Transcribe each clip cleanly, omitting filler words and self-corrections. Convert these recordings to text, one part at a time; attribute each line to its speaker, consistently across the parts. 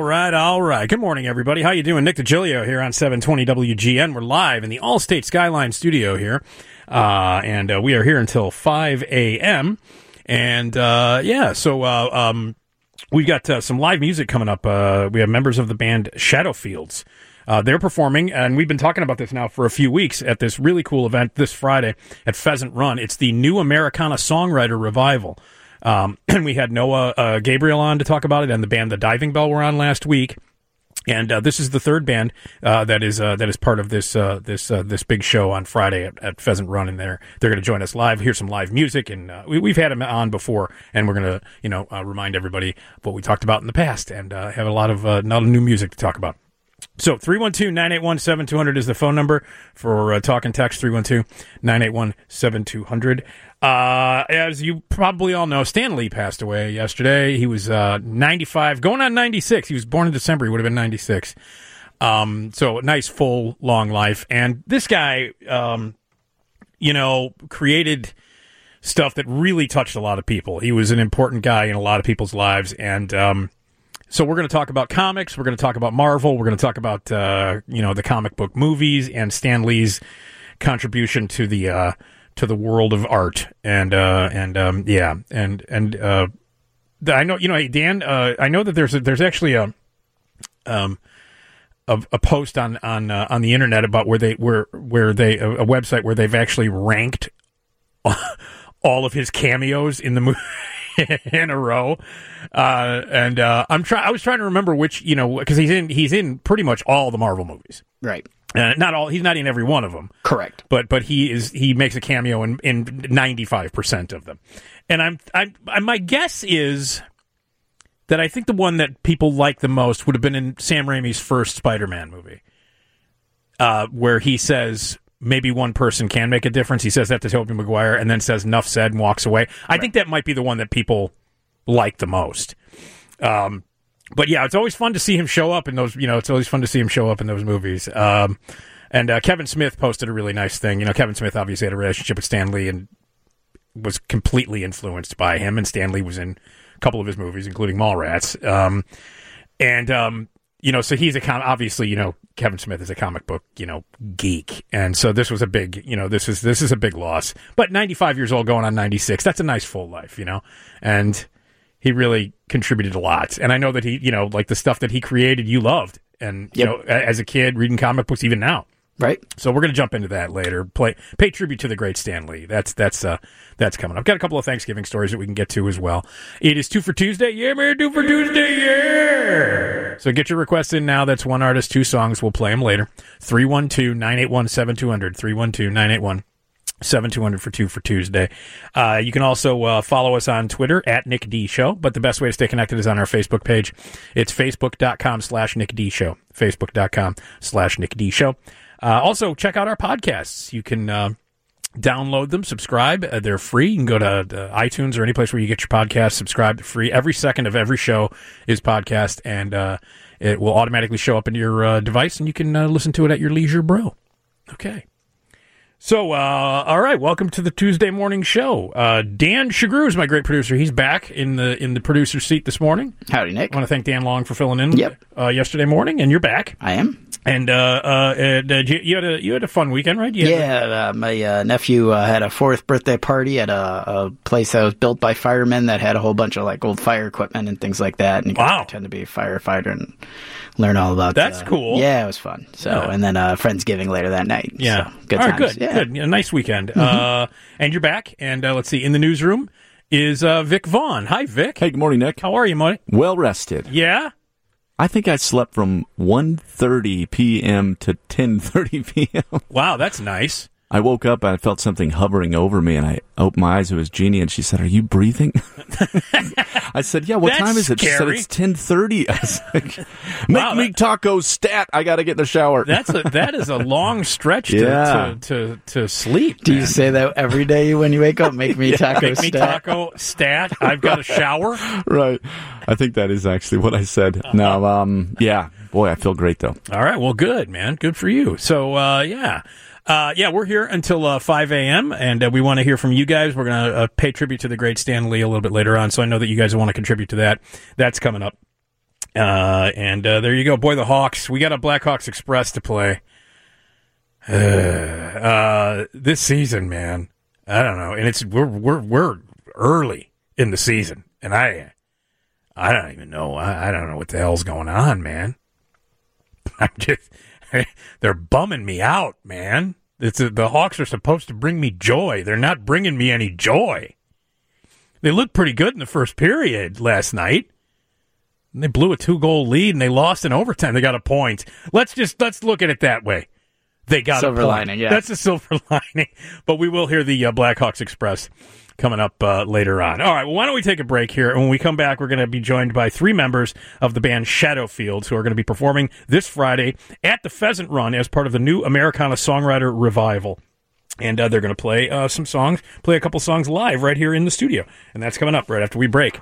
Speaker 1: All right. Good morning, everybody. How you doing? Nick DiGilio here on 720 WGN. We're live in the Allstate Skyline studio here, and we are here until 5 a.m. And, we've got some live music coming up. We have members of the band Shadowfields. They're performing, and we've been talking about this now for a few weeks at this really cool event this Friday at Pheasant Run. It's the New Americana Songwriter Revival. And we had Noah Gabriel on to talk about it, and the band The Diving Bell were on last week. And this is the third band that is part of this big show on Friday at Pheasant Run, and they're going to join us live, hear some live music, and we've had them on before, and we're going to remind everybody of what we talked about in the past, and have a lot of new music to talk about. So 312-981-7200 is the phone number for talk and text. 312-981-7200. As you probably all know, Stan Lee passed away yesterday. He was 95, going on 96. He was born in December. He would have been 96. So a nice, full, long life. And this guy, created stuff that really touched a lot of people. He was an important guy in a lot of people's lives. And so we're going to talk about comics. We're going to talk about Marvel. We're going to talk about, the comic book movies and Stan Lee's contribution to the world of art, I know, hey, Dan, I know that there's actually a post on the internet about where a website where they've actually ranked all of his cameos in the movie in a row, I was trying to remember which, because he's in pretty much all the Marvel movies,
Speaker 2: right?
Speaker 1: Not all. He's not in every one of them.
Speaker 2: Correct.
Speaker 1: But he makes a cameo in 95% of them. And my guess is that I think the one that people like the most would have been in Sam Raimi's first Spider-Man movie, where he says maybe one person can make a difference. He says that to Tobey Maguire and then says "Nuff said" and walks away. I think that might be the one that people like the most. But yeah, it's always fun to see him show up in those. It's always fun to see him show up in those movies. And Kevin Smith posted a really nice thing. Kevin Smith obviously had a relationship with Stan Lee and was completely influenced by him. And Stan Lee was in a couple of his movies, including Mallrats. So he's obviously, Kevin Smith is a comic book, geek. And so this was a big, this is a big loss. But 95 years old going on 96, that's a nice full life, and he really contributed a lot. And I know that he, like the stuff that he created, you loved. And, as a kid, reading comic books, even now.
Speaker 2: Right.
Speaker 1: So we're going to jump into that later. Pay tribute to the great Stan Lee. That's coming up. Got a couple of Thanksgiving stories that we can get to as well. It is 2 for Tuesday. Yeah, man, 2 for Tuesday. Yeah. So get your requests in now. That's one artist, 2 songs. We'll play them later. 312-981-7200. 312-981-7200 for 2 for Tuesday. You can also follow us on Twitter at Nick D Show, but the best way to stay connected is on our Facebook page. It's facebook.com/Nick D Show. Facebook.com/Nick D Show. Also, check out our podcasts. You can download them, subscribe. They're free. You can go to iTunes or any place where you get your podcasts, subscribe free. Every second of every show is podcast, and it will automatically show up in your device, and you can listen to it at your leisure, bro. Okay. So, all right, welcome to the Tuesday morning show. Dan Shagru is my great producer. He's back in the producer's seat this morning.
Speaker 2: Howdy, Nick.
Speaker 1: I want to thank Dan Long for filling in yesterday morning, and you're back.
Speaker 2: I am.
Speaker 1: And you had a fun weekend, right?
Speaker 2: My nephew had a 4th birthday party at a place that was built by firemen that had a whole bunch of like old fire equipment and things like that. And he got to pretend to be a firefighter and learn all about
Speaker 1: That's cool.
Speaker 2: Yeah, it was fun. So, and then Friendsgiving later that night.
Speaker 1: Yeah.
Speaker 2: So, good
Speaker 1: all
Speaker 2: times.
Speaker 1: Right, good. A nice weekend. And you're back. And let's see, in the newsroom is Vic Vaughn. Hi, Vic.
Speaker 3: Hey, good morning, Nick.
Speaker 1: How are you, Mike?
Speaker 3: Well rested.
Speaker 1: Yeah?
Speaker 3: I think I slept from 1:30 p.m. to 10:30 p.m.
Speaker 1: Wow, that's nice.
Speaker 3: I woke up, I felt something hovering over me, and I opened my eyes. It was Jeannie, and she said, "Are you breathing?" I said, "Yeah, what time is it?" She said, "It's 10:30. I was like, "Make me tacos, stat. I got to get in the shower."
Speaker 1: That is a long stretch to sleep.
Speaker 2: Do you say that every day when you wake up? Make me taco,
Speaker 1: make me taco, stat. I've got a shower.
Speaker 3: Right. I think that is actually what I said. No, yeah. Boy, I feel great, though.
Speaker 1: All right. Well, good, man. Good for you. So, we're here until 5 a.m., and we want to hear from you guys. We're going to pay tribute to the great Stan Lee a little bit later on, so I know that you guys want to contribute to that. That's coming up. And there you go. Boy, the Hawks. We got a Blackhawks Express to play. This season, man. I don't know. And we're early in the season. And I don't even know. I don't know what the hell's going on, man. They're bumming me out, man. The Hawks are supposed to bring me joy. They're not bringing me any joy. They looked pretty good in the first period last night. And they blew a 2-goal lead and they lost in overtime. They got a point. Let's look at it that way. They got
Speaker 2: silver
Speaker 1: a point.
Speaker 2: Lining, yeah.
Speaker 1: That's a silver lining. But we will hear the Blackhawks Express coming up later on. All right, well, why don't we take a break here? And when we come back, we're going to be joined by 3 members of the band Shadowfields, who are going to be performing this Friday at the Pheasant Run as part of the new Americana Songwriter Revival. And they're going to play a couple songs live right here in the studio. And that's coming up right after we break.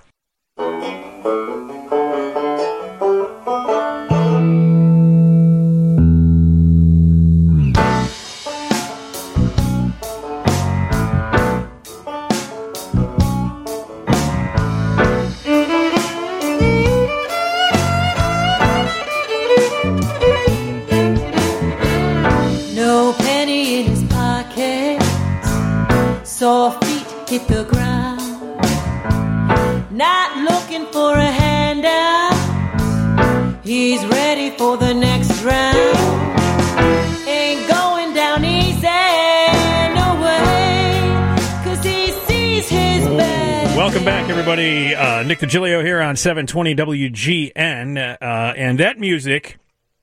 Speaker 4: Soft feet hit the ground, not looking for a handout. He's ready for the next round. Ain't going down easy, no way, 'cause he sees his bed.
Speaker 1: Welcome back, everybody. Nick DiGilio here on 720 WGN. And that music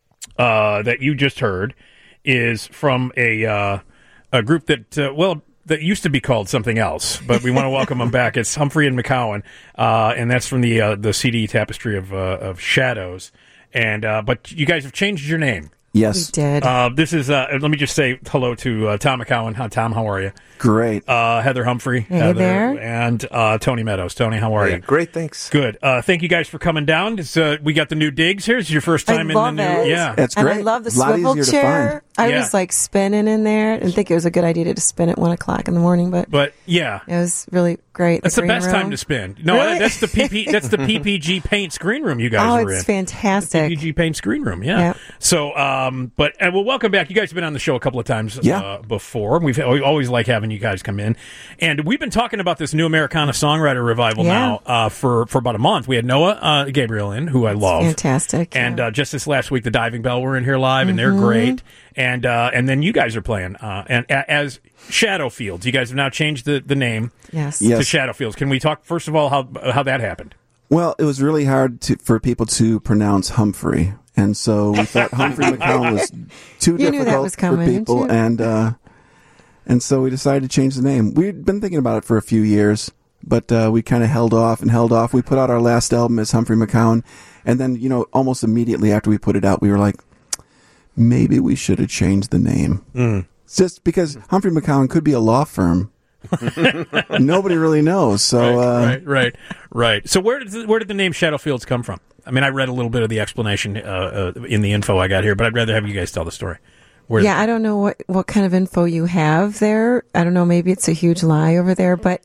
Speaker 1: that you just heard is from a group that, that used to be called something else, but we want to welcome them back. It's Humphrey and McCowan, and that's from the CD Tapestry of Shadows. And but you guys have changed your name.
Speaker 3: Yes,
Speaker 4: we did.
Speaker 1: This is. Let me just say hello to Tom McCowan. Hi, Tom. How are you?
Speaker 5: Great.
Speaker 1: Heather Humphrey.
Speaker 4: Hey
Speaker 1: Heather,
Speaker 4: there.
Speaker 1: And Tony Meadows. Tony, how are you?
Speaker 5: Great, thanks.
Speaker 1: Good. Thank you guys for coming down. We got the new digs here. This is your first time in the new.
Speaker 4: It.
Speaker 1: Yeah,
Speaker 5: that's
Speaker 4: and
Speaker 5: great.
Speaker 4: I love the
Speaker 5: a lot
Speaker 4: swivel
Speaker 5: easier
Speaker 4: chair.
Speaker 5: to find.
Speaker 4: I was like spinning in there and think it was a good idea to spin at 1 o'clock in the morning, but
Speaker 1: yeah,
Speaker 4: it was really great.
Speaker 1: That's the best
Speaker 4: room.
Speaker 1: time to spin. No,
Speaker 4: Really?
Speaker 1: that's the PPG Paint screen room you guys were in.
Speaker 4: It's fantastic.
Speaker 1: The PPG Paint screen room, yeah.
Speaker 4: Yep.
Speaker 1: So, but well, welcome back. You guys have been on the show a couple of times before. We always like having you guys come in, and we've been talking about this new Americana Songwriter Revival now for about a month. We had Noah Gabriel in, who I love,
Speaker 4: fantastic,
Speaker 1: and just this last week, the Diving Bell were in here live, and they're great. And then you guys are playing, and as Shadowfields, you guys have now changed the name to Shadowfields. Can we talk first of all how that happened?
Speaker 5: Well, it was really hard for people to pronounce Humphrey, and so we thought Humphrey McCowan was too difficult for people, and so we decided to change the name. We'd been thinking about it for a few years, but we kind of held off. We put out our last album as Humphrey McCowan, and then almost immediately after we put it out, we were like, maybe we should have changed the name. Just because Humphrey McCowan could be a law firm. Nobody really knows. So
Speaker 1: right. So where did the name Shadowfields come from? I mean, I read a little bit of the explanation in the info I got here, but I'd rather have you guys tell the story.
Speaker 4: I don't know what kind of info you have there. I don't know. Maybe it's a huge lie over there, but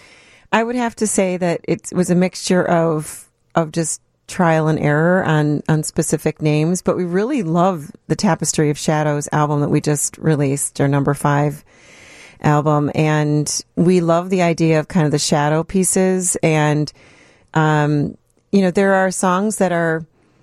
Speaker 4: I would have to say that it was a mixture of just trial and error on specific names, but we really love the Tapestry of Shadows album that we just released, our number 5 album, and we love the idea of kind of the shadow pieces, and there are songs that are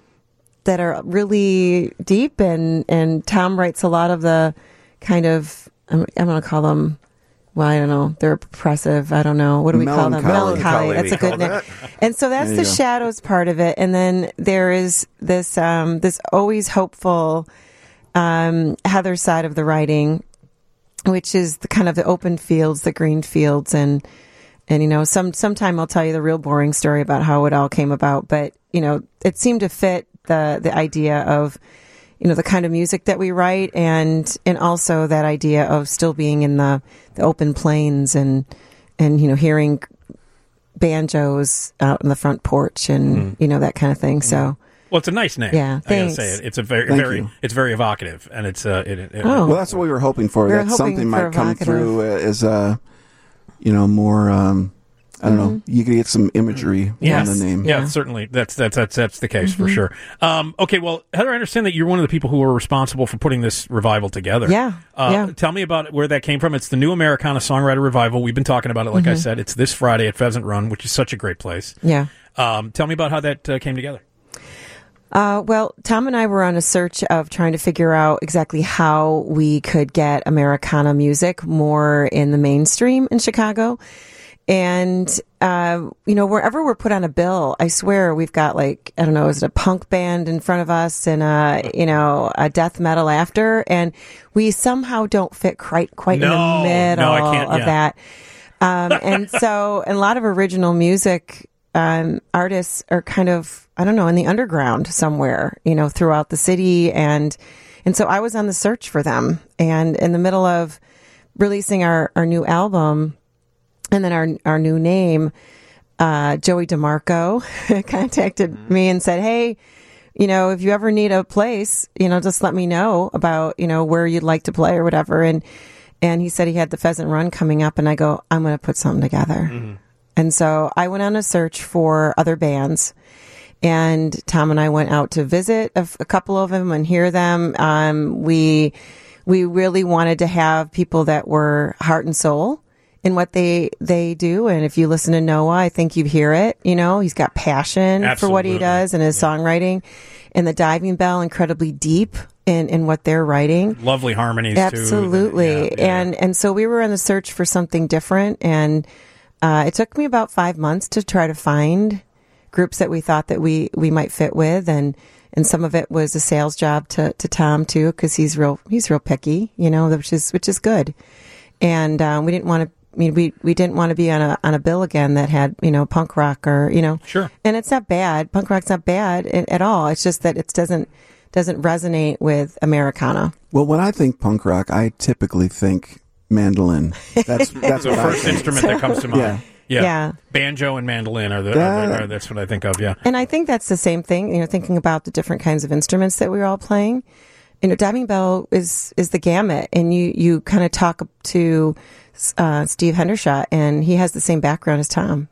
Speaker 4: really deep, and Tom writes a lot of the kind of I'm going to call them. Well, I don't know. They're oppressive. I don't know. What do we call them? Melancholy. That's a good name. And so that's the shadows part of it. And then there is this always hopeful Heather side of the writing, which is the kind of the open fields, the green fields, and sometime I'll tell you the real boring story about how it all came about. But it seemed to fit the idea of the kind of music that we write, and also that idea of still being in the open plains and hearing banjos out in the front porch and that kind of thing. So,
Speaker 1: well, it's a nice name.
Speaker 4: Yeah, thanks.
Speaker 1: I gotta say it's a very it's very evocative, and it's
Speaker 5: well, that's what we were hoping for. That something might come through as more I don't know. You can get some imagery on the name.
Speaker 1: Yeah, certainly. That's the case for sure. Okay, well, Heather, I understand that you're one of the people who were responsible for putting this revival together.
Speaker 4: Yeah.
Speaker 1: Tell me about where that came from. It's the New Americana Songwriter Revival. We've been talking about it, like I said. It's this Friday at Pheasant Run, which is such a great place.
Speaker 4: Yeah.
Speaker 1: Tell me about how that came together.
Speaker 4: Well, Tom and I were on a search of trying to figure out exactly how we could get Americana music more in the mainstream in Chicago. And, wherever we're put on a bill, I swear we've got is it a punk band in front of us and, a death metal after. And we somehow don't fit quite in the middle of that. And so a lot of original music artists are kind of, in the underground somewhere, throughout the city. And so I was on the search for them. And in the middle of releasing our new album, and then our new name, Joey DeMarco contacted me and said, hey, if you ever need a place, just let me know about, where you'd like to play or whatever. And he said he had the Pheasant Run coming up, and I go, I'm going to put something together. Mm-hmm. And so I went on a search for other bands, and Tom and I went out to visit a couple of them and hear them. We really wanted to have people that were heart and soul in what they do. And if you listen to Noah, I think you hear it. He's got passion for what he does and his songwriting. And the Diving Bell, incredibly deep in what they're writing.
Speaker 1: Lovely harmonies,
Speaker 4: Absolutely.
Speaker 1: too.
Speaker 4: And so we were on the search for something different. And it took me about 5 months to try to find groups that we thought that we might fit with. And some of it was a sales job to Tom, too, because he's real picky, which is good. And we didn't want to. We didn't want to be on a bill again that had, punk rock or,
Speaker 1: Sure.
Speaker 4: And it's not bad. Punk rock's not bad at all. It's just that it doesn't resonate with Americana.
Speaker 5: Well, when I think punk rock, I typically think mandolin. That's
Speaker 1: the first instrument that comes to mind.
Speaker 4: Yeah.
Speaker 1: Banjo and mandolin are that's what I think of. Yeah.
Speaker 4: And I think that's the same thing, thinking about the different kinds of instruments that we're all playing. Diving Bell is the gamut, and you kind of talk to Steve Hendershot, and he has the same background as Tom.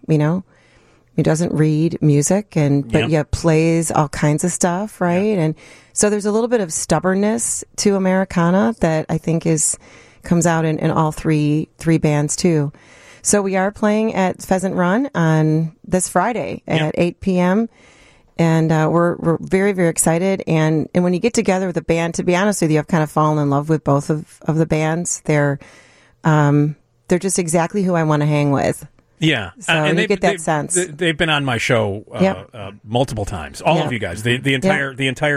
Speaker 4: He doesn't read music, but yet plays all kinds of stuff, right? Yeah. And so there's a little bit of stubbornness to Americana that I think comes out in all three bands too. So we are playing at Pheasant Run on this Friday at 8 p.m. And we're very, very excited. And when you get together with a band, to be honest with you, I've kind of fallen in love with both of the bands. They're just exactly who I want to hang with.
Speaker 1: Yeah,
Speaker 4: so and you get that sense.
Speaker 1: They've been on my show multiple times. All of you guys, the entire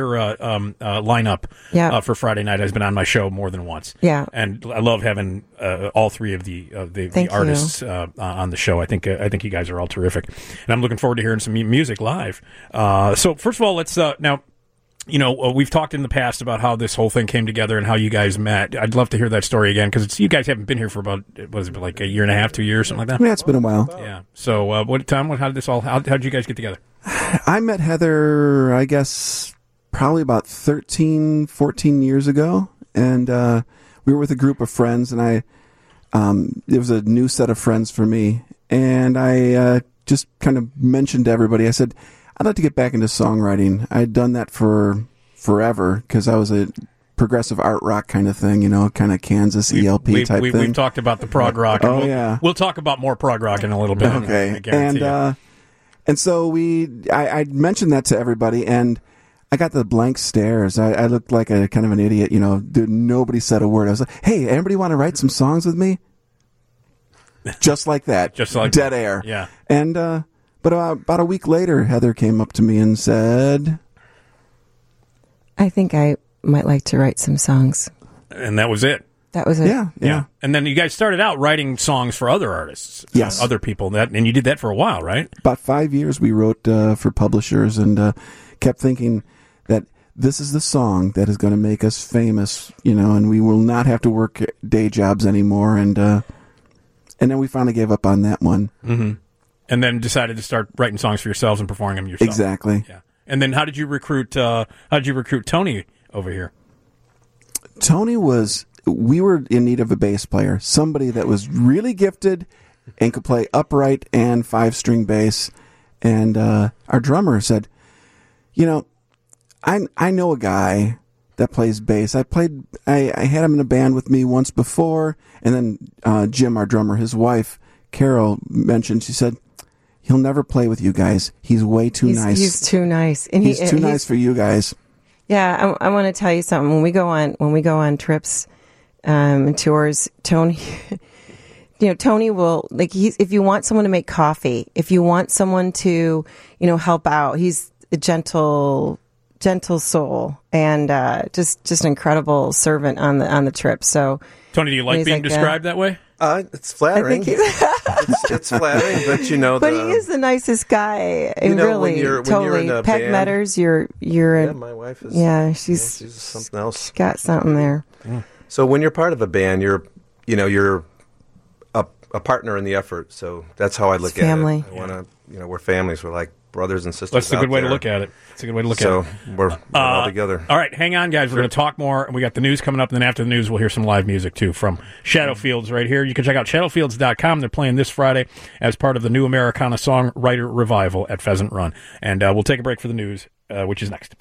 Speaker 1: lineup for Friday night has been on my show more than once.
Speaker 4: Yeah,
Speaker 1: and I love having all three of the artists on the show. I think you guys are all terrific, and I'm looking forward to hearing some music live. So first of all, let's now. We've talked in the past about how this whole thing came together and how you guys met. I'd love to hear that story again, because you guys haven't been here for about, like a year and a half, 2 years, something like that?
Speaker 5: Yeah, it's been a while.
Speaker 1: Yeah. So, how did you guys get together?
Speaker 5: I met Heather, I guess, probably about 13, 14 years ago. And we were with a group of friends, and it was a new set of friends for me. And I just kind of mentioned to everybody, I said, I'd like to get back into songwriting. I'd done that for forever because I was a progressive art rock kind of thing, kind of Kansas ELP type thing.
Speaker 1: We've talked about the prog rock.
Speaker 5: And
Speaker 1: we'll talk about more prog rock in a little bit.
Speaker 5: Okay. And so I mentioned that to everybody, and I got the blank stares. I looked like a kind of an idiot, nobody said a word. I was like, hey, anybody want to write some songs with me? Just like that.
Speaker 1: Just like
Speaker 5: dead
Speaker 1: that.
Speaker 5: air.
Speaker 1: Yeah.
Speaker 5: And, but about a week later, Heather came up to me and said,
Speaker 4: I think I might like to write some songs.
Speaker 1: And that was it.
Speaker 4: That was it.
Speaker 5: Yeah.
Speaker 1: And then you guys started out writing songs for other artists.
Speaker 5: Yes.
Speaker 1: Other people. And you did that for a while, right?
Speaker 5: About 5 years we wrote for publishers, and kept thinking that this is the song that is going to make us famous, and we will not have to work day jobs anymore. And then we finally gave up on that one.
Speaker 1: Mm-hmm. And then decided to start writing songs for yourselves and performing them yourself.
Speaker 5: Exactly.
Speaker 1: Yeah. And then how did you recruit Tony over here?
Speaker 5: We were in need of a bass player, somebody that was really gifted and could play upright and 5-string bass. And our drummer said, I know a guy that plays bass. I had him in a band with me once before, and then Jim, our drummer, his wife, Carol, mentioned, she said, he'll never play with you guys. He's way too nice.
Speaker 4: He's too nice. And
Speaker 5: he's too nice for you guys.
Speaker 4: Yeah, I want to tell you something. When we go on trips and tours, Tony... Tony will, if you want someone to make coffee, if you want someone to, help out, he's a gentle soul and just an incredible servant on the trip. So,
Speaker 1: Tony, do you like being described that way?
Speaker 6: It's flattering. It's flattering, but
Speaker 4: but he is the nicest guy. Really, totally. Peg Metters, you're.
Speaker 6: Yeah, my wife is.
Speaker 4: Yeah, she's
Speaker 6: something else.
Speaker 4: Got something there.
Speaker 6: Mm. So when you're part of a band, you're a partner in the effort. So that's how I look at it. I want to, we're families. We're like brothers and sisters.
Speaker 1: That's a good way to look at it. It's a good way to look at it.
Speaker 6: So we're all together.
Speaker 1: All right, hang on, guys. We're going to talk more, and we got the news coming up, and then after the news, we'll hear some live music, too, from Shadowfields right here. You can check out shadowfields.com. They're playing this Friday as part of the New Americana Songwriter Revival at Pheasant Run. And we'll take a break for the news, which is next.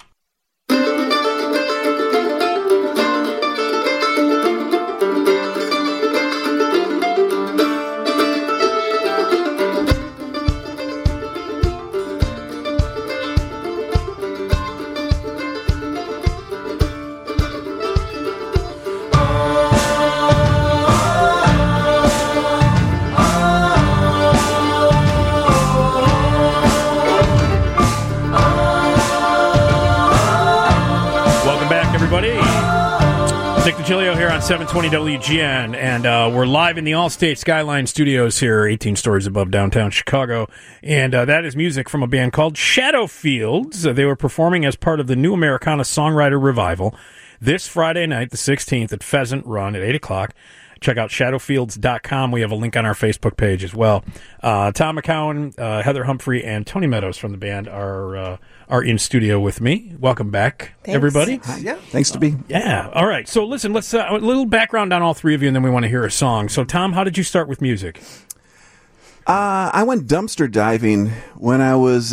Speaker 1: Nick DiGilio here on 720 WGN, and we're live in the Allstate Skyline Studios here, 18 stories above downtown Chicago, and that is music from a band called Shadowfields. They were performing as part of the New Americana Songwriter Revival this Friday night, the 16th, at Pheasant Run at 8 o'clock. Check out shadowfields.com. We have a link on our Facebook page as well. Tom McCowan, Heather Humphrey, and Tony Meadows from the band are in studio with me. Welcome back, everybody.
Speaker 5: Yeah, thanks to be.
Speaker 1: Yeah. All right. So listen, let's a little background on all three of you, and then we want to hear a song. So Tom, how did you start with music?
Speaker 5: I went dumpster diving when I was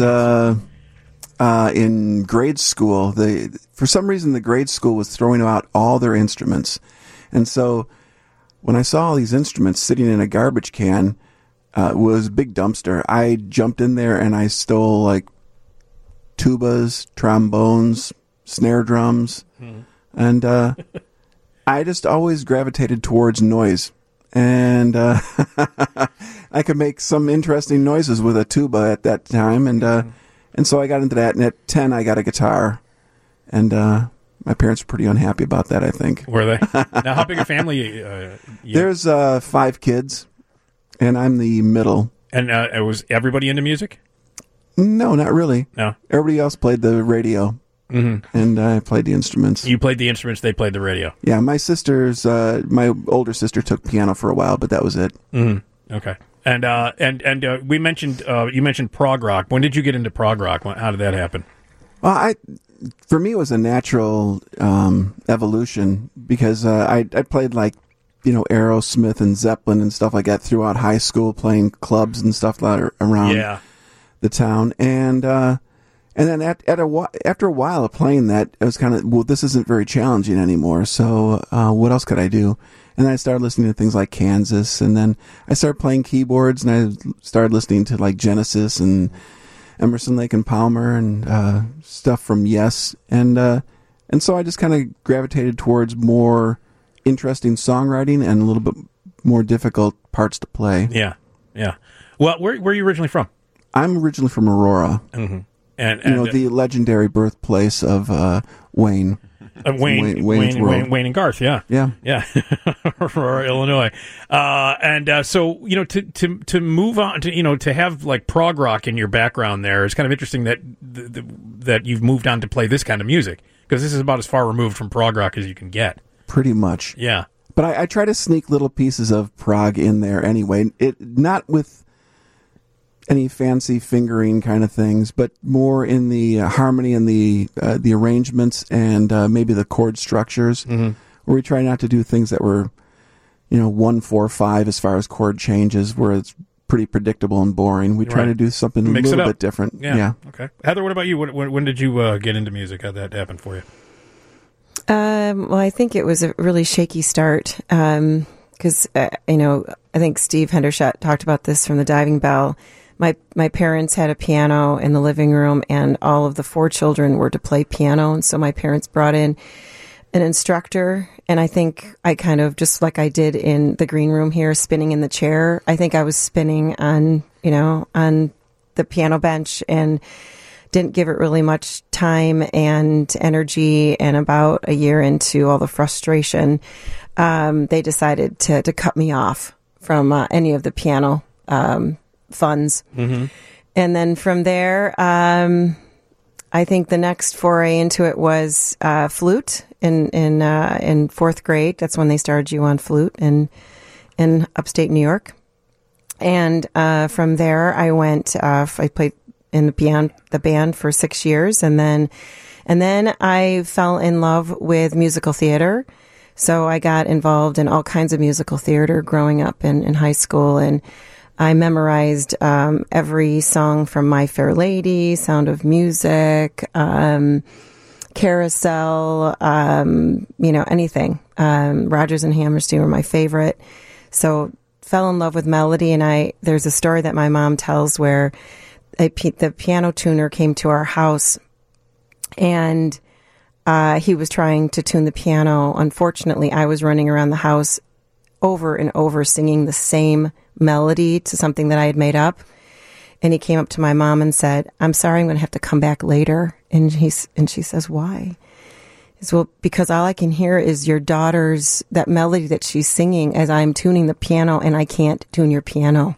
Speaker 5: in grade school. For some reason, the grade school was throwing out all their instruments, and so when I saw all these instruments sitting in a garbage can, it was a big dumpster. I jumped in there and I stole like tubas, trombones, snare drums, and I just always gravitated towards noise. And I could make some interesting noises with a tuba at that time, and so I got into that. And at 10, I got a guitar, and my parents were pretty unhappy about that, I think.
Speaker 1: Were they? Now, how big a family?
Speaker 5: There's 5 kids, and I'm the middle.
Speaker 1: And was everybody into music?
Speaker 5: No, not really.
Speaker 1: No.
Speaker 5: Everybody else played the radio, and I played the instruments.
Speaker 1: You played the instruments, they played the radio.
Speaker 5: Yeah, my older sister took piano for a while, but that was it.
Speaker 1: Mm-hmm. Okay. And we mentioned, you mentioned prog rock. When did you get into prog rock? How did that happen?
Speaker 5: Well, for me, it was a natural evolution because I played like, Aerosmith and Zeppelin and stuff like that throughout high school, playing clubs and stuff around the town. And then after a while of playing that, it was kind of, well, this isn't very challenging anymore. So what else could I do? And then I started listening to things like Kansas, and then I started playing keyboards, and I started listening to like Genesis and Emerson, Lake and Palmer, and stuff from Yes, and so I just kind of gravitated towards more interesting songwriting and a little bit more difficult parts to play.
Speaker 1: Yeah. Well, where are you originally from?
Speaker 5: I'm originally from Aurora,
Speaker 1: and
Speaker 5: the legendary birthplace of Wayne.
Speaker 1: Wayne and Garth, yeah, Aurora, Illinois, so to move on to have like prog rock in your background there is kind of interesting that that you've moved on to play this kind of music, because this is about as far removed from prog rock as you can get.
Speaker 5: Pretty much,
Speaker 1: yeah.
Speaker 5: But I try to sneak little pieces of prog in there anyway. It not with any fancy fingering kind of things, but more in the harmony and the arrangements and maybe the chord structures, where we try not to do things that were 1-4-5 as far as chord changes, where it's pretty predictable and boring. We try to do something a little bit different. Yeah.
Speaker 1: Okay. Heather, what about you? When did you get into music? How'd that happen for you?
Speaker 4: Well, I think it was a really shaky start because, I think Steve Hendershot talked about this from the Diving Bell. My parents had a piano in the living room, and all of the 4 children were to play piano. And so my parents brought in an instructor, and I think I kind of, just like I did in the green room here, spinning in the chair, I think I was spinning on the piano bench and didn't give it really much time and energy. And about a year into all the frustration, they decided to cut me off from any of the piano funds. Mm-hmm. And then from there, I think the next foray into it was flute in fourth grade. That's when they started you on flute in upstate New York. And from there, I went. I played in the band for 6 years, and then I fell in love with musical theater. So I got involved in all kinds of musical theater growing up in high school, and I memorized every song from My Fair Lady, Sound of Music, Carousel, anything. Rodgers and Hammerstein were my favorite. So fell in love with melody, and there's a story that my mom tells where the piano tuner came to our house, and he was trying to tune the piano. Unfortunately, I was running around the house over and over singing the same melody to something that I had made up. And he came up to my mom and said, "I'm sorry, I'm going to have to come back later." And she says, "Why?" He says, "Well, because all I can hear is your daughter's, that melody that she's singing as I'm tuning the piano, and I can't tune your piano."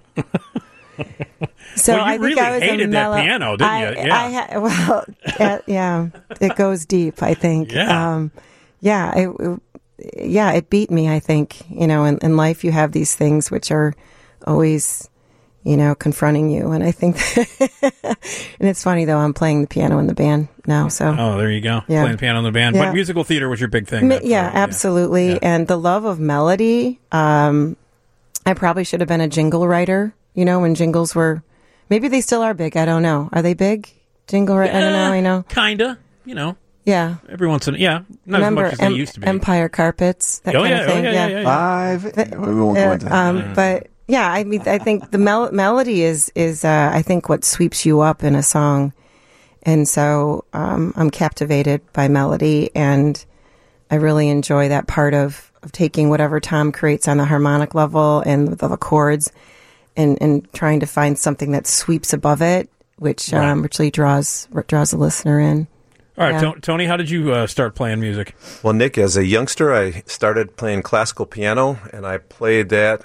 Speaker 1: So I think really I was hated that piano, didn't you?
Speaker 4: Yeah. It goes deep, I think.
Speaker 1: Yeah.
Speaker 4: It beat me, I think. In life you have these things which are always, confronting you. And I think, and it's funny though, I'm playing the piano in the band now. So.
Speaker 1: Oh, there you go. Yeah. Playing piano in the band. Yeah. But musical theater was your big thing.
Speaker 4: Absolutely. Yeah. And the love of melody, I probably should have been a jingle writer, when jingles were, maybe they still are big. I don't know. Are they big? Jingle, I don't know. I know.
Speaker 1: Kinda,
Speaker 4: Yeah.
Speaker 1: Every once in not
Speaker 4: Remember,
Speaker 1: as much as they used to be.
Speaker 4: Empire carpets, that kind of thing.
Speaker 5: Yeah. We won't go into that.
Speaker 4: But yeah, I mean, I think the melody is I think what sweeps you up in a song, and so I'm captivated by melody, and I really enjoy that part of taking whatever Tom creates on the harmonic level and the chords, and trying to find something that sweeps above it, which really draws the listener in.
Speaker 1: All right, yeah. Tony, how did you start playing music?
Speaker 6: Well, Nick, as a youngster, I started playing classical piano, and I played that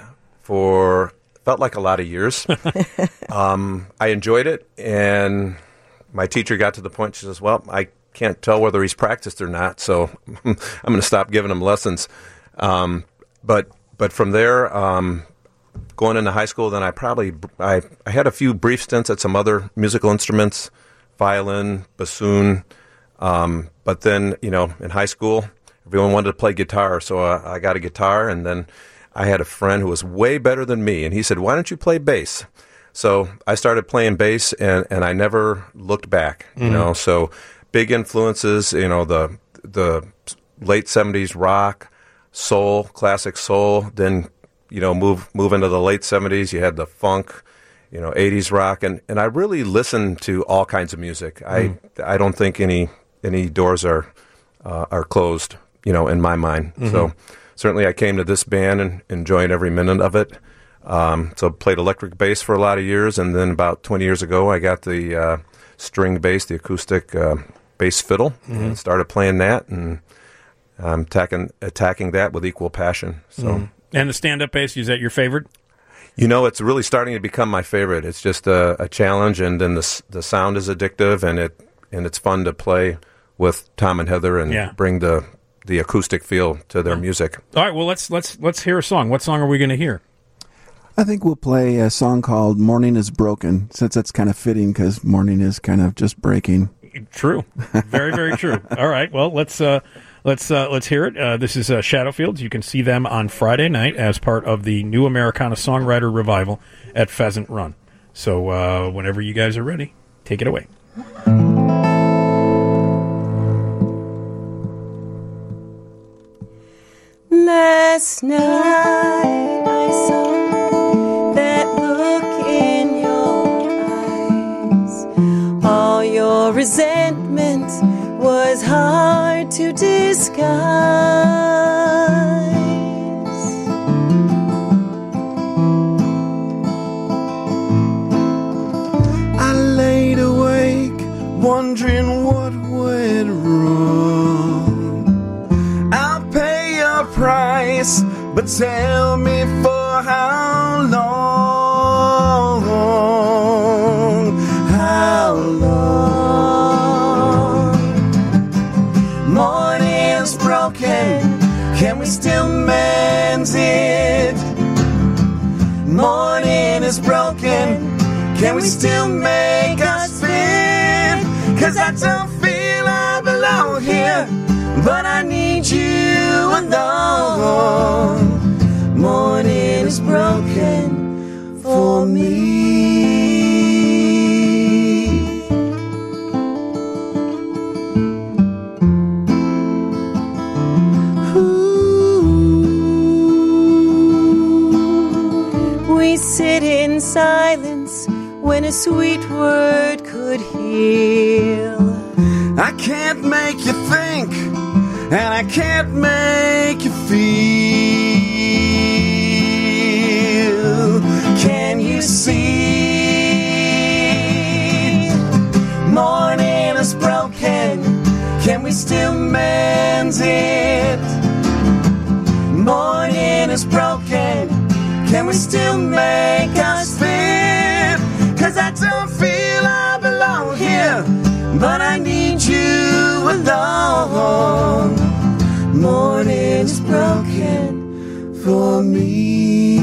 Speaker 6: felt like a lot of years. I enjoyed it, and my teacher got to the point, she says, "Well, I can't tell whether he's practiced or not, so I'm going to stop giving him lessons." But from there, going into high school, then I had a few brief stints at some other musical instruments, violin, bassoon. But then, in high school, everyone wanted to play guitar, so I got a guitar, and then I had a friend who was way better than me, and he said, "Why don't you play bass?" So I started playing bass, and I never looked back, so big influences, the late 70s rock, soul, classic soul, then, move into the late 70s, you had the funk, 80s rock, and I really listened to all kinds of music. I don't think any doors are closed, in my mind. Mm-hmm. So certainly I came to this band and enjoyed every minute of it. So played electric bass for a lot of years, and then about 20 years ago I got the string bass, the acoustic bass fiddle, and started playing that, and attacking that with equal passion. So.
Speaker 1: And the stand-up bass, is that your favorite?
Speaker 6: It's really starting to become my favorite. It's just a challenge, and then the sound is addictive, and it's fun to play with Tom and Heather and bring the acoustic feel to their music.
Speaker 1: All right, well let's hear a song. What song are we going to hear?
Speaker 5: I think we'll play a song called "Morning Is Broken," since that's kind of fitting because morning is kind of just breaking.
Speaker 1: True, very very true. All right, well let's Let's hear it. This is Shadowfields. You can see them on Friday night as part of the New Americana Songwriter Revival at Pheasant Run. So whenever you guys are ready, take it away.
Speaker 7: Last night I saw that look in your eyes. All your resentment was hard to disguise.
Speaker 8: I laid awake wondering what went wrong. I'll pay your price, but tell me for how long? How long? Morning's broken, can we still mend it? Morning is broken, can we still make us fit? 'Cause I don't feel I belong here, but I need you alone. Morning is broken for me. Ooh. We sit in silence when a sweet word could heal. I can't make you think, and I can't make you feel. Can you see? Morning is broken, can we still mend it? Morning is broken, can we still make us fit? 'Cause I don't feel I belong here, but I need you alone. Morning is broken for me.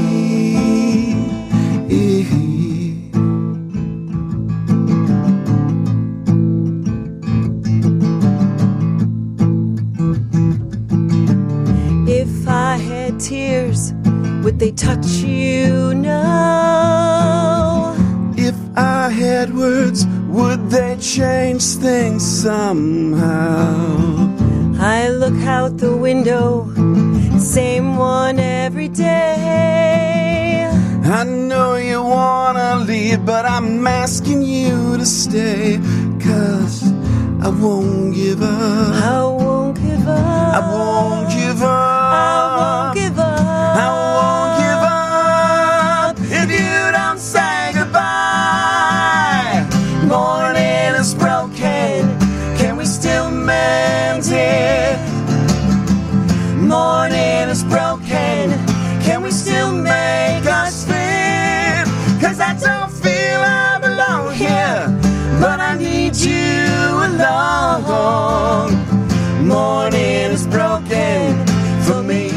Speaker 8: If I had tears, would they touch you now? If I had words, would they change things somehow? I look out the window, same one every day. I know you wanna leave, but I'm asking you to stay. 'Cause I won't give up. I won't give up. I won't give up. I won't give up. I won't give up if you don't say goodbye. Morning is broken, can we still mend it? Morning is broken, can we still make us fit? 'Cause I don't feel I belong here, but I need you alone. Morning is broken for me.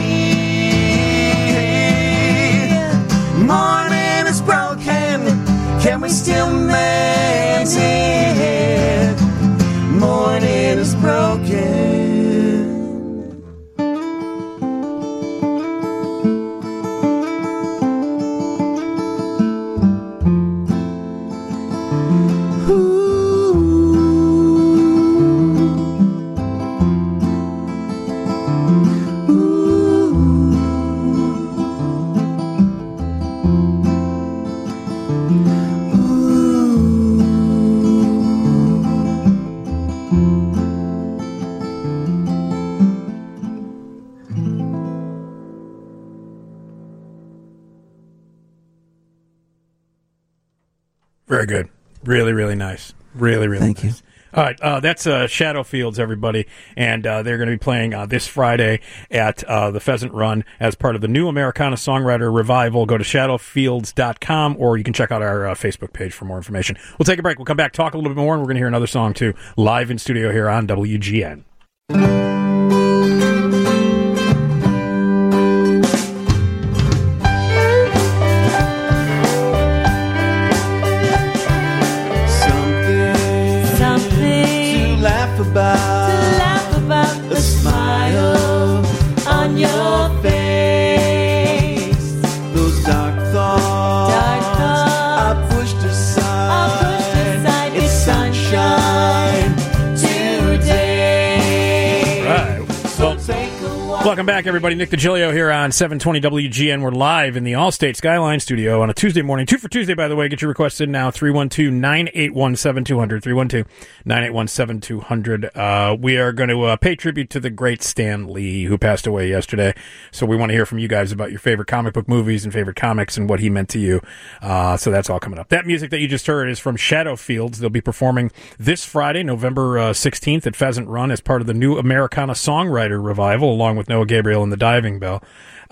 Speaker 8: Morning is broken, can we still mend it? Morning is broken.
Speaker 1: Very good. Really, really nice. Really, really
Speaker 5: Thank
Speaker 1: nice.
Speaker 5: you.
Speaker 1: All right, that's Shadowfields, everybody, and they're going to be playing this Friday at the Pheasant Run as part of the New Americana Songwriter Revival. Go to shadowfields.com, or you can check out our Facebook page for more information. We'll take a break. We'll come back, talk a little bit more, and we're going to hear another song, too, live in studio here on WGN.
Speaker 8: Something to laugh about, a smile
Speaker 1: Welcome back, everybody. Nick DiGilio here on 720 WGN. We're live in the Allstate Skyline studio on a Tuesday morning. 2 for Tuesday, by the way. Get your requests in now. 312-981-7200. 312-981-7200. We are going to pay tribute to the great Stan Lee, who passed away yesterday. So we want to hear from you guys about your favorite comic book movies and favorite comics and what he meant to you. So that's all coming up. That music that you just heard is from Shadow Fields. They'll be performing this Friday, November 16th at Pheasant Run as part of the New Americana Songwriter Revival, along with Noah Gabriel and the Diving Bell.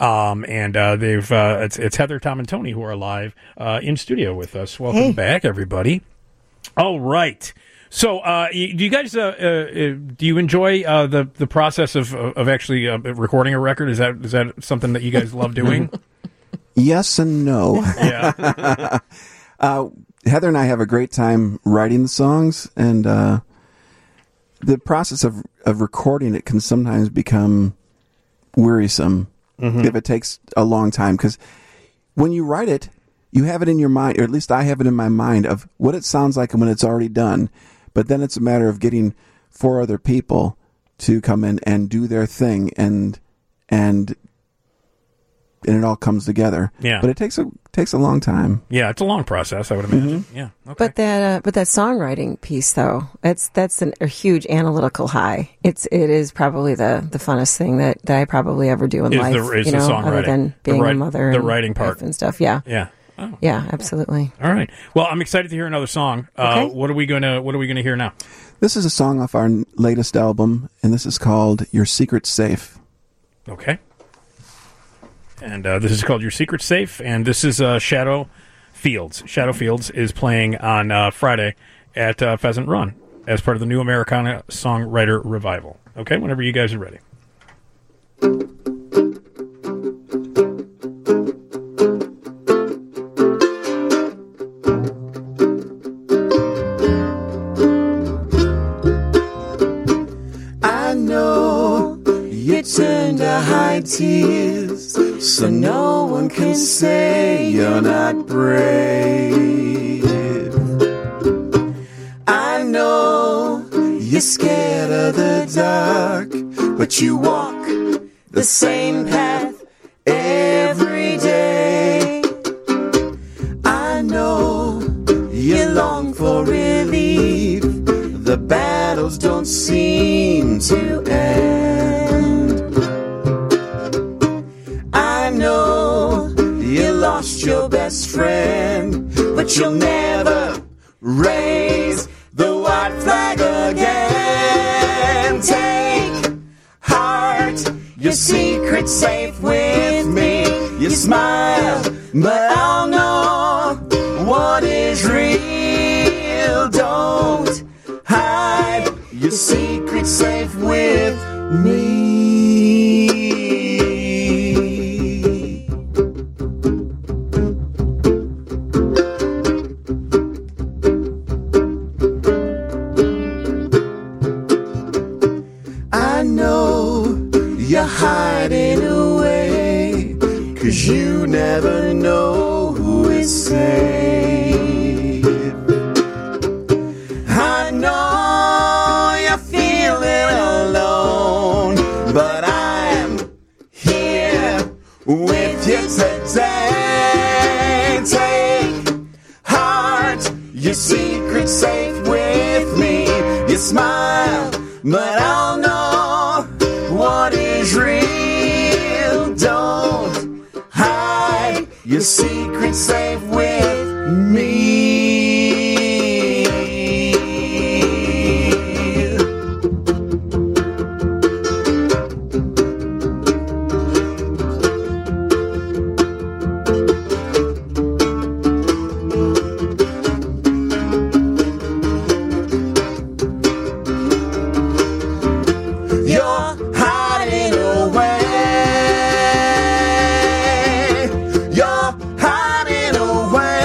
Speaker 1: It's Heather, Tom, and Tony who are live in studio with us. Welcome back, everybody. All right. So, do you guys do you enjoy the process of actually recording a record? Is that something that you guys love doing?
Speaker 5: Yes and no.
Speaker 1: Yeah.
Speaker 5: Heather and I have a great time writing the songs, and the process of recording it can sometimes become wearisome if it takes a long time, because when you write it, you have it in your mind, or at least I have it in my mind, of what it sounds like when it's already done. But then it's a matter of getting 4 other people to come in and do their thing, and it all comes together.
Speaker 1: Yeah.
Speaker 5: But it takes a long time.
Speaker 1: Yeah, it's a long process, I would imagine. Yeah. Okay.
Speaker 4: But that songwriting piece, though, that's a huge analytical high. It is probably the funnest thing that I probably ever do in life.
Speaker 1: The songwriting,
Speaker 4: other than being a mother,
Speaker 1: the writing part
Speaker 4: and stuff. Yeah.
Speaker 1: Yeah. Oh.
Speaker 4: Yeah, absolutely.
Speaker 1: All right. Well, I'm excited to hear another song.
Speaker 4: Okay.
Speaker 1: What are we gonna hear now?
Speaker 5: This is a song off our latest album, and this is called "Your Secret's Safe."
Speaker 1: Okay. And this is called Your Secret's Safe, and this is Shadow Fields. Shadow Fields is playing on Friday at Pheasant Run as part of the New Americana Songwriter Revival. Okay, whenever you guys are ready.
Speaker 8: I know you turn to hide tears, so no one can say you're not brave. I know you're scared of the dark, but you walk the same path every day. I know you long for relief, the battles don't seem to end. I know you lost your best friend, but you'll never raise the white flag again. Take heart, your secret's safe with me. You smile, but I'll know what is real. Don't hide, your secret's safe with me. I know you're hiding away, 'cause you never know who is safe. I know you're feeling alone, but I'm here with you today. Take heart, your secret's safe with me. You smile, but I'll know what is real. Don't hide, your secret's safe with me. You're hiding away. You're hiding away.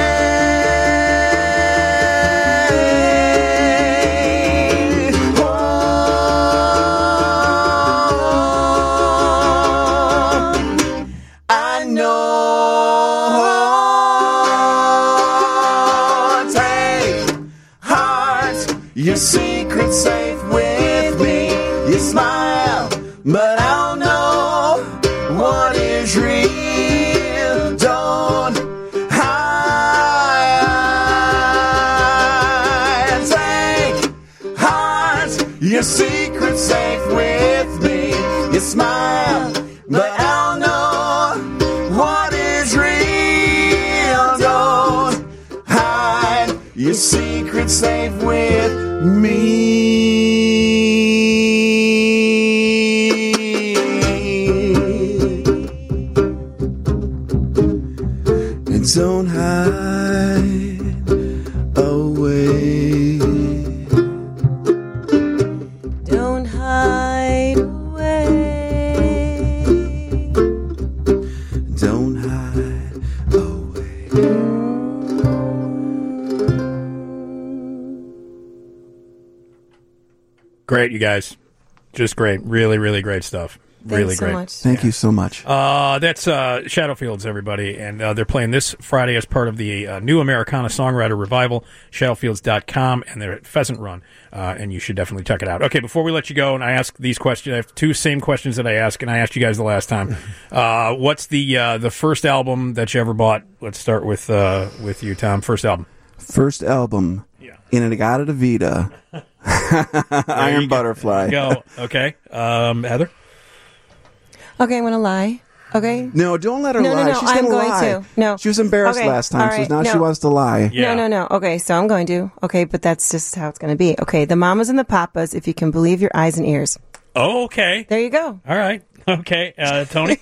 Speaker 8: Oh, I know. Take heart, your secret's safe with me. You smile, but I'll know your secret's safe with me. You smile, but I'll know what is real. Don't hide your secret's safe with me. Don't hide away.
Speaker 7: Don't hide away.
Speaker 8: Don't hide away.
Speaker 1: Great, you guys. Just great. Really, really great stuff. Really great.
Speaker 4: Much.
Speaker 5: Thank you so much.
Speaker 1: That's Shadowfields, everybody. And they're playing this Friday as part of the New Americana Songwriter Revival, shadowfields.com, and they're at Pheasant Run. And you should definitely check it out. Okay, before we let you go, and I ask these questions, I have two same questions that I asked, and I asked you guys the last time. What's the first album that you ever bought? Let's start with you, Tom. First album.
Speaker 5: First album.
Speaker 1: Yeah.
Speaker 5: In-A-Gadda-Da Vida. Iron Butterfly.
Speaker 1: Go. Okay. Heather?
Speaker 4: Okay, I'm going to lie. Okay?
Speaker 5: No, don't let her lie.
Speaker 4: No,
Speaker 5: She's
Speaker 4: I'm
Speaker 5: going
Speaker 4: to. No.
Speaker 5: She was embarrassed last time,
Speaker 4: right,
Speaker 5: so now she wants to lie.
Speaker 1: Yeah.
Speaker 4: No. Okay, so I'm going to. Okay, but that's just how it's going to be. Okay, the Mamas and the Papas, if you can believe your eyes and ears.
Speaker 1: Oh, okay.
Speaker 4: There you go.
Speaker 1: All right. Okay. Tony?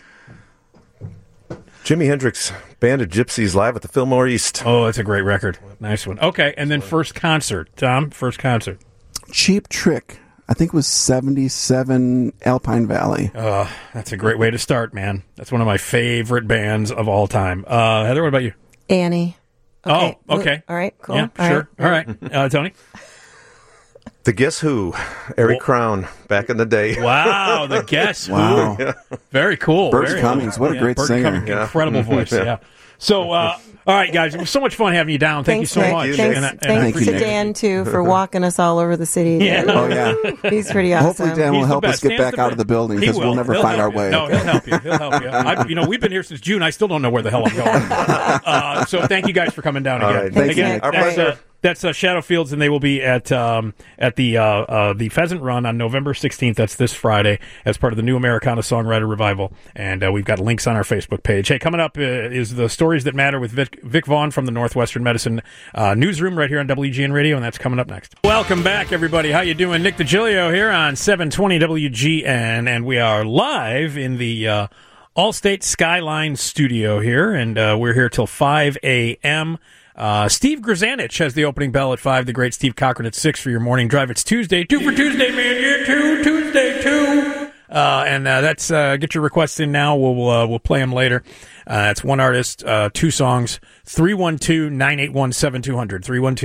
Speaker 6: Jimi Hendrix, Band of Gypsies, live at the Fillmore East.
Speaker 1: Oh, that's a great record. Nice one. Okay, and then first concert. Tom, first concert.
Speaker 5: Cheap Trick. I think it was 77 Alpine Valley.
Speaker 1: That's a great way to start, man. That's one of my favorite bands of all time. Heather, what about you?
Speaker 4: Annie.
Speaker 1: Okay. Oh, okay.
Speaker 4: All right, cool.
Speaker 1: Yeah, sure. All right. Tony?
Speaker 6: The Guess Who, Eric Crown, back in the day.
Speaker 1: Wow, the Guess Who.
Speaker 5: Wow.
Speaker 1: Yeah. Very cool.
Speaker 5: Bert
Speaker 1: Very
Speaker 5: Cummings,
Speaker 1: cool.
Speaker 5: what a great
Speaker 1: Bert
Speaker 5: singer.
Speaker 1: Cummings, incredible voice, yeah. So, all right, guys, it was so much fun having you down. Thank you so
Speaker 4: Nick.
Speaker 1: much.
Speaker 4: Thanks to Dan, too, for walking us all over the city.
Speaker 1: Yeah.
Speaker 5: Oh, yeah.
Speaker 4: He's pretty awesome.
Speaker 5: Hopefully Dan will help us get back out of the building because we'll never find our way.
Speaker 1: No, he'll help you. He'll help you. We've been here since June. I still don't know where the hell I'm going. So thank you guys for coming down again.
Speaker 6: All right.
Speaker 5: Thank you,
Speaker 6: Nick. Our pleasure.
Speaker 1: That's Shadowfields, and they will be at the Pheasant Run on November 16th. That's this Friday as part of the New Americana Songwriter Revival, and we've got links on our Facebook page. Hey, coming up is the Stories That Matter with Vic Vaughn from the Northwestern Medicine Newsroom right here on WGN Radio, and that's coming up next. Welcome back, everybody. How you doing? Nick DiGilio here on 720 WGN, and we are live in the Allstate Skyline studio here, and we're here till 5 a.m., Steve Grzanich has the opening bell at 5. The great Steve Cochran at 6 for your morning drive. It's Tuesday. 2 for Tuesday, man. Yeah, Tuesday 2. And that's get your requests in now. We'll play them later. It's one artist, 2 songs. 312-981-7200.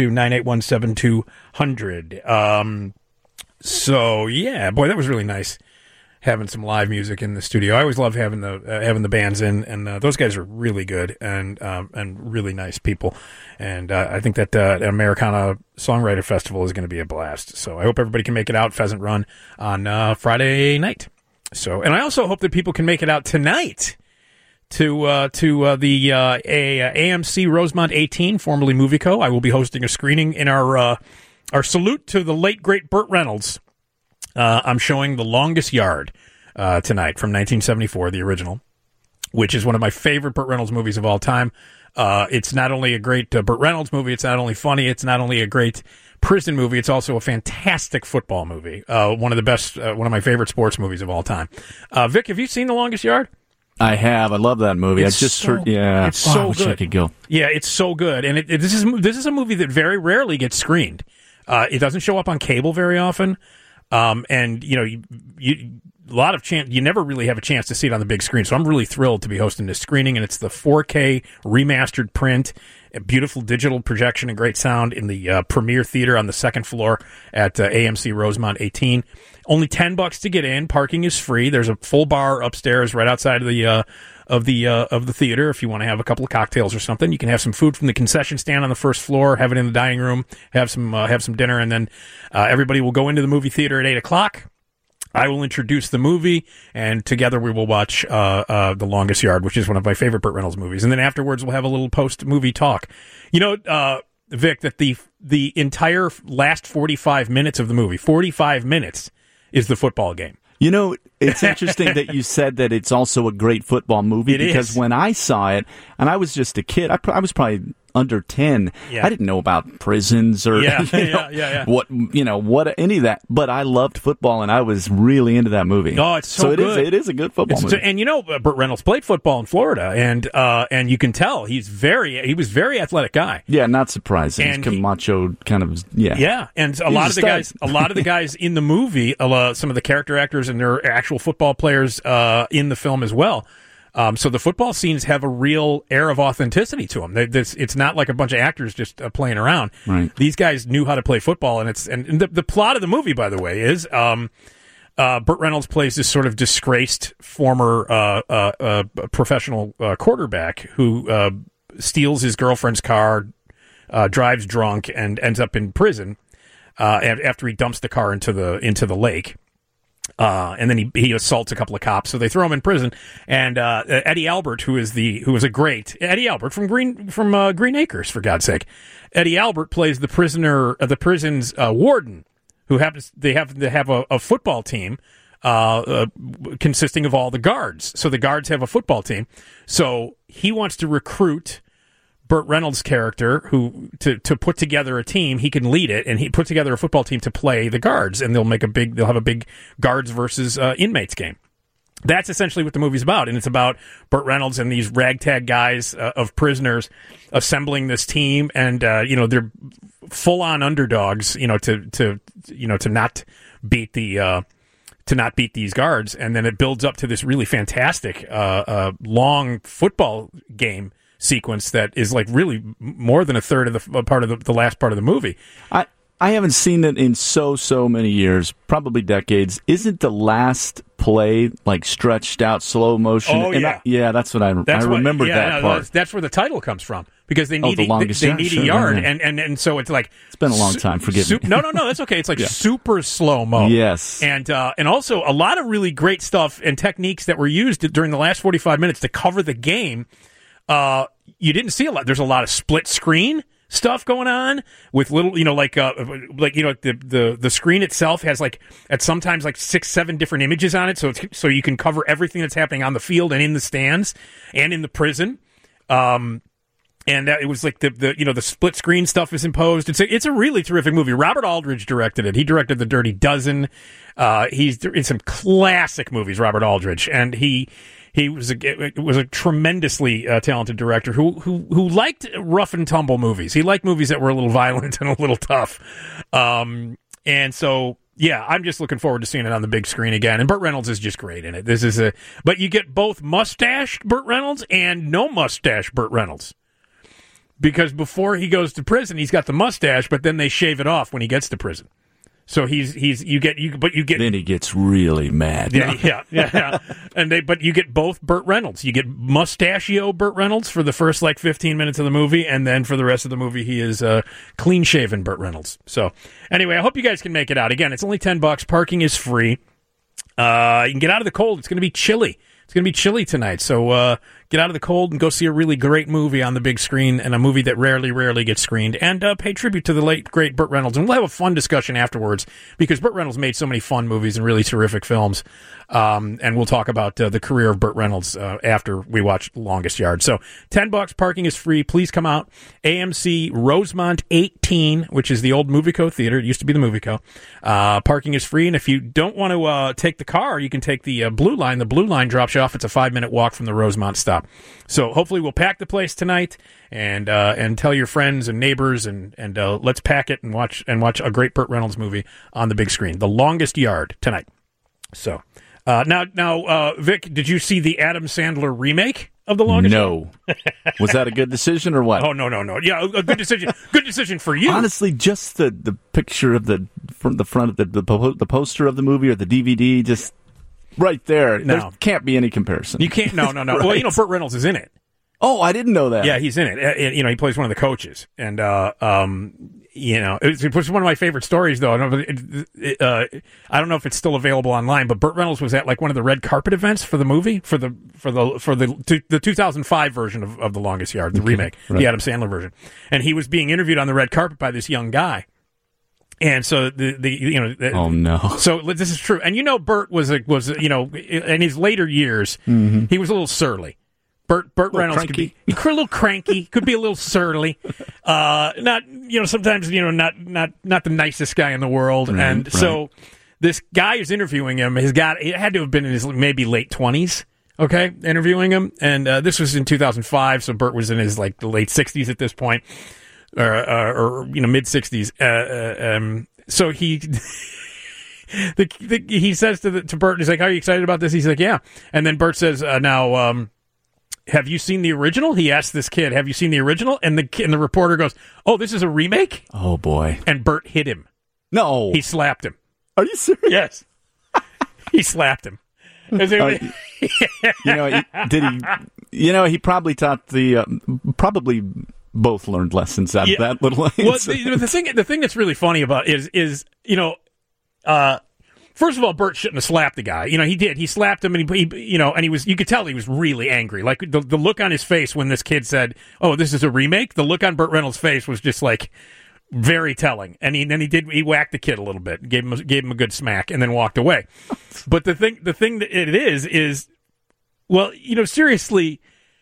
Speaker 1: 312-981-7200. So yeah, boy, that was really nice. Having some live music in the studio. I always love having the bands in, and those guys are really good and really nice people. And I think that Americana Songwriter Festival is going to be a blast. So I hope everybody can make it out. Pheasant Run on Friday night. So, and I also hope that people can make it out tonight to the AMC Rosemont 18, formerly Movie Co. I will be hosting a screening in our salute to the late great Burt Reynolds. I'm showing The Longest Yard tonight from 1974, the original, which is one of my favorite Burt Reynolds movies of all time. It's not only a great Burt Reynolds movie, it's not only funny, it's not only a great prison movie, it's also a fantastic football movie. One of the best, one of my favorite sports movies of all time. Vic, have you seen The Longest Yard?
Speaker 3: I have. I love that movie.
Speaker 1: It's
Speaker 3: I just
Speaker 1: so,
Speaker 3: heard. Yeah,
Speaker 1: it's so
Speaker 3: I wish
Speaker 1: good.
Speaker 3: I could go.
Speaker 1: Yeah, it's so good, and this is a movie that very rarely gets screened. It doesn't show up on cable very often. And you never really have a chance to see it on the big screen. So I'm really thrilled to be hosting this screening, and it's the 4K remastered print, a beautiful digital projection and great sound in the Premier Theater on the second floor at AMC Rosemont 18. Only $10 to get in. Parking is free. There's a full bar upstairs right outside of the theater. If you want to have a couple of cocktails or something, you can have some food from the concession stand on the first floor, have it in the dining room, have some dinner, and then everybody will go into the movie theater at 8:00. I will introduce the movie, and together we will watch The Longest Yard, which is one of my favorite Burt Reynolds movies. And then afterwards, we'll have a little post-movie talk. Vic, that the entire last 45 minutes of the movie, 45 minutes, is the football game.
Speaker 3: You know, it's interesting that you said that it's also a great football movie because when I saw it, and I was just a kid, I was probably under 10. I didn't know about prisons or what any of that, but I loved football and I was really into that movie.
Speaker 1: Oh, it's so good.
Speaker 3: It is a good football movie.
Speaker 1: And you know, Burt Reynolds played football in Florida, and you can tell he was very athletic guy.
Speaker 3: Yeah, not surprising. And he's macho kind of
Speaker 1: Yeah, and a lot of the guys in the movie, some of the character actors and their actual football players in the film as well. So the football scenes have a real air of authenticity to them. It's not like a bunch of actors just playing around.
Speaker 3: Right.
Speaker 1: These guys knew how to play football, and the plot of the movie, by the way, is Burt Reynolds plays this sort of disgraced former professional quarterback who steals his girlfriend's car, drives drunk, and ends up in prison after he dumps the car into the lake. And then he assaults a couple of cops, so they throw him in prison. And Eddie Albert, who was a great Eddie Albert from Green Acres, for God's sake, Eddie Albert plays the prison's warden, who happens to have a football team consisting of all the guards. So the guards have a football team. So he wants to recruit Burt Reynolds' character, who to put together a team. He can lead it, and he put together a football team to play the guards, and they'll have a big guards versus inmates game. That's essentially what the movie's about, and it's about Burt Reynolds and these ragtag guys of prisoners assembling this team, and they're full on underdogs, to not beat these guards, and then it builds up to this really fantastic long football game sequence that is like really more than a third of the last part of the movie.
Speaker 3: I haven't seen it in so many years, probably decades. Isn't the last play like stretched out slow motion?
Speaker 1: Oh,
Speaker 3: yeah. That's what I remember that part.
Speaker 1: That's where the title comes from, because they need a yard, and so it's like
Speaker 3: it's been a long time. Forgive me.
Speaker 1: No, that's okay. It's like super slow mo.
Speaker 3: Yes,
Speaker 1: and also a lot of really great stuff and techniques that were used during the last 45 minutes to cover the game. You didn't see a lot. There's a lot of split screen stuff going on with little, the screen itself has at sometimes 6-7 different images on it, so you can cover everything that's happening on the field and in the stands and in the prison. And it was like the split screen stuff is imposed. It's a really terrific movie. Robert Aldrich directed it. He directed The Dirty Dozen. He's in some classic movies, Robert Aldrich, and he was a tremendously talented director who liked rough and tumble movies. He liked movies that were a little violent and a little tough. And so, yeah, I'm just looking forward to seeing it on the big screen again. And Burt Reynolds is just great in it. But you get both mustached Burt Reynolds and no mustache Burt Reynolds. Because before he goes to prison, he's got the mustache, but then they shave it off when he gets to prison. So you get
Speaker 3: then he gets really mad.
Speaker 1: Yeah. But you get both Burt Reynolds. You get mustachio Burt Reynolds for the first 15 minutes of the movie, and then for the rest of the movie he is clean shaven Burt Reynolds. So anyway, I hope you guys can make it out. Again, it's only $10. Parking is free. You can get out of the cold. It's going to be chilly. It's going to be chilly tonight, so get out of the cold and go see a really great movie on the big screen, and a movie that rarely gets screened, and pay tribute to the late, great Burt Reynolds. And we'll have a fun discussion afterwards, because Burt Reynolds made so many fun movies and really terrific films, and we'll talk about the career of Burt Reynolds after we watch Longest Yard. So $10, parking is free. Please come out. AMC Rosemont 18, which is the old Movico Theater. It used to be the Movico. Parking is free, and if you don't want to take the car, you can take the Blue Line. The Blue Line drops you off. It's a 5-minute walk from the Rosemont stop. So hopefully we'll pack the place tonight, and tell your friends and neighbors, and let's pack it and watch a great Burt Reynolds movie on the big screen. The Longest Yard tonight. So now, Vic, did you see the Adam Sandler remake of The Longest Yard?
Speaker 3: No. Was that a good decision or what?
Speaker 1: Oh, no. Yeah, a good decision. Good decision for you.
Speaker 3: Honestly, just the picture of the front of the poster of the movie or the DVD, just right there. No. There can't be any comparison.
Speaker 1: You can't. No. Right. Well, Burt Reynolds is in it.
Speaker 3: Oh, I didn't know that.
Speaker 1: Yeah, he's in it. He plays one of the coaches, and it was one of my favorite stories, though. I don't know if it's still available online, but Burt Reynolds was at like one of the red carpet events for the movie for the 2005 version of The Longest Yard, the remake, the Adam Sandler version, and he was being interviewed on the red carpet by this young guy. And so
Speaker 3: oh no!
Speaker 1: So this is true, and Burt was in his later years, he was a little surly. Burt Reynolds cranky. Could be a little cranky, could be a little surly, sometimes not the nicest guy in the world, So this guy who's interviewing him it had to have been in his maybe late 20s. Okay, interviewing him, and this was in 2005, so Burt was in his like the late 60s at this point. Or mid 60s. So he he says to Burt, he's like, "Are you excited about this?" He's like, "Yeah." And then Burt says, "Now, have you seen the original?" He asked this kid, "Have you seen the original?" And the reporter goes, "Oh, this is a remake?"
Speaker 3: Oh boy!
Speaker 1: And Burt hit him.
Speaker 3: No,
Speaker 1: he slapped him.
Speaker 3: Are you serious?
Speaker 1: Yes, he slapped him.
Speaker 3: Did he? He probably taught probably. Both learned lessons out of that little incident.
Speaker 1: Well, the thing that's really funny about it is first of all, Burt shouldn't have slapped the guy. He did. He slapped him, and he was. You could tell he was really angry. Like the look on his face when this kid said, "Oh, this is a remake." The look on Burt Reynolds' face was just like very telling. And he whacked the kid a little bit, gave him a good smack, and then walked away. But the thing that it is, well, seriously.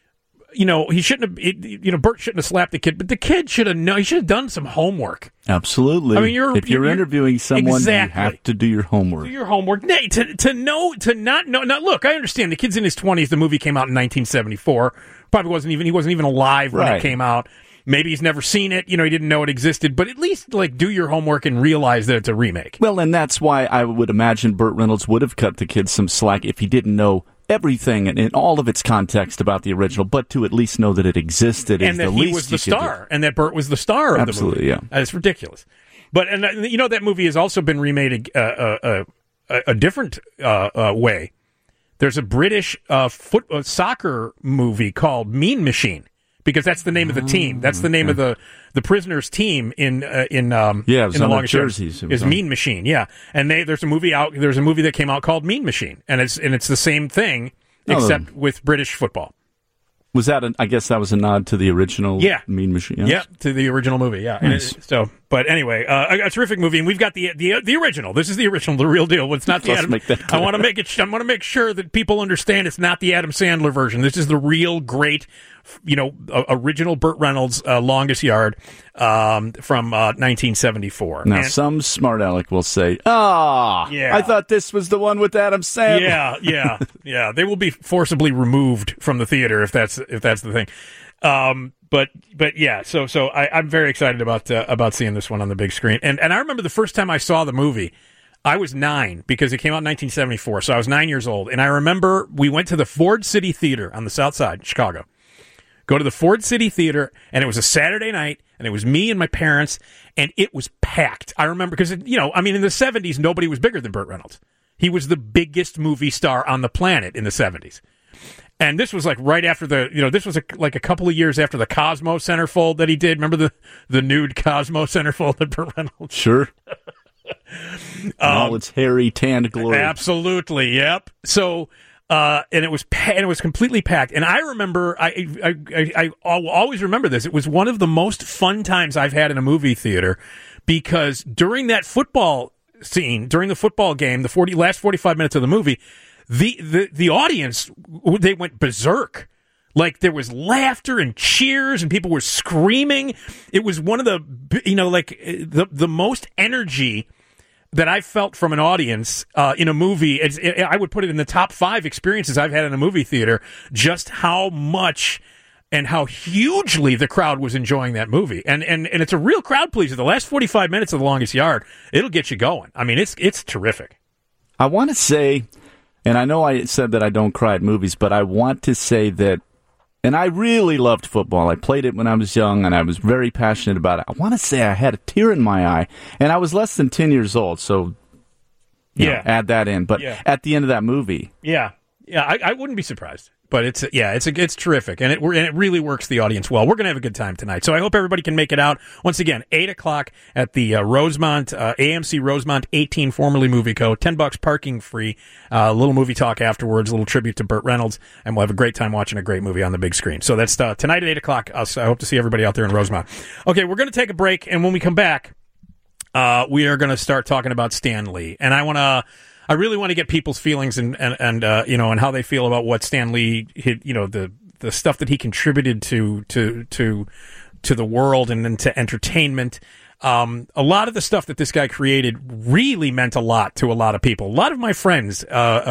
Speaker 1: He shouldn't have. Burt shouldn't have slapped the kid, but the kid should have known. He should have done some homework.
Speaker 3: Absolutely. I mean, if you're interviewing someone,
Speaker 1: exactly.
Speaker 3: You have to do your homework.
Speaker 1: Do your homework. To not know. Now, look, I understand the kid's in his 20s. The movie came out in 1974. Probably he wasn't even alive when it came out. Maybe he's never seen it. He didn't know it existed. But at least do your homework and realize that it's a remake.
Speaker 3: Well, and that's why I would imagine Burt Reynolds would have cut the kid some slack if he didn't know everything in all of its context about the original, but to at least know that it existed
Speaker 1: and that he was the star, and that Burt was the star of the movie.
Speaker 3: Yeah,
Speaker 1: it's ridiculous. But that movie has also been remade a different way. There's a British soccer movie called Mean Machine, because that's the name of the team. That's the name of the prisoners' team in The Longest Yard is Mean Machine. Yeah, and there's a movie out. There's a movie that came out called Mean Machine, and it's the same thing except with British football.
Speaker 3: Was that? I guess that was a nod to the original. Mean Machine. Yes.
Speaker 1: Yeah, to the original movie. Yeah.
Speaker 3: Nice.
Speaker 1: But anyway, a terrific movie, and we've got the original. This is the original, the real deal. It's not the Adam. I want to make sure that people understand it's not the Adam Sandler version. This is the real great, original Burt Reynolds Longest Yard from 1974.
Speaker 3: Now, some smart aleck will say, I thought this was the one with Adam Sandler.
Speaker 1: Yeah. They will be forcibly removed from the theater if that's the thing. But yeah, so I'm very excited about seeing this one on the big screen. And I remember the first time I saw the movie, I was 9 because it came out in 1974. So I was 9 years old. And I remember we went to the Ford City Theater on the South Side, Chicago. Go to the Ford City Theater, and it was a Saturday night, and it was me and my parents, and it was packed. I remember because, in the 70s, nobody was bigger than Burt Reynolds. He was the biggest movie star on the planet in the 70s. And this was like right after this was like a couple of years after the Cosmo centerfold that he did. Remember the nude Cosmo centerfold that Burt Reynolds?
Speaker 3: Sure. All its hairy, tanned glory.
Speaker 1: Absolutely, yep. So, and it was completely packed. And I remember, I always remember this. It was one of the most fun times I've had in a movie theater because during that football scene, during the football game, the last 45 minutes of the movie, the audience, they went berserk. Like there was laughter and cheers and people were screaming. It was one of the, the most energy that I felt from an audience in a movie. I would put it in the top 5 experiences I've had in a movie theater, just how much and how hugely the crowd was enjoying that movie. And it's a real crowd pleaser. The last 45 minutes of The Longest Yard, it'll get you going. I mean, it's terrific.
Speaker 3: I want to say, and I know I said that I don't cry at movies, but I want to say that, and I really loved football. I played it when I was young, and I was very passionate about it. I want to say I had a tear in my eye, and I was less than 10 years old, so add that in. But at the end of that movie.
Speaker 1: Yeah, I wouldn't be surprised. But it's terrific, and it really works the audience well. We're going to have a good time tonight, so I hope everybody can make it out. Once again, 8:00 at the Rosemont, AMC Rosemont 18, formerly Movie Co. $10 parking free. A little movie talk afterwards, a little tribute to Burt Reynolds, and we'll have a great time watching a great movie on the big screen. So that's tonight at 8:00. I hope to see everybody out there in Rosemont. Okay, we're going to take a break, and when we come back, we are going to start talking about Stan Lee, and I really want to get people's feelings and how they feel about what Stan Lee, the stuff that he contributed to the world and then to entertainment. A lot of the stuff that this guy created really meant a lot to a lot of people. A lot of my friends,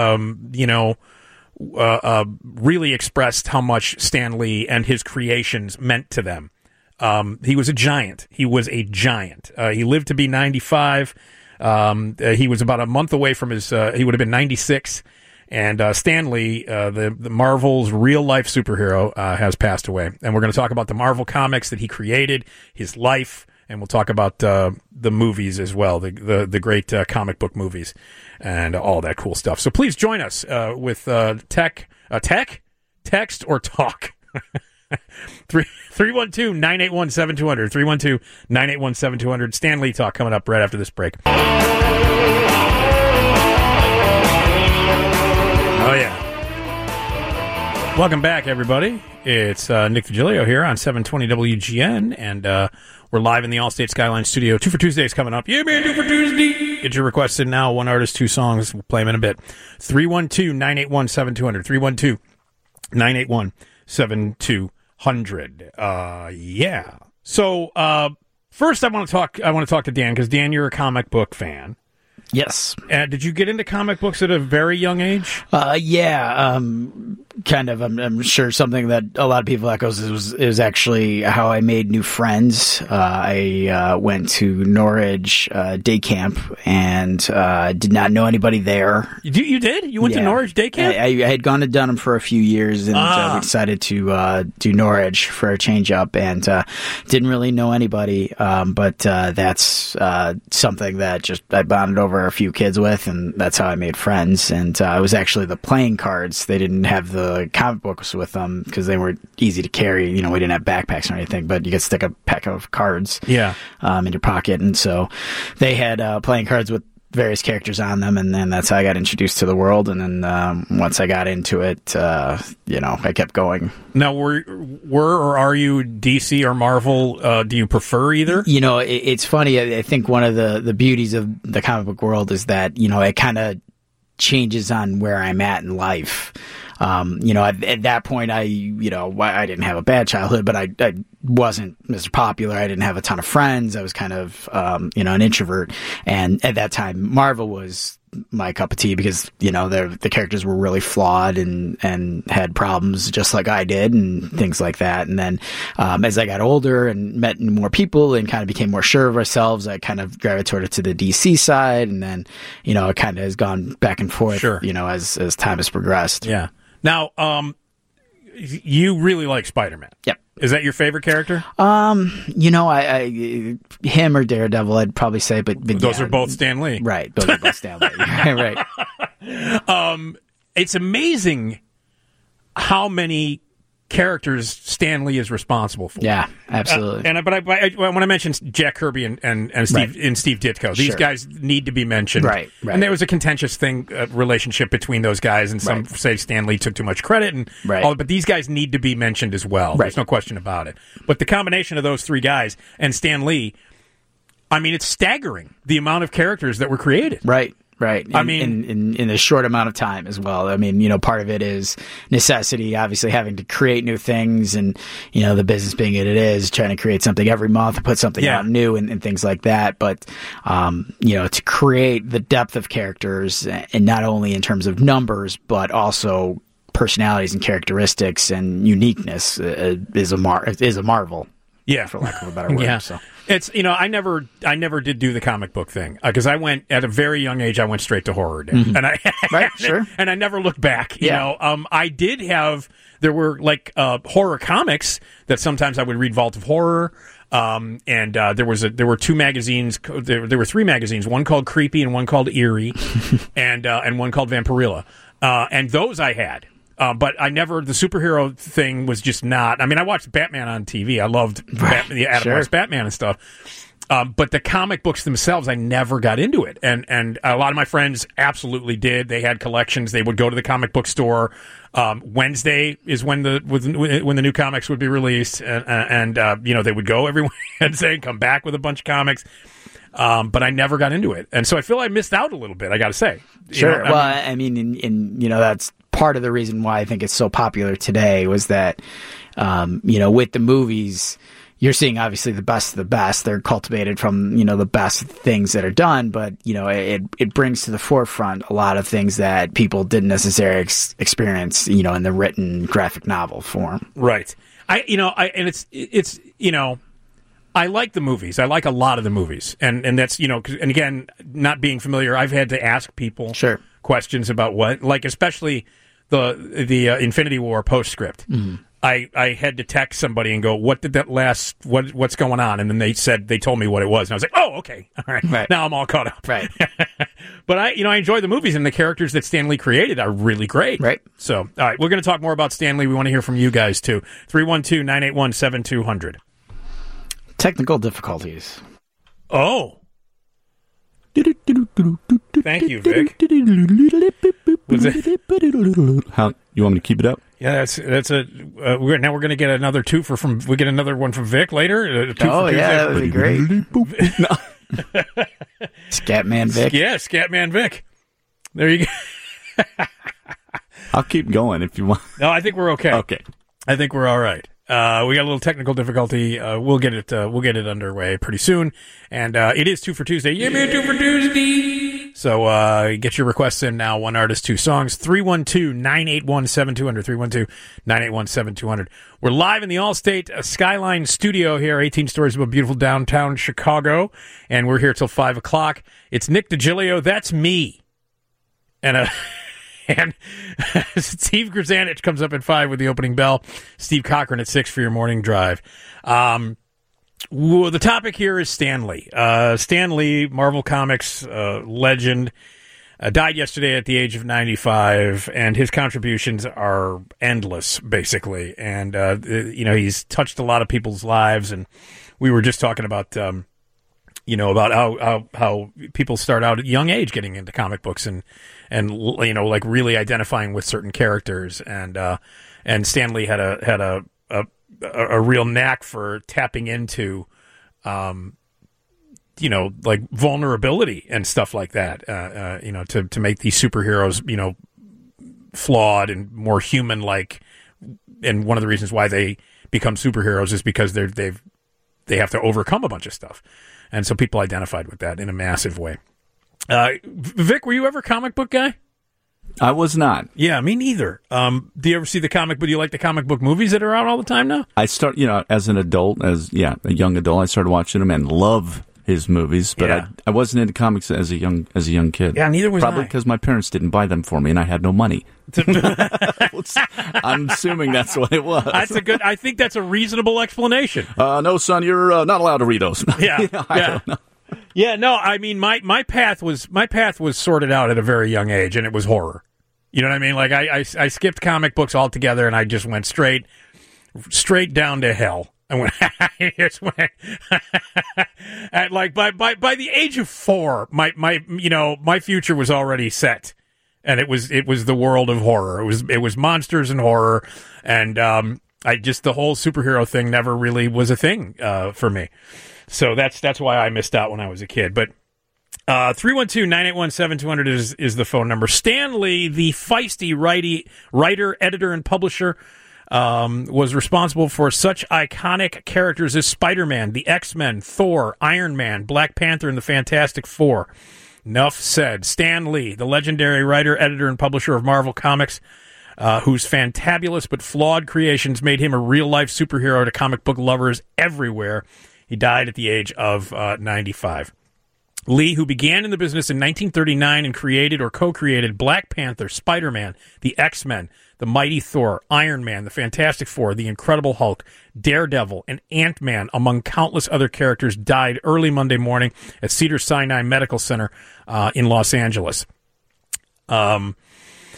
Speaker 1: really expressed how much Stan Lee and his creations meant to them. He was a giant. He lived to be 95. He was about a month away from his, he would have been 96. And Stan Lee, the Marvel's real-life superhero, has passed away. And we're going to talk about the Marvel comics that he created, his life, and we'll talk about the movies as well, the great comic book movies, and all that cool stuff. So please join us with text or talk. 312-981-7200. 312-981-7200. Stan Lee talk coming up right after this break. Oh, yeah. Welcome back, everybody. It's Nick Vigilio here on 720 WGN, and we're live in the Allstate Skyline studio. 2 for Tuesdays coming up. Yeah, man, 2 for Tuesday. Get your requests in now. One artist, 2 songs. We'll play them in a bit. 312-981-7200. 312-981-7200. Yeah. So first, I want to talk to Dan, because Dan, you're a comic book fan.
Speaker 2: Yes.
Speaker 1: Did you get into comic books at a very young age?
Speaker 2: Yeah. Kind of. I'm sure something that a lot of people echoes is actually how I made new friends. I went to Norwich day camp and did not know anybody there.
Speaker 1: You did? You went to Norwich day camp?
Speaker 2: I had gone to Dunham for a few years, and we decided to do Norwich for a change up, and didn't really know anybody. But that's something that just I bonded over a few kids with, and that's how I made friends. And it was actually the playing cards. They didn't have the comic books with them because they were easy to carry. We didn't have backpacks or anything, but you could stick a pack of cards in your pocket. And so they had playing cards with various characters on them, and then that's how I got introduced to the world. And then once I got into it, I kept going.
Speaker 1: Now, were or are you DC or Marvel? Do you prefer either?
Speaker 2: It's funny. I think one of the beauties of the comic book world is that, it kind of changes on where I'm at in life. At that point, I didn't have a bad childhood, but I wasn't Mr. Popular. I didn't have a ton of friends. I was kind of, an introvert. And at that time, Marvel was my cup of tea because, the characters were really flawed and had problems just like I did and things like that. And then, as I got older and met more people and kind of became more sure of ourselves, I kind of gravitated to the DC side. And then, it kind of has gone back and forth, as time has progressed.
Speaker 1: Yeah. Now, you really like Spider-Man.
Speaker 2: Yep.
Speaker 1: Is that your favorite character?
Speaker 2: I him or Daredevil, I'd probably say, but
Speaker 1: those are both Stan Lee.
Speaker 2: Right. Those are both Stan Lee. Right.
Speaker 1: It's amazing how many characters Stan Lee is responsible for.
Speaker 2: Yeah, absolutely.
Speaker 1: But when I mentioned Jack Kirby and Steve and Steve Ditko, these guys need to be mentioned.
Speaker 2: Right.
Speaker 1: And there was a contentious relationship between those guys, and some say Stan Lee took too much credit, and all, but these guys need to be mentioned as well. There's no question about it. But the combination of those three guys and Stan Lee, it's staggering the amount of characters that were created.
Speaker 2: Right. In a short amount of time as well. Part of it is necessity, obviously having to create new things, and, the business being it is, trying to create something every month, put something out new and things like that. But, to create the depth of characters, and not only in terms of numbers, but also personalities and characteristics and uniqueness is a marvel.
Speaker 1: Yeah,
Speaker 2: for lack of a better word.
Speaker 1: Yeah.
Speaker 2: So.
Speaker 1: It's I never did do the comic book thing because I went at a very young age. I went straight to horror day, and I never looked back. You know, I did have there were horror comics that sometimes I would read. Vault of Horror, and there were two magazines. There were three magazines. One called Creepy and one called Eerie, and one called Vampirilla. And those I had. But the superhero thing was just not. I mean, I watched Batman on TV. I loved the Adam West Batman and stuff. But the comic books themselves, I never got into it. And a lot of my friends absolutely did. They had collections. They would go to the comic book store. Wednesday is when the new comics would be released. And they would go every Wednesday, come back with a bunch of comics. But I never got into it. And so I feel I missed out a little bit, I got to say.
Speaker 2: Sure. I mean, that's part of the reason why I think it's so popular today was that, with the movies, you're seeing obviously the best of the best. They're cultivated from, the best things that are done, but, it brings to the forefront a lot of things that people didn't necessarily experience, in the written graphic novel form.
Speaker 1: Right. I like the movies. I like a lot of the movies. And that's, and again, not being familiar, I've had to ask people questions about what, like especially the Infinity War postscript. Mm-hmm. I had to text somebody and go, what did that what's going on? And then they told me what it was. And I was like, oh, okay. All right. Now I'm all caught up.
Speaker 2: Right.
Speaker 1: But I enjoy the movies, and the characters that Stan Lee created are really great.
Speaker 2: Right.
Speaker 1: So, all right, we're going to talk more about Stan Lee. We want to hear from you guys too. 312-981-7200.
Speaker 2: Technical difficulties.
Speaker 1: Oh. Thank you, Vic.
Speaker 3: How you want me to keep it up?
Speaker 1: Yeah, that's a. We're going to get another twofer from. We get another one from Vic later.
Speaker 2: That would be great. Scatman Vic.
Speaker 1: Yeah, Scatman Vic. There you go.
Speaker 3: I'll keep going if you want.
Speaker 1: No, I think we're okay.
Speaker 3: Okay,
Speaker 1: I think we're all right. We got a little technical difficulty. We'll get it underway pretty soon. And it is 2 for Tuesday. Give me a 2 for Tuesday. So get your requests in now. One artist, 2 songs. 312-981-7200. 312-981-7200. We're live in the Allstate Skyline studio here, 18 stories above beautiful downtown Chicago. And we're here till 5 o'clock. It's Nick DiGilio. That's me. And Steve Grzanich comes up at 5 with the opening bell. Steve Cochran at 6 for your morning drive. The topic here is Stan Lee. Stan Lee, Marvel Comics legend, died yesterday at the age of 95, and his contributions are endless, basically. And, he's touched a lot of people's lives, and we were just talking about... about how people start out at a young age getting into comic books and like really identifying with certain characters, and Stan Lee had a real knack for tapping into like vulnerability and stuff like that, to make these superheroes flawed and more human like. And one of the reasons why they become superheroes is because they have to overcome a bunch of stuff. And so people identified with that in a massive way. Vic, were you ever a comic book guy?
Speaker 3: I was not.
Speaker 1: Yeah, me neither. Do you ever see the comic book? Do you like the comic book movies that are out all the time now?
Speaker 3: I start, as an adult, a young adult, I started watching them and love his movies, but I wasn't into comics as a young kid.
Speaker 1: Yeah, neither was
Speaker 3: Probably because my parents didn't buy them for me and I had no money. I'm assuming that's what it was.
Speaker 1: I think that's a reasonable explanation.
Speaker 3: No, son, you're not allowed to read those.
Speaker 1: Yeah, I don't know. Yeah, no, I mean my path was sorted out at a very young age, and it was horror. You know what I mean? Like I skipped comic books altogether, and I just went straight down to hell. I just went at like by the age of 4, my future was already set, and it was the world of horror. It was monsters and horror, and the whole superhero thing never really was a thing for me. So that's why I missed out when I was a kid. But 312-981-7200 is the phone number. Stan Lee, the feisty writer, editor, and publisher, was responsible for such iconic characters as Spider-Man, the X-Men, Thor, Iron Man, Black Panther, and the Fantastic Four. Enough said. Stan Lee, the legendary writer, editor, and publisher of Marvel Comics, whose fantabulous but flawed creations made him a real-life superhero to comic book lovers everywhere. He died at the age of 95. Lee, who began in the business in 1939 and created or co-created Black Panther, Spider-Man, the X-Men, the Mighty Thor, Iron Man, the Fantastic Four, the Incredible Hulk, Daredevil, and Ant-Man, among countless other characters, died early Monday morning at Cedars-Sinai Medical Center in Los Angeles.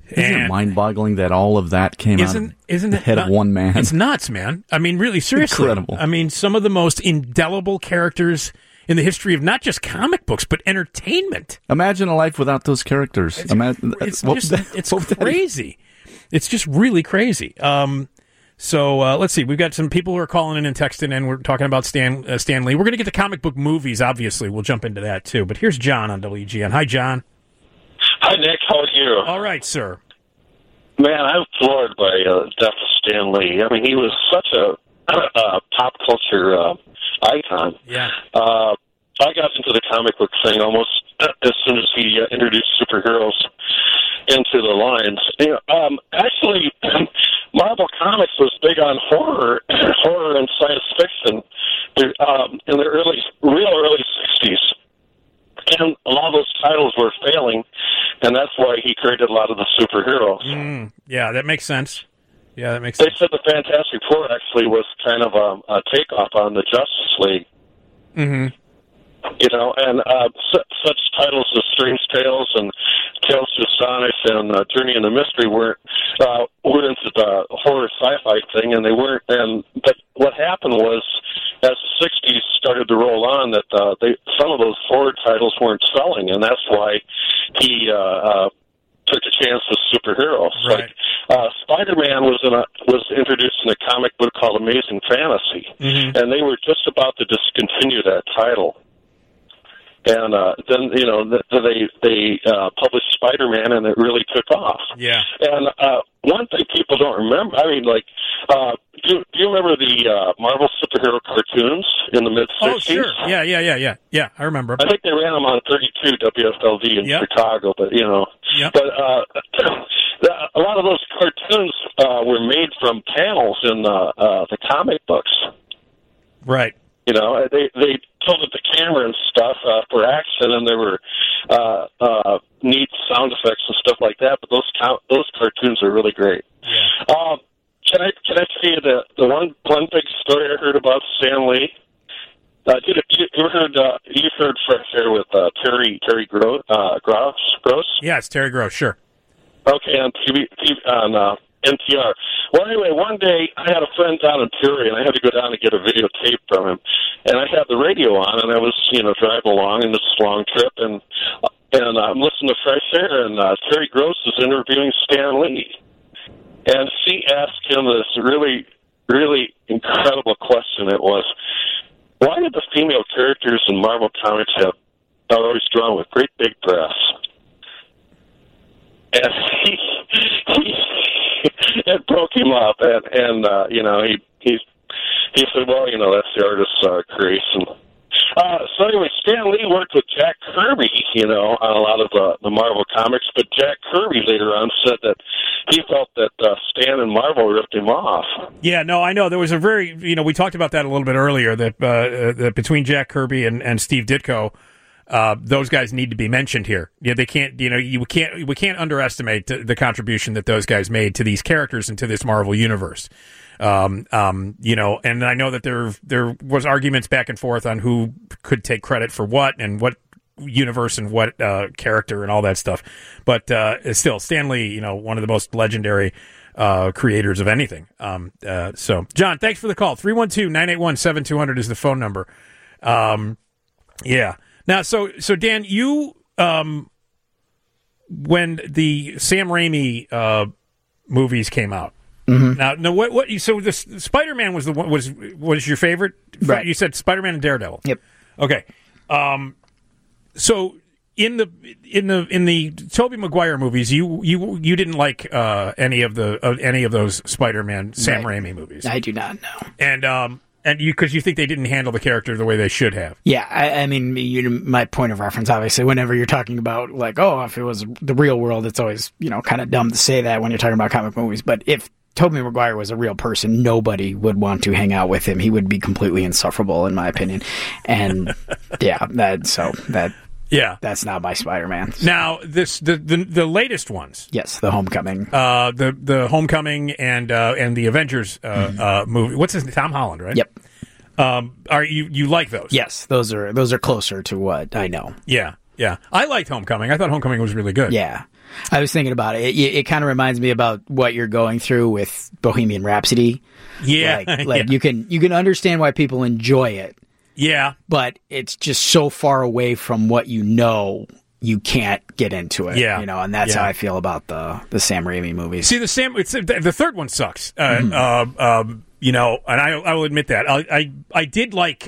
Speaker 3: Isn't it mind-boggling that all of that came out of the head of one man?
Speaker 1: It's nuts, man. I mean, really, seriously.
Speaker 3: Incredible.
Speaker 1: I mean, some of the most indelible characters in the history of not just comic books, but entertainment.
Speaker 3: Imagine a life without those characters.
Speaker 1: It's crazy. It's just really crazy. So let's see. We've got some people who are calling in and texting, and we're talking about Stan Lee. We're going to get the comic book movies, obviously. We'll jump into that, too. But here's John on WGN. Hi, John.
Speaker 9: Hi, Nick. How are you?
Speaker 1: All right, sir.
Speaker 9: Man, I'm floored by the death of Stan Lee. I mean, he was such a pop culture icon.
Speaker 1: Yeah.
Speaker 9: I got into the comic book thing almost as soon as he introduced superheroes into the lines. Actually, Marvel Comics was big on horror and science fiction in the early 60s. And a lot of those titles were failing, and that's why he created a lot of the superheroes.
Speaker 1: Yeah, that makes sense.
Speaker 9: They said the Fantastic Four actually was kind of a takeoff on the Justice League.
Speaker 1: Mm-hmm.
Speaker 9: You know, and such titles as Strange Tales and Tales to Astonish and Journey into Mystery weren't into the horror sci-fi thing, and they weren't. But what happened was, as the '60s started to roll on, that some of those horror titles weren't selling, and that's why he took a chance with superheroes.
Speaker 1: Right.
Speaker 9: Like Spider-Man was introduced in a comic book called Amazing Fantasy, and they were just about to discontinue that title. And then, you know, they published Spider-Man, and it really took off.
Speaker 1: Yeah.
Speaker 9: And one thing people don't remember, I mean, like, do you remember the Marvel superhero cartoons in the mid-'60s?
Speaker 1: Oh, sure. Yeah. Yeah, I remember.
Speaker 9: I think they ran them on 32 WFLD in Chicago, but, you know.
Speaker 1: Yep.
Speaker 9: But a lot of those cartoons were made from panels in the comic books.
Speaker 1: Right.
Speaker 9: You know, they tilted the camera and stuff for action, and there were neat sound effects and stuff like that. But those cartoons are really great.
Speaker 1: Yeah.
Speaker 9: Can I tell you the one big story I heard about Stan Lee? You heard Fresh Air with Terry Gross?
Speaker 1: Yeah, it's Terry Gross. Sure.
Speaker 9: Okay, on TV on NPR. Well, anyway, one day I had a friend down in Peoria, and I had to go down and get a videotape from him. And I had the radio on, and I was, driving along in this long trip, and I'm listening to Fresh Air, and Terry Gross is interviewing Stan Lee. And she asked him this really, really incredible question. It was, why did the female characters in Marvel Comics are always drawn with great big breasts? And it broke him up, and he said, well, that's the artist's creation. So anyway, Stan Lee worked with Jack Kirby, on a lot of the Marvel comics, but Jack Kirby later on said that he felt that Stan and Marvel ripped him off.
Speaker 1: Yeah, no, I know. There was a very, we talked about that a little bit earlier, that between Jack Kirby and Steve Ditko, those guys need to be mentioned here. Yeah, they can't, we can't underestimate the contribution that those guys made to these characters and to this Marvel universe. And I know that there was arguments back and forth on who could take credit for what and what universe and what character and all that stuff. But still, Stan Lee, one of the most legendary creators of anything. So, John, thanks for the call. 312-981-7200 is the phone number. Yeah. Now, so Dan, you when the Sam Raimi movies came out.
Speaker 2: Mm-hmm.
Speaker 1: Now, what? So the Spider-Man was the one was your favorite?
Speaker 2: Right.
Speaker 1: You said Spider-Man and Daredevil.
Speaker 2: Yep.
Speaker 1: Okay. So in the Tobey Maguire movies, you didn't like any of those Spider-Man Sam Raimi movies.
Speaker 2: I do not know.
Speaker 1: And because you think they didn't handle the character the way they should have.
Speaker 2: Yeah, I mean, my point of reference, obviously, whenever you're talking about, like, if it was the real world, it's always, kind of dumb to say that when you're talking about comic movies. But if Tobey Maguire was a real person, nobody would want to hang out with him. He would be completely insufferable, in my opinion. And, that's not my Spider-Man. So.
Speaker 1: Now, the latest ones.
Speaker 2: Yes, the Homecoming.
Speaker 1: The Homecoming and the Avengers movie. What's his name? Tom Holland, right?
Speaker 2: Yep.
Speaker 1: Are you like those?
Speaker 2: Yes, those are closer to what I know.
Speaker 1: Yeah. Yeah. I liked Homecoming. I thought Homecoming was really good.
Speaker 2: Yeah. I was thinking about it. It kind of reminds me about what you're going through with Bohemian Rhapsody.
Speaker 1: Yeah.
Speaker 2: Like you can understand why people enjoy it.
Speaker 1: Yeah.
Speaker 2: But it's just so far away from what you can't get into it.
Speaker 1: Yeah.
Speaker 2: And that's how I feel about the Sam Raimi movies.
Speaker 1: See, the third one sucks. And I will admit that. I did like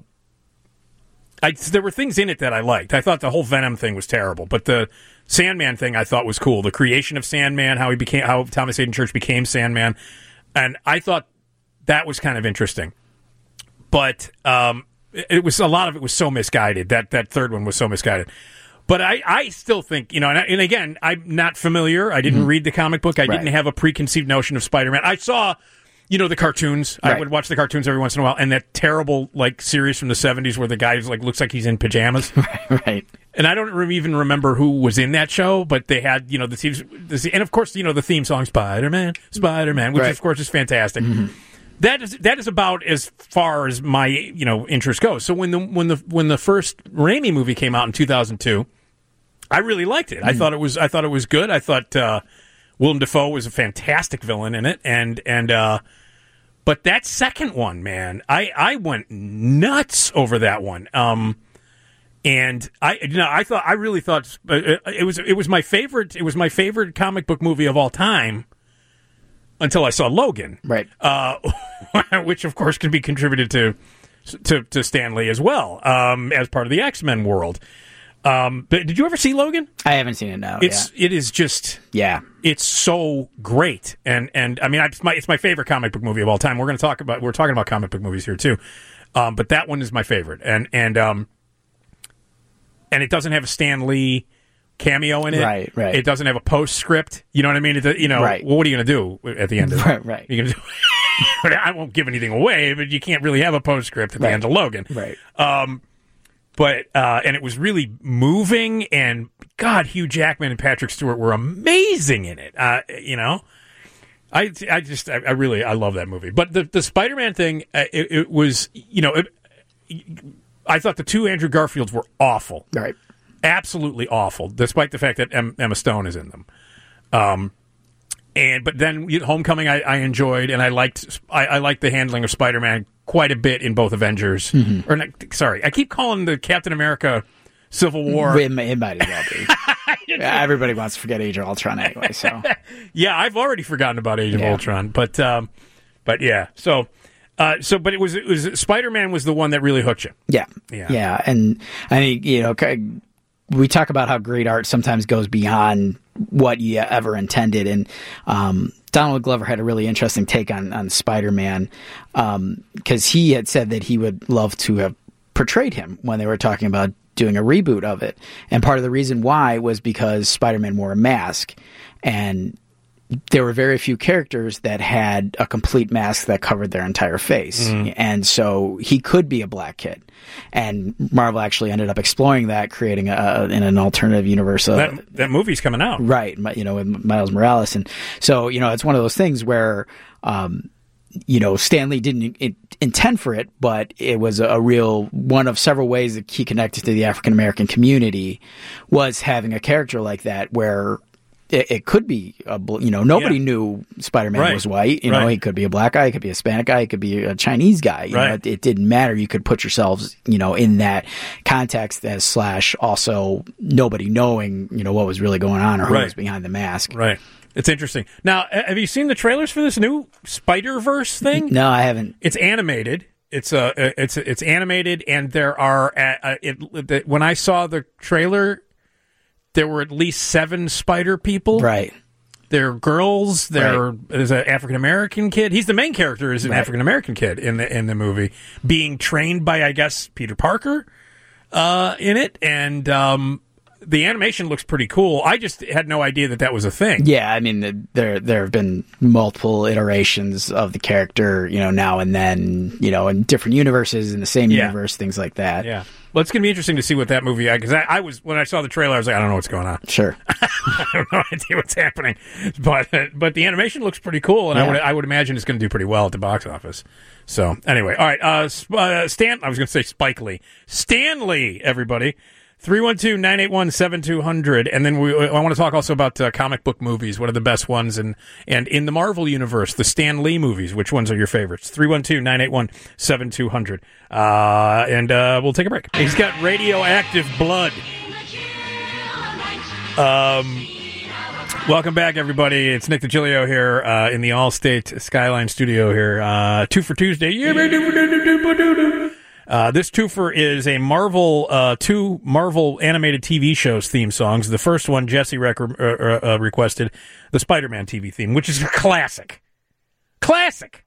Speaker 1: there were things in it that I liked. I thought the whole Venom thing was terrible, but the Sandman thing I thought was cool. The creation of Sandman, how Thomas Hayden Church became Sandman, and I thought that was kind of interesting. But it was a lot of it was so misguided. That third one was so misguided. But I still think, and again, I'm not familiar. I didn't read the comic book. I didn't have a preconceived notion of Spider-Man. I saw, the cartoons. I would watch the cartoons every once in a while, and that terrible series from the 70s where the guy looks like he's in pajamas.
Speaker 2: Right.
Speaker 1: And I don't even remember who was in that show, but they had, the themes, and of course, the theme song Spider-Man, which of course is fantastic. Mm-hmm. That is about as far as my interest goes. So when the first Raimi movie came out in 2002, I really liked it. I thought it was good. I thought Willem Dafoe was a fantastic villain in it, and but that second one, man, I went nuts over that one. And I really thought it was my favorite. It was my favorite comic book movie of all time. Until I saw Logan,
Speaker 2: right?
Speaker 1: Which of course can be contributed to Stan Lee as well, as part of the X-Men world. But did you ever see Logan?
Speaker 2: I haven't seen it. No,
Speaker 1: it is just it's so great, and I mean it's my favorite comic book movie of all time. We're talking about comic book movies here too, but that one is my favorite, and it doesn't have a Stan Lee cameo in it.
Speaker 2: Right.
Speaker 1: It doesn't have a postscript. You know what I mean?
Speaker 2: Right.
Speaker 1: Well, what are you going to do at the end of it?
Speaker 2: Right.
Speaker 1: You're gonna do, I won't give anything away, but you can't really have a postscript at the end of Logan.
Speaker 2: Right.
Speaker 1: But it was really moving, and God, Hugh Jackman and Patrick Stewart were amazing in it. I love that movie. But the Spider-Man thing, it was, I thought the two Andrew Garfields were awful.
Speaker 2: Right.
Speaker 1: Absolutely awful, despite the fact that Emma Stone is in them. But then Homecoming I enjoyed, and I liked the handling of Spider-Man quite a bit in both Avengers. Mm-hmm. Or sorry, I keep calling the Captain America Civil War.
Speaker 2: It might as well be. Everybody wants to forget Age of Ultron anyway. So
Speaker 1: yeah, I've already forgotten about Age of Ultron, but yeah, so. But it was Spider-Man was the one that really hooked you.
Speaker 2: Yeah, and I mean, we talk about how great art sometimes goes beyond what you ever intended, and Donald Glover had a really interesting take on Spider-Man, because he had said that he would love to have portrayed him when they were talking about doing a reboot of it, and part of the reason why was because Spider-Man wore a mask, and there were very few characters that had a complete mask that covered their entire face. And so he could be a black kid. And Marvel actually ended up exploring that, creating in an alternative universe.
Speaker 1: That movie's coming out.
Speaker 2: Right. With Miles Morales. And so, it's one of those things where, Stan Lee didn't intend for it, but it was a real one of several ways that he connected to the African American community was having a character like that where it could be, nobody knew Spider-Man was white. He could be a black guy, he could be a Hispanic guy, he could be a Chinese guy. It didn't matter. You could put yourselves, in that context as / also nobody knowing, what was really going on or who was behind the mask.
Speaker 1: Right. It's interesting. Now, have you seen the trailers for this new Spider-Verse thing?
Speaker 2: No, I haven't.
Speaker 1: It's animated. It's animated, and there are when I saw the trailer, there were at least 7 spider people.
Speaker 2: Right.
Speaker 1: They're girls. There's an African American kid. He's the main character. Is an African American kid in the movie, being trained by, I guess, Peter Parker in it, and the animation looks pretty cool. I just had no idea that was a thing.
Speaker 2: Yeah, I mean, there have been multiple iterations of the character, now and then, in different universes, in the same universe, things like that.
Speaker 1: Yeah. Well, it's going to be interesting to see what that movie, because I was, when I saw the trailer, I was like, I don't know what's going on.
Speaker 2: Sure.
Speaker 1: I have no idea what's happening. But the animation looks pretty cool, and I would imagine it's going to do pretty well at the box office. So, anyway, all right. I was going to say Spike Lee. Stan Lee, everybody. 312-981-7200. And then I want to talk also about comic book movies. What are the best ones? And in the Marvel universe, the Stan Lee movies, which ones are your favorites? 312-981-7200. And we'll take a break. He's got radioactive blood. Welcome back, everybody. It's Nick DiGilio here in the Allstate Skyline studio here. Two for Tuesday. This twofer is a two Marvel animated TV shows theme songs. The first one, Jesse requested the Spider-Man TV theme, which is a classic. Classic!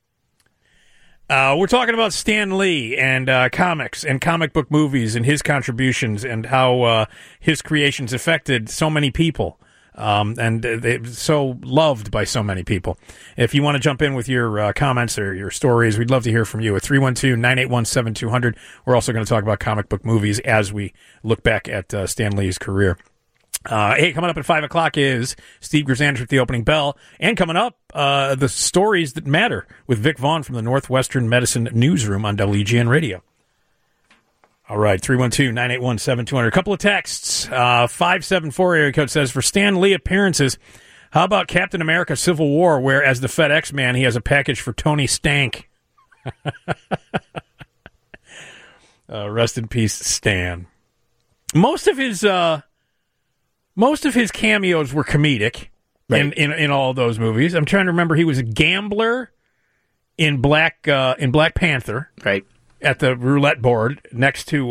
Speaker 1: We're talking about Stan Lee and comics and comic book movies and his contributions and how his creations affected so many people. And they're so loved by so many people. If you want to jump in with your comments or your stories, we'd love to hear from you at 312-981-7200. We're also going to talk about comic book movies as we look back at Stan Lee's career. Hey, coming up at 5 o'clock is Steve Grzanich with the opening bell. And coming up, the stories that matter with Vic Vaughn from the Northwestern Medicine Newsroom on WGN Radio. All right, 312-981-7200. A couple of texts. 574 area code says, for Stan Lee appearances, how about Captain America Civil War, where as the FedEx man, he has a package for Tony Stank? Rest in peace, Stan. Most of his cameos were comedic, right, in all of those movies. I'm trying to remember. He was a gambler in Black Panther, right, at the roulette board next to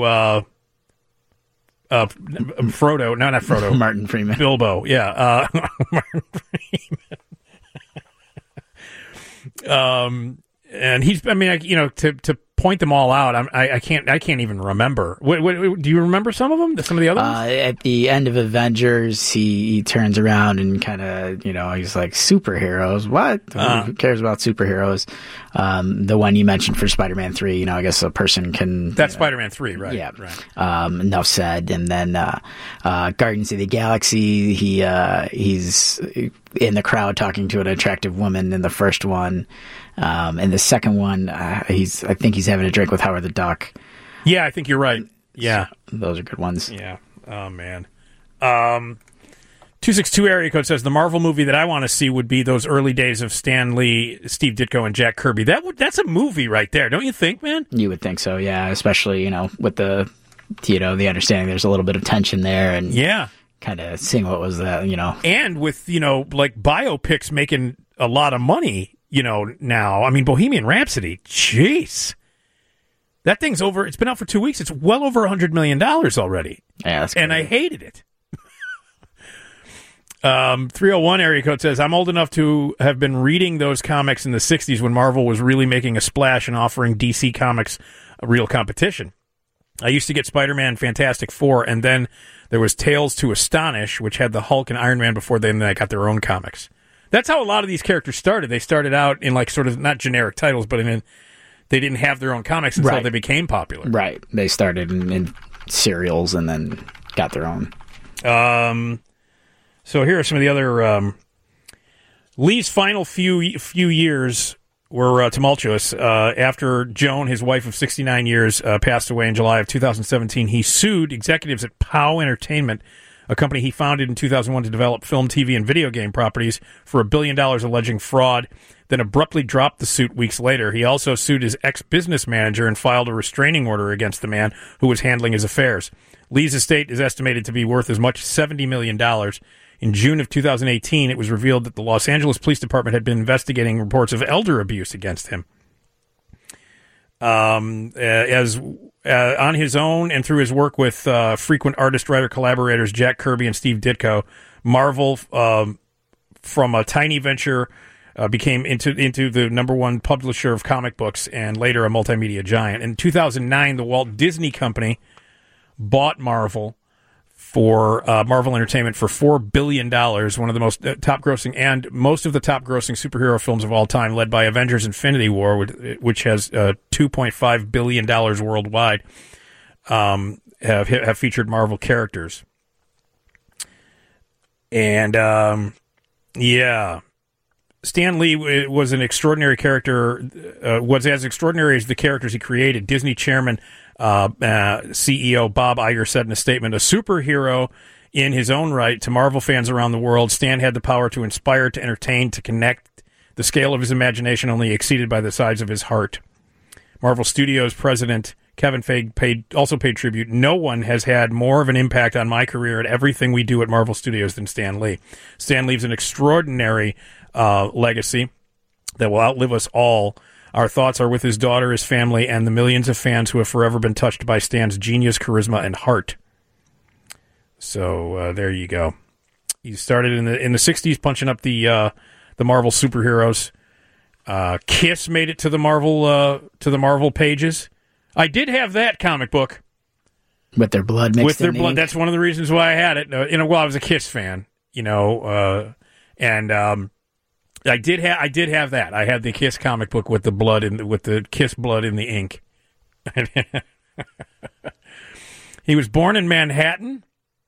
Speaker 1: Frodo. No, not Frodo.
Speaker 2: Martin Freeman.
Speaker 1: Bilbo. Yeah, Martin Freeman. And he's. I mean, to point them all out, I can't even remember. What do you remember some of them? Some of the other ones?
Speaker 2: At the end of Avengers, he turns around and kind of, he's like, superheroes? What? Who cares about superheroes? The one you mentioned for Spider-Man 3, I guess a person can...
Speaker 1: That's Spider-Man 3, right?
Speaker 2: Yeah.
Speaker 1: Right.
Speaker 2: Enough said. And then Guardians of the Galaxy, he's in the crowd talking to an attractive woman in the first one. And the second one, I think he's having a drink with Howard the Duck.
Speaker 1: Yeah, I think you're right. Yeah.
Speaker 2: So those are good ones.
Speaker 1: Yeah. Oh, man. 262 area code says, the Marvel movie that I want to see would be those early days of Stan Lee, Steve Ditko, and Jack Kirby. That's a movie right there, don't you think, man?
Speaker 2: You would think so, yeah. Especially, with the understanding there's a little bit of tension there. And
Speaker 1: yeah.
Speaker 2: Kind of seeing what was that,
Speaker 1: And with, like biopics making a lot of money, now. I mean, Bohemian Rhapsody, jeez. That thing's over. It's been out for 2 weeks. It's well over $100 million already.
Speaker 2: Yeah, that's
Speaker 1: and
Speaker 2: crazy.
Speaker 1: I hated it. 301 area code says, I'm old enough to have been reading those comics in the 60s when Marvel was really making a splash and offering DC Comics a real competition. I used to get Spider-Man, Fantastic Four, and then there was Tales to Astonish, which had the Hulk and Iron Man before they got their own comics. That's how a lot of these characters started. They started out in sort of not generic titles, but they didn't have their own comics until they became popular.
Speaker 2: Right. They started in serials and then got their own.
Speaker 1: So here are some of the other... Lee's final few years were tumultuous. After Joan, his wife of 69 years, passed away in July of 2017, he sued executives at POW Entertainment, a company he founded in 2001 to develop film, TV, and video game properties, for $1 billion alleging fraud, then abruptly dropped the suit weeks later. He also sued his ex-business manager and filed a restraining order against the man who was handling his affairs. Lee's estate is estimated to be worth as much as $70 million. In June of 2018, it was revealed that the Los Angeles Police Department had been investigating reports of elder abuse against him. On his own and through his work with frequent artist-writer collaborators Jack Kirby and Steve Ditko, Marvel, from a tiny venture, became into the number one publisher of comic books and later a multimedia giant. In 2009, the Walt Disney Company bought Marvel Entertainment for $4 billion, one of the most top-grossing and most of the top-grossing superhero films of all time, led by Avengers Infinity War, which has $2.5 billion worldwide, have featured Marvel characters. And, Stan Lee was an extraordinary character, was as extraordinary as the characters he created. Disney chairman CEO Bob Iger said in a statement, a superhero in his own right to Marvel fans around the world. Stan had the power to inspire, to entertain, to connect. The scale of his imagination only exceeded by the size of his heart. Marvel Studios president Kevin Feige also paid tribute. No one has had more of an impact on my career at everything we do at Marvel Studios than Stan Lee. Stan leaves an extraordinary legacy that will outlive us all. Our thoughts are with his daughter, his family, and the millions of fans who have forever been touched by Stan's genius, charisma, and heart. So there you go. He started in the 60s punching up the Marvel superheroes. Kiss made it to the Marvel pages. I did have that comic book
Speaker 2: with their blood mixed.
Speaker 1: With their blood,
Speaker 2: ink.
Speaker 1: that's one of the reasons why I had it. Well, I was a Kiss fan, and I did have that. I had the Kiss comic book with the blood with the Kiss blood in the ink. He was born in Manhattan.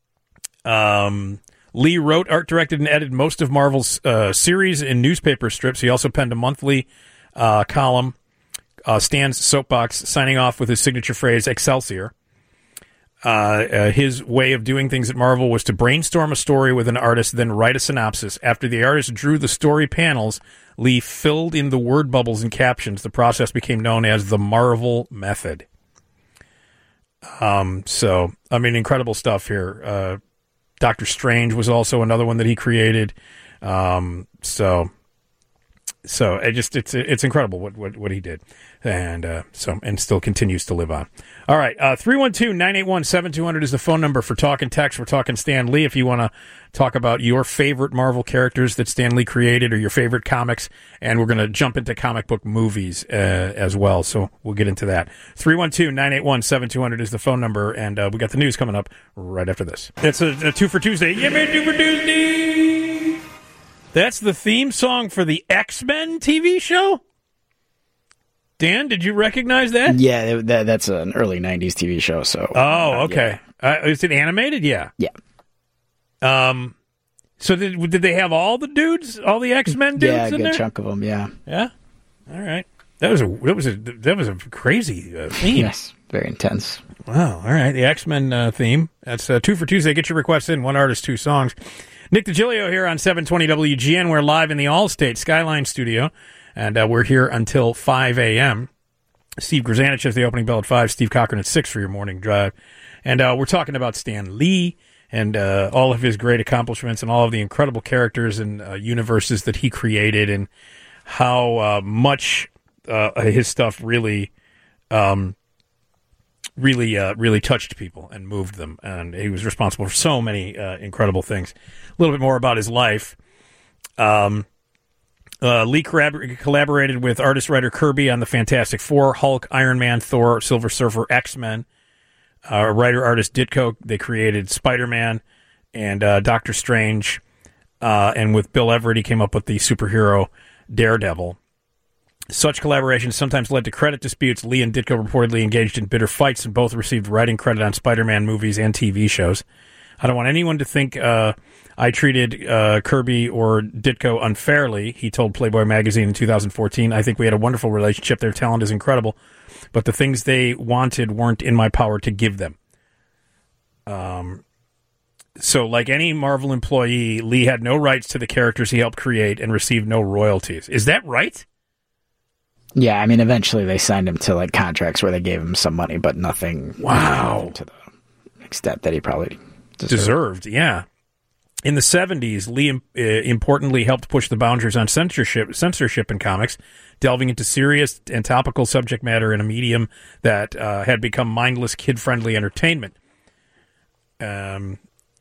Speaker 1: Lee wrote, art directed, and edited most of Marvel's series and newspaper strips. He also penned a monthly column, Stan's Soapbox, signing off with his signature phrase, Excelsior. His way of doing things at Marvel was to brainstorm a story with an artist, then write a synopsis. After the artist drew the story panels, Lee filled in the word bubbles and captions. The process became known as the Marvel Method. Incredible stuff here. Doctor Strange was also another one that he created. It's incredible what he did, and still continues to live on. All right, 312-981-7200 is the phone number for Talk and Text. We're talking Stan Lee. If you want to talk about your favorite Marvel characters that Stan Lee created or your favorite comics, and we're going to jump into comic book movies as well. So we'll get into that. 312-981-7200 is the phone number, and we got the news coming up right after this. It's a 2 for Tuesday. Yeah, man, 2 for Tuesday. That's the theme song for the X-Men TV show? Dan, did you recognize that?
Speaker 2: Yeah, that's an early 90s TV show. So.
Speaker 1: Oh, okay. Yeah. Is it animated? Yeah.
Speaker 2: Yeah.
Speaker 1: So did they have all the dudes, all the X-Men dudes in there?
Speaker 2: Yeah, a good chunk of them, yeah.
Speaker 1: Yeah? All right. That was a crazy theme.
Speaker 2: Yes, very intense.
Speaker 1: Wow, all right. The X-Men theme. That's 2 for Tuesday. Get your requests in. One artist, 2 songs. Nick DiGilio here on 720 WGN. We're live in the Allstate Skyline studio, and we're here until 5 a.m. Steve Grzanich has the opening bell at 5, Steve Cochran at 6 for your morning drive. And we're talking about Stan Lee and all of his great accomplishments and all of the incredible characters and universes that he created, and how much his stuff really touched people and moved them. And he was responsible for so many incredible things. A little bit more about his life. Lee collaborated with artist-writer Kirby on the Fantastic Four, Hulk, Iron Man, Thor, Silver Surfer, X-Men. Writer-artist Ditko, they created Spider-Man and Doctor Strange. And with Bill Everett, he came up with the superhero Daredevil. Such collaborations sometimes led to credit disputes. Lee and Ditko reportedly engaged in bitter fights and both received writing credit on Spider-Man movies and TV shows. I don't want anyone to think I treated Kirby or Ditko unfairly, he told Playboy magazine in 2014. I think we had a wonderful relationship. Their talent is incredible, but the things they wanted weren't in my power to give them. So like any Marvel employee, Lee had no rights to the characters he helped create and received no royalties. Is that right?
Speaker 2: Yeah, I mean, eventually they signed him to like contracts where they gave him some money, but nothing.
Speaker 1: Wow.
Speaker 2: Nothing to the extent that he probably
Speaker 1: deserved. Yeah. In the 70s, Lee importantly helped push the boundaries on censorship in comics, delving into serious and topical subject matter in a medium that had become mindless, kid-friendly entertainment. Yeah.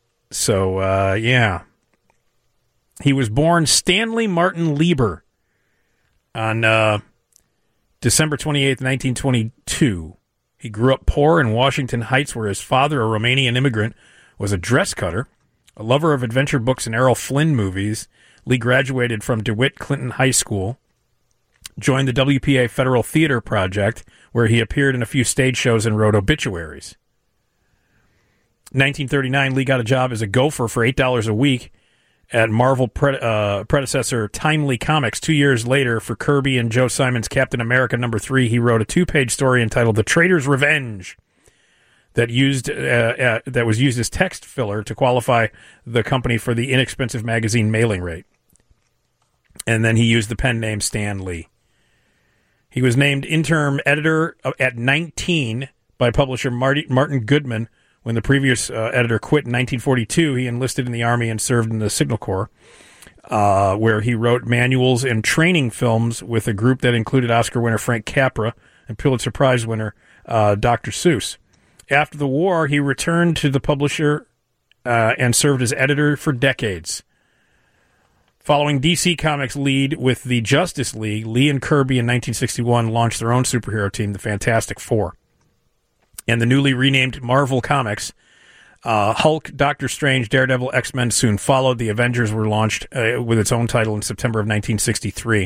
Speaker 1: He was born Stanley Martin Lieber on December 28th, 1922. He grew up poor in Washington Heights, where his father, a Romanian immigrant, was a dress cutter. A lover of adventure books and Errol Flynn movies, Lee graduated from DeWitt Clinton High School, joined the WPA Federal Theater Project, where he appeared in a few stage shows and wrote obituaries. In 1939, Lee got a job as a gopher for $8 a week at Marvel predecessor Timely Comics. 2 years later, for Kirby and Joe Simon's Captain America #3, he wrote a 2-page story entitled "The Traitor's Revenge" that was used as text filler to qualify the company for the inexpensive magazine mailing rate. And then he used the pen name Stan Lee. He was named interim editor at 19 by publisher Martin Goodman. When the previous editor quit in 1942, he enlisted in the Army and served in the Signal Corps, where he wrote manuals and training films with a group that included Oscar winner Frank Capra and Pulitzer Prize winner Dr. Seuss. After the war, he returned to the publisher and served as editor for decades. Following DC Comics' lead with the Justice League, Lee and Kirby in 1961 launched their own superhero team, the Fantastic Four. And the newly renamed Marvel Comics, Hulk, Doctor Strange, Daredevil, X-Men soon followed. The Avengers were launched with its own title in September of 1963.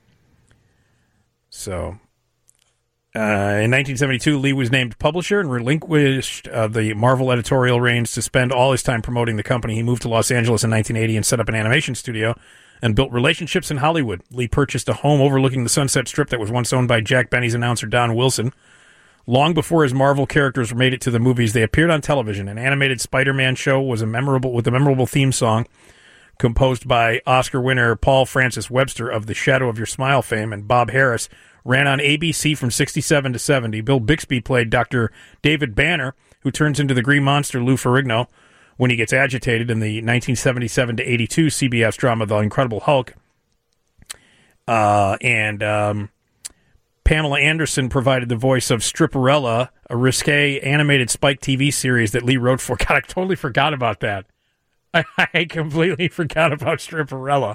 Speaker 1: So, in 1972, Lee was named publisher and relinquished the Marvel editorial reins to spend all his time promoting the company. He moved to Los Angeles in 1980 and set up an animation studio and built relationships in Hollywood. Lee purchased a home overlooking the Sunset Strip that was once owned by Jack Benny's announcer Don Wilson. Long before his Marvel characters made it to the movies, they appeared on television. An animated Spider-Man show was with a memorable theme song composed by Oscar winner Paul Francis Webster of the Shadow of Your Smile fame, and Bob Harris ran on ABC from 67 to 70. Bill Bixby played Dr. David Banner, who turns into the Green Monster Lou Ferrigno when he gets agitated in the 1977 to 82 CBS drama The Incredible Hulk. Pamela Anderson provided the voice of Stripperella, a risque animated Spike TV series that Lee wrote for. God, I totally forgot about that. I completely forgot about Stripperella.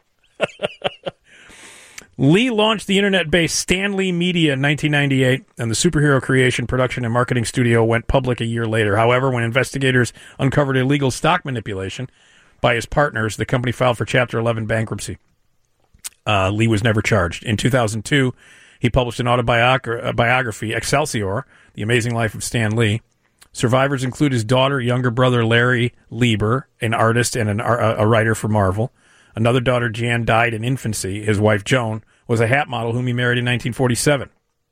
Speaker 1: Lee launched the internet-based Stan Lee Media in 1998, and the superhero creation, production, and marketing studio went public a year later. However, when investigators uncovered illegal stock manipulation by his partners, the company filed for Chapter 11 bankruptcy. Lee was never charged. In 2002, he published an autobiography, Excelsior, The Amazing Life of Stan Lee. Survivors include his daughter, younger brother Larry Lieber, an artist and a writer for Marvel. Another daughter, Jan, died in infancy. His wife, Joan, was a hat model whom he married in 1947.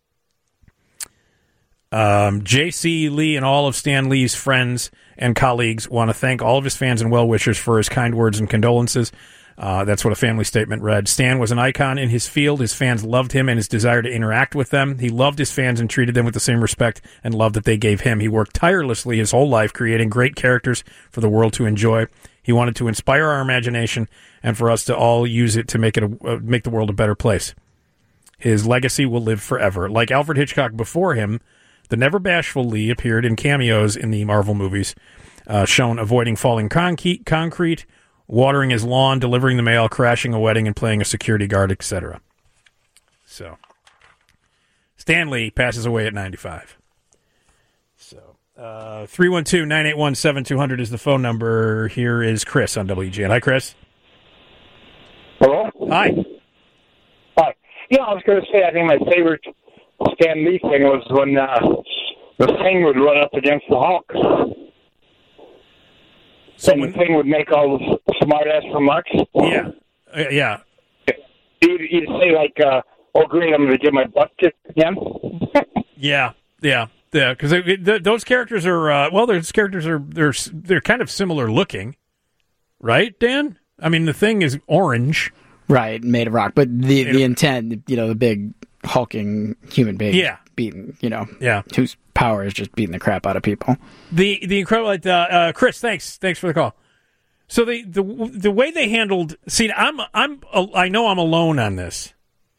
Speaker 1: J.C. Lee and all of Stan Lee's friends and colleagues want to thank all of his fans and well-wishers for his kind words and condolences. That's what a family statement read. Stan was an icon in his field. His fans loved him and his desire to interact with them. He loved his fans and treated them with the same respect and love that they gave him. He worked tirelessly his whole life creating great characters for the world to enjoy. He wanted to inspire our imagination and for us to all use it to make the world a better place. His legacy will live forever. Like Alfred Hitchcock before him, the never bashful Lee appeared in cameos in the Marvel movies, shown avoiding falling concrete, watering his lawn, delivering the mail, crashing a wedding, and playing a security guard, etc. So, Stan Lee passes away at 95. So, 312-981-7200 is the phone number. Here is Chris on WGN. Hi, Chris.
Speaker 10: Hello?
Speaker 1: Hi.
Speaker 10: Hi. Yeah, I was going to say, I think my favorite Stan Lee thing was when the Thing would run up against the Hulk. And the Thing would make all the smart-ass remarks.
Speaker 1: Yeah. Yeah.
Speaker 10: He'd say, like, oh, great, I'm going to get my butt kicked again.
Speaker 1: Yeah, because those characters are, those characters are, they're kind of similar looking, right, Dan? I mean, the Thing is orange.
Speaker 2: Right, made of rock. But the intent, the big hulking human being beating, whose power is just beating the crap out of people.
Speaker 1: The incredible, Chris, thanks for the call. So the way they handled, see, I know I'm alone on this,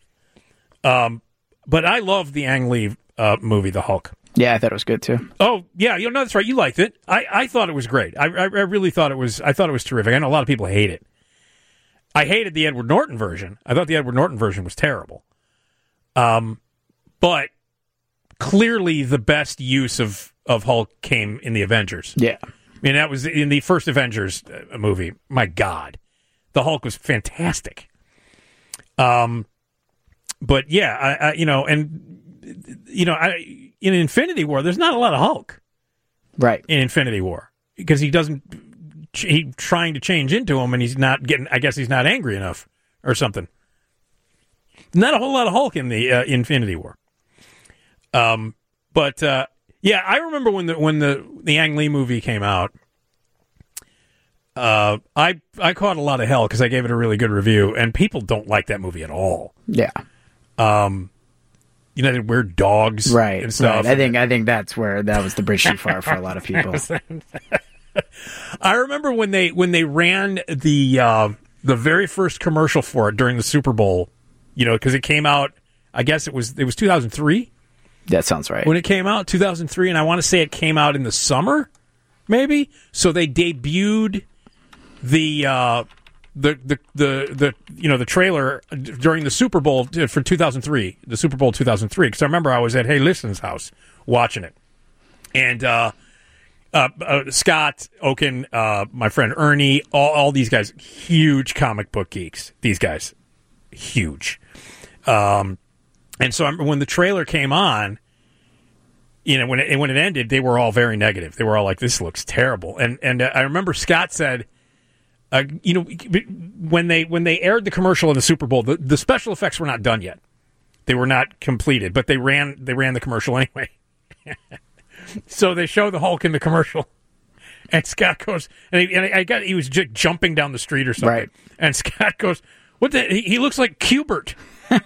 Speaker 1: but I love the Ang Lee movie, The Hulk.
Speaker 2: Yeah, I thought it was good too.
Speaker 1: Oh yeah, that's right. You liked it. I thought it was great. I really thought it was. I thought it was terrific. I know a lot of people hate it. I hated the Edward Norton version. I thought the Edward Norton version was terrible. But clearly the best use of Hulk came in the Avengers.
Speaker 2: Yeah.
Speaker 1: I mean, that was in the first Avengers movie. My God. The Hulk was fantastic. But yeah, in Infinity War, there's not a lot of Hulk.
Speaker 2: Right.
Speaker 1: In Infinity War. Because he doesn't trying to change into him, and he's not getting. I guess he's not angry enough or something. Not a whole lot of Hulk in the Infinity War. But I remember when the Ang Lee movie came out. I caught a lot of hell because I gave it a really good review, and people don't like that movie at all.
Speaker 2: Yeah.
Speaker 1: They wear dogs,
Speaker 2: right?
Speaker 1: And stuff.
Speaker 2: Right. I think that's where that was the bridge too far for a lot of people.
Speaker 1: I remember when they ran the very first commercial for it during the Super Bowl. Because it came out. I guess it was 2003.
Speaker 2: That sounds right.
Speaker 1: When it came out, 2003, and I want to say it came out in the summer, maybe. So they debuted the trailer during the Super Bowl for 2003, the Super Bowl 2003. Because I remember I was at Hey Listen's house watching it, and Scott Oaken, my friend Ernie, all these guys, huge comic book geeks. These guys, huge. And so I remember when the trailer came on, when it ended, they were all very negative. They were all like, "This looks terrible." And I remember Scott said, when they aired the commercial in the Super Bowl, the special effects were not done yet. They were not completed, but they ran the commercial anyway. So they show the Hulk in the commercial, and Scott goes, he was just jumping down the street or something,
Speaker 2: right? And
Speaker 1: Scott goes, "What the? He looks like Q*bert."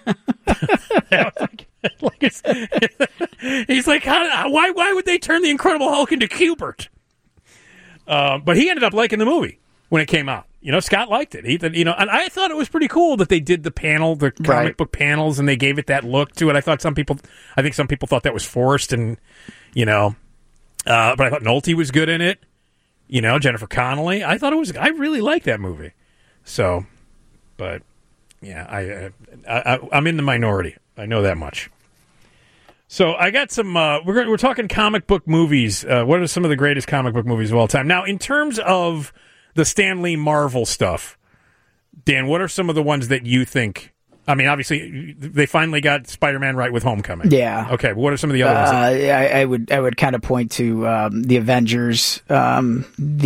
Speaker 1: He's like, why would they turn the Incredible Hulk into Q*bert? But he ended up liking the movie when it came out. Scott liked it. And I thought it was pretty cool that they did the comic book panels, and they gave it that look to it. I think some people thought that was forced, and but I thought Nolte was good in it. Jennifer Connelly. I really liked that movie. So, but. Yeah, I'm in the minority. I know that much. So I got some. We're talking comic book movies. What are some of the greatest comic book movies of all time? Now, in terms of the Stan Lee Marvel stuff, Dan, what are some of the ones that you think? I mean, obviously, they finally got Spider-Man right with Homecoming.
Speaker 2: Yeah.
Speaker 1: Okay, but what are some of the other
Speaker 2: ones? I would kind of point to the Avengers. That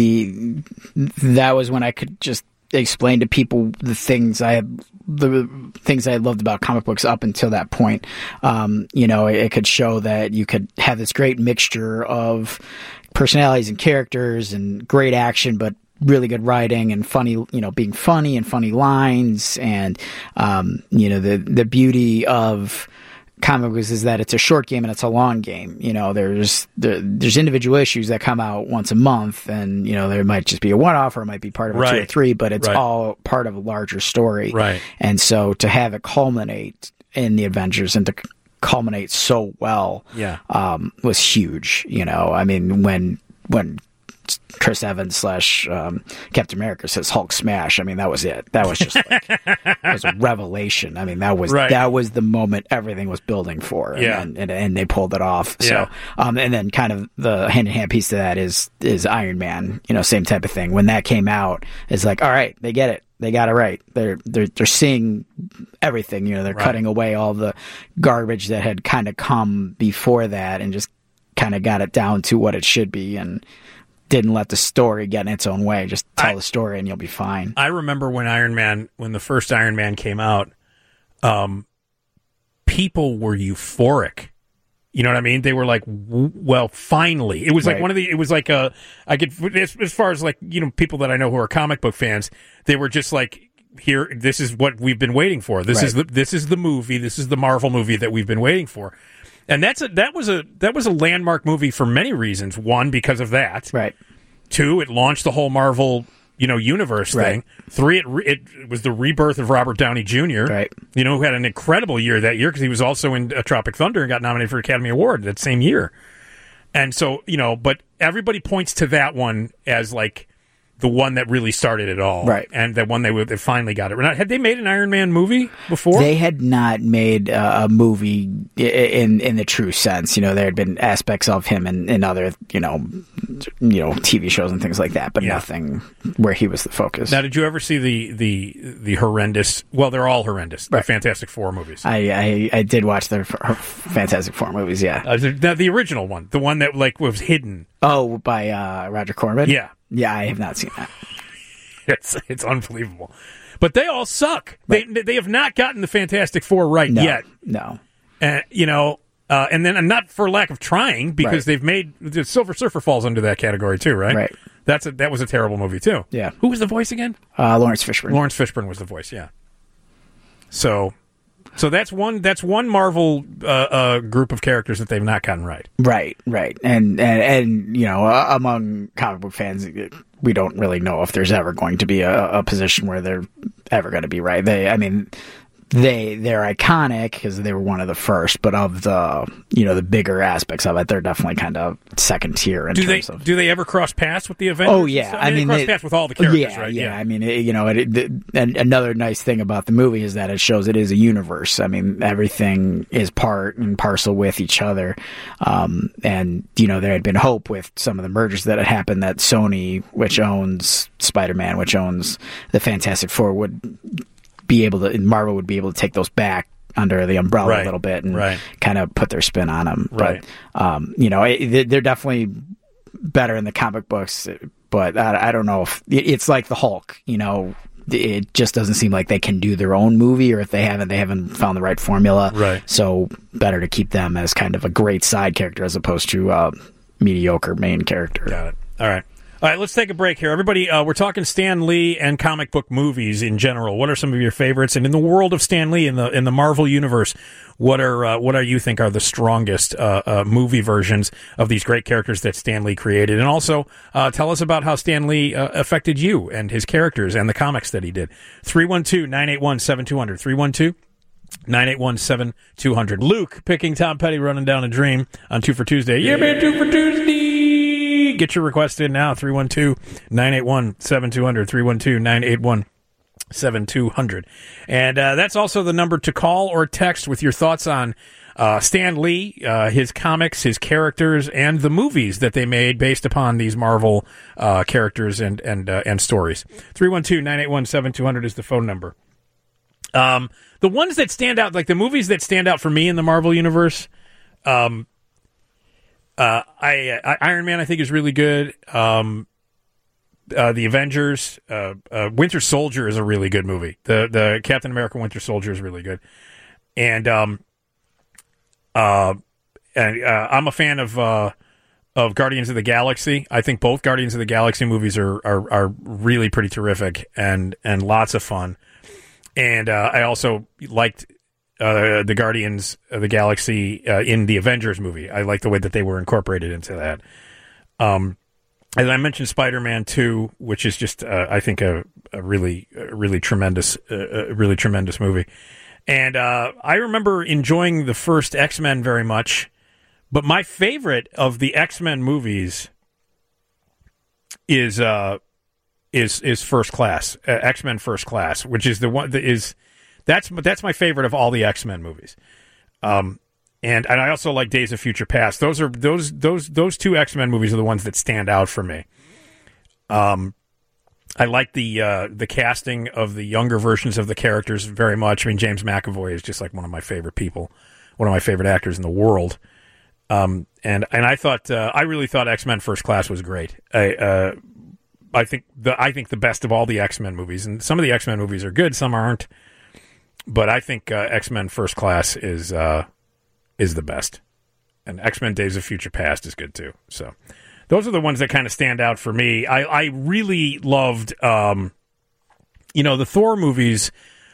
Speaker 2: was when I could just explain to people the things I loved about comic books up until that point. It could show that you could have this great mixture of personalities and characters and great action, but really good writing and funny, being funny and funny lines. And, the beauty of comic books is that it's a short game and it's a long game. There's individual issues that come out once a month, and there might just be a one-off, or it might be part of a 2 or 3, but it's all part of a larger story.
Speaker 1: Right.
Speaker 2: And so to have it culminate in the Avengers and to culminate so well, was huge. I mean, when Chris Evans / Captain America says Hulk smash, I mean, that was it. That was just like, that was a revelation. I mean, that was the moment everything was building for. And they pulled it off. So, and then kind of the hand-in-hand piece to that is Iron Man, same type of thing. When that came out, it's like, all right, they get it. They got it right. They're seeing everything, they're cutting away all the garbage that had kind of come before that and just kind of got it down to what it should be, and didn't let the story get in its own way. Just tell the story and you'll be fine. I
Speaker 1: remember when the first Iron Man came out, people were euphoric. You know what I mean? They were like, well, finally. It was like it was like as far as like, people that I know who are comic book fans, they were just like, here, this is what we've been waiting for. This is the movie. This is the Marvel movie that we've been waiting for. And that was a landmark movie for many reasons. One, because of that.
Speaker 2: Right.
Speaker 1: 2, it launched the whole Marvel, universe thing. 3, it was the rebirth of Robert Downey Jr.
Speaker 2: Right.
Speaker 1: Who had an incredible year that year because he was also in Tropic Thunder and got nominated for Academy Award that same year. And so, but everybody points to that one as like the one that really started it all,
Speaker 2: right?
Speaker 1: And the one they finally got it. Had they made an Iron Man movie before?
Speaker 2: They had not made a movie in the true sense. There had been aspects of him in other, TV shows and things like that, but nothing where he was the focus.
Speaker 1: Now, did you ever see the horrendous? Well, they're all horrendous. The Fantastic Four movies.
Speaker 2: I did watch the Fantastic Four movies. Yeah,
Speaker 1: the original one, the one that was hidden.
Speaker 2: Oh, by Roger Corman.
Speaker 1: Yeah.
Speaker 2: Yeah, I have not seen that.
Speaker 1: It's unbelievable. But they all suck. Right. They have not gotten the Fantastic Four yet.
Speaker 2: No.
Speaker 1: And then not for lack of trying, because they've made the Silver Surfer falls under that category too, right?
Speaker 2: Right.
Speaker 1: That was a terrible movie too.
Speaker 2: Yeah.
Speaker 1: Who was the voice again?
Speaker 2: Lawrence Fishburne.
Speaker 1: Lawrence Fishburne was the voice. Yeah. So that's one Marvel group of characters that they've not gotten right.
Speaker 2: Right. And among comic book fans, we don't really know if there's ever going to be a position where they're ever going to be right. They're iconic because they were one of the first, but of the bigger aspects of it, they're definitely kind of second tier.
Speaker 1: Do they ever cross paths with the Avengers?
Speaker 2: Oh yeah,
Speaker 1: they cross paths with all the characters, right?
Speaker 2: Yeah. I mean, and another nice thing about the movie is that it shows it is a universe. I mean, everything is part and parcel with each other. And there had been hope with some of the mergers that had happened that Sony, which owns Spider-Man, which owns the Fantastic Four, Marvel would be able to take those back under the umbrella a little bit and kind of put their spin on them.
Speaker 1: Right.
Speaker 2: But, they're definitely better in the comic books, but I don't know if it's like the Hulk, it just doesn't seem like they can do their own movie, or if they haven't found the right formula.
Speaker 1: Right.
Speaker 2: So better to keep them as kind of a great side character as opposed to a mediocre main character.
Speaker 1: Got it. All right, let's take a break here. Everybody, we're talking Stan Lee and comic book movies in general. What are some of your favorites? And in the world of Stan Lee, in the Marvel universe, what are you think are the strongest movie versions of these great characters that Stan Lee created? And also, tell us about how Stan Lee affected you and his characters and the comics that he did. 312-981-7200. 312-981-7200. Luke picking Tom Petty, Running Down a Dream on 2 for Tuesday. Yeah, man, 2 for Tuesday. Get your request in now, 312-981-7200, 312-981-7200. And that's also the number to call or text with your thoughts on Stan Lee, his comics, his characters, and the movies that they made based upon these Marvel characters and stories. 312-981-7200 is the phone number. The ones that stand out, like the movies that stand out for me in the Marvel universe, Iron Man, I think, is really good. The Avengers, Winter Soldier is a really good movie. The Captain America Winter Soldier is really good, and I'm a fan of Guardians of the Galaxy. I think both Guardians of the Galaxy movies are really pretty terrific and lots of fun. And I also liked the Guardians of the Galaxy in the Avengers movie. I like the way that they were incorporated into that. And I mentioned Spider-Man 2, which is just I think a really tremendous movie. And I remember enjoying the first X-Men very much, but my favorite of the X-Men movies is First Class, X-Men First Class, which is the one that is that's my favorite of all the X-Men movies. And I also like Days of Future Past. Those two X-Men movies are the ones that stand out for me. I like the casting of the younger versions of the characters very much. I mean, James McAvoy is just like one of my favorite people, one of my favorite actors in the world. And I thought I really thought X-Men First Class was great. I think the best of all the X-Men movies, and some of the X-Men movies are good, some aren't. But I think X-Men First Class is the best, and X-Men Days of Future Past is good too. So those are the ones that kind of stand out for me. I really loved, the Thor movies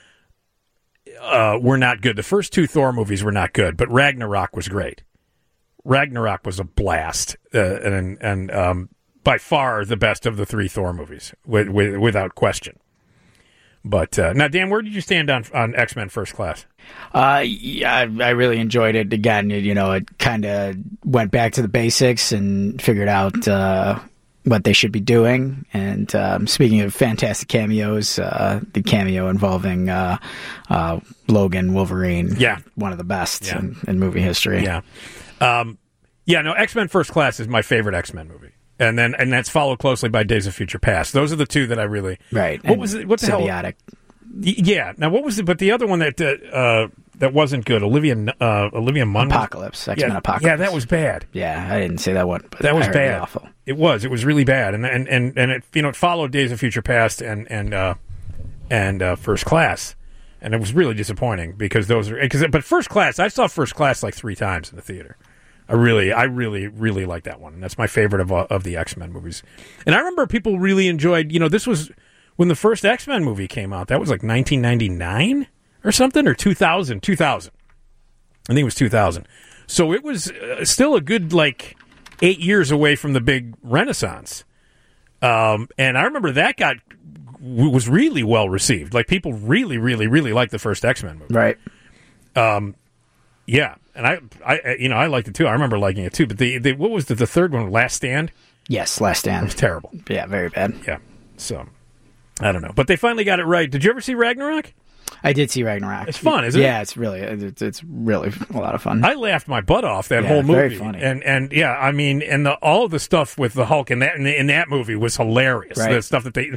Speaker 1: were not good. The first two Thor movies were not good, but Ragnarok was great. Ragnarok was a blast, and by far the best of the three Thor movies, without question. But now, Dan, where did you stand on X-Men First Class?
Speaker 2: Yeah, I really enjoyed it. Again, it kind of went back to the basics and figured out what they should be doing. And speaking of fantastic cameos, the cameo involving Logan Wolverine, one of the best in movie history.
Speaker 1: Yeah, X-Men First Class is my favorite X-Men movie. And that's followed closely by Days of Future Past. Those are the two that I really
Speaker 2: right.
Speaker 1: What was it? What the
Speaker 2: Symbiotic.
Speaker 1: hell? Yeah. Now, what was it? But the other one that that wasn't good. Olivia Munn.
Speaker 2: Apocalypse. X-Men Apocalypse.
Speaker 1: Yeah, that was bad.
Speaker 2: Yeah, I didn't say that one, but
Speaker 1: that was bad.
Speaker 2: It was awful.
Speaker 1: It was really bad, and it it followed Days of Future Past and First Class, and it was really disappointing because but First Class, I saw First Class like 3 times in the theater. I really like that one, and that's my favorite of the X-Men movies. And I remember people really enjoyed. This was when the first X-Men movie came out. That was like 1999 or something, or 2000. 2000. I think it was 2000. So it was still a good 8 years away from the big Renaissance. And I remember that was really well received. Like, people really, really, really liked the first X-Men movie.
Speaker 2: Right.
Speaker 1: Yeah. And I liked it too. I remember liking it too. But what was the third one? Last Stand?
Speaker 2: Yes, Last Stand.
Speaker 1: It was terrible.
Speaker 2: Yeah, very bad.
Speaker 1: Yeah. So, I don't know. But they finally got it right. Did you ever see Ragnarok?
Speaker 2: I did see Ragnarok.
Speaker 1: It's fun, isn't it?
Speaker 2: Yeah, it's really a lot of fun.
Speaker 1: I laughed my butt off that whole movie.
Speaker 2: Very funny.
Speaker 1: And yeah, I mean, and all of the stuff with the Hulk in that movie was hilarious.
Speaker 2: Right.
Speaker 1: The stuff that they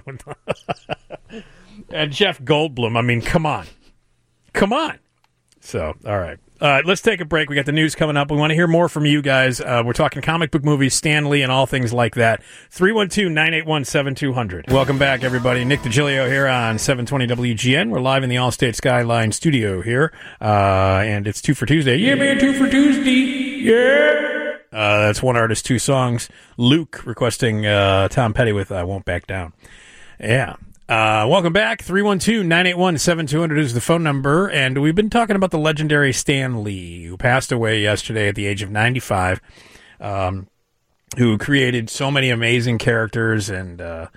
Speaker 1: and Jeff Goldblum. I mean, come on. So, all right. Let's take a break. We got the news coming up. We want to hear more from you guys. We're talking comic book movies, Stan Lee, and all things like that. 312-981-7200. Welcome back, everybody. Nick DiGilio here on 720 WGN. We're live in the Allstate Skyline studio here, and it's 2 for Tuesday. Yeah, man, 2 for Tuesday. Yeah. That's one artist, 2 songs. Luke requesting Tom Petty with I Won't Back Down. Yeah. Welcome back. 312-981-7200 is the phone number, and we've been talking about the legendary Stan Lee, who passed away yesterday at the age of 95, who created so many amazing characters and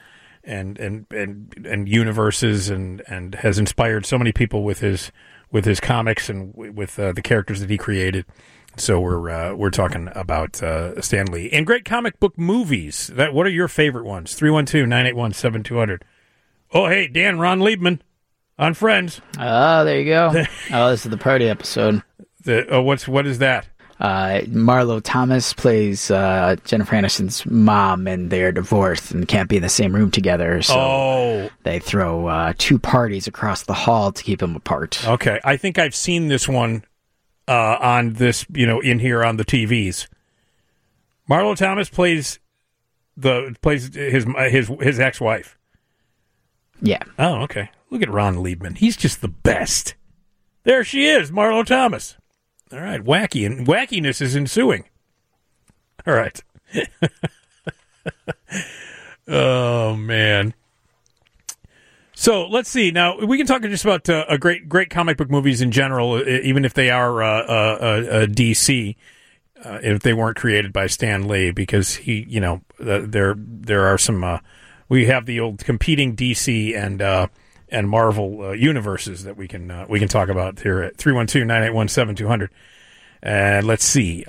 Speaker 1: universes, and has inspired so many people with his comics and with the characters that he created. So we're talking about Stan Lee and great comic book movies. What are your favorite ones? 312-981-7200. Oh, hey, Dan, Ron Liebman on Friends.
Speaker 2: Oh, there you go. This is the party episode.
Speaker 1: What is that?
Speaker 2: Marlo Thomas plays Jennifer Aniston's mom, and they're divorced and can't be in the same room together. So they throw 2 parties across the hall to keep them apart.
Speaker 1: Okay, I think I've seen this one on this, in here on the TVs. Marlo Thomas plays his ex-wife.
Speaker 2: Yeah.
Speaker 1: Oh, okay. Look at Ron Liebman. He's just the best. There she is, Marlo Thomas. All right, wackiness is ensuing. All right. Oh, man. So let's see. Now, we can talk just about great comic book movies in general, even if they are DC, if they weren't created by Stan Lee, because he, there are some. We have the old competing DC and Marvel universes that we can talk about here at 312-981-7200. And let's see.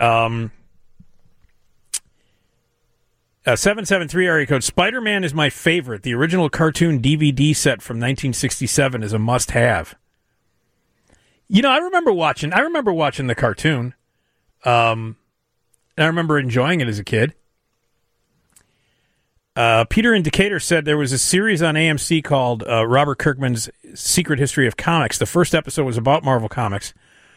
Speaker 1: 773 area code. Spider-Man is my favorite. The original cartoon DVD set from 1967 is a must-have. I remember watching the cartoon. And I remember enjoying it as a kid. Peter in Decatur said there was a series on AMC called Robert Kirkman's Secret History of Comics. The first episode was about Marvel Comics.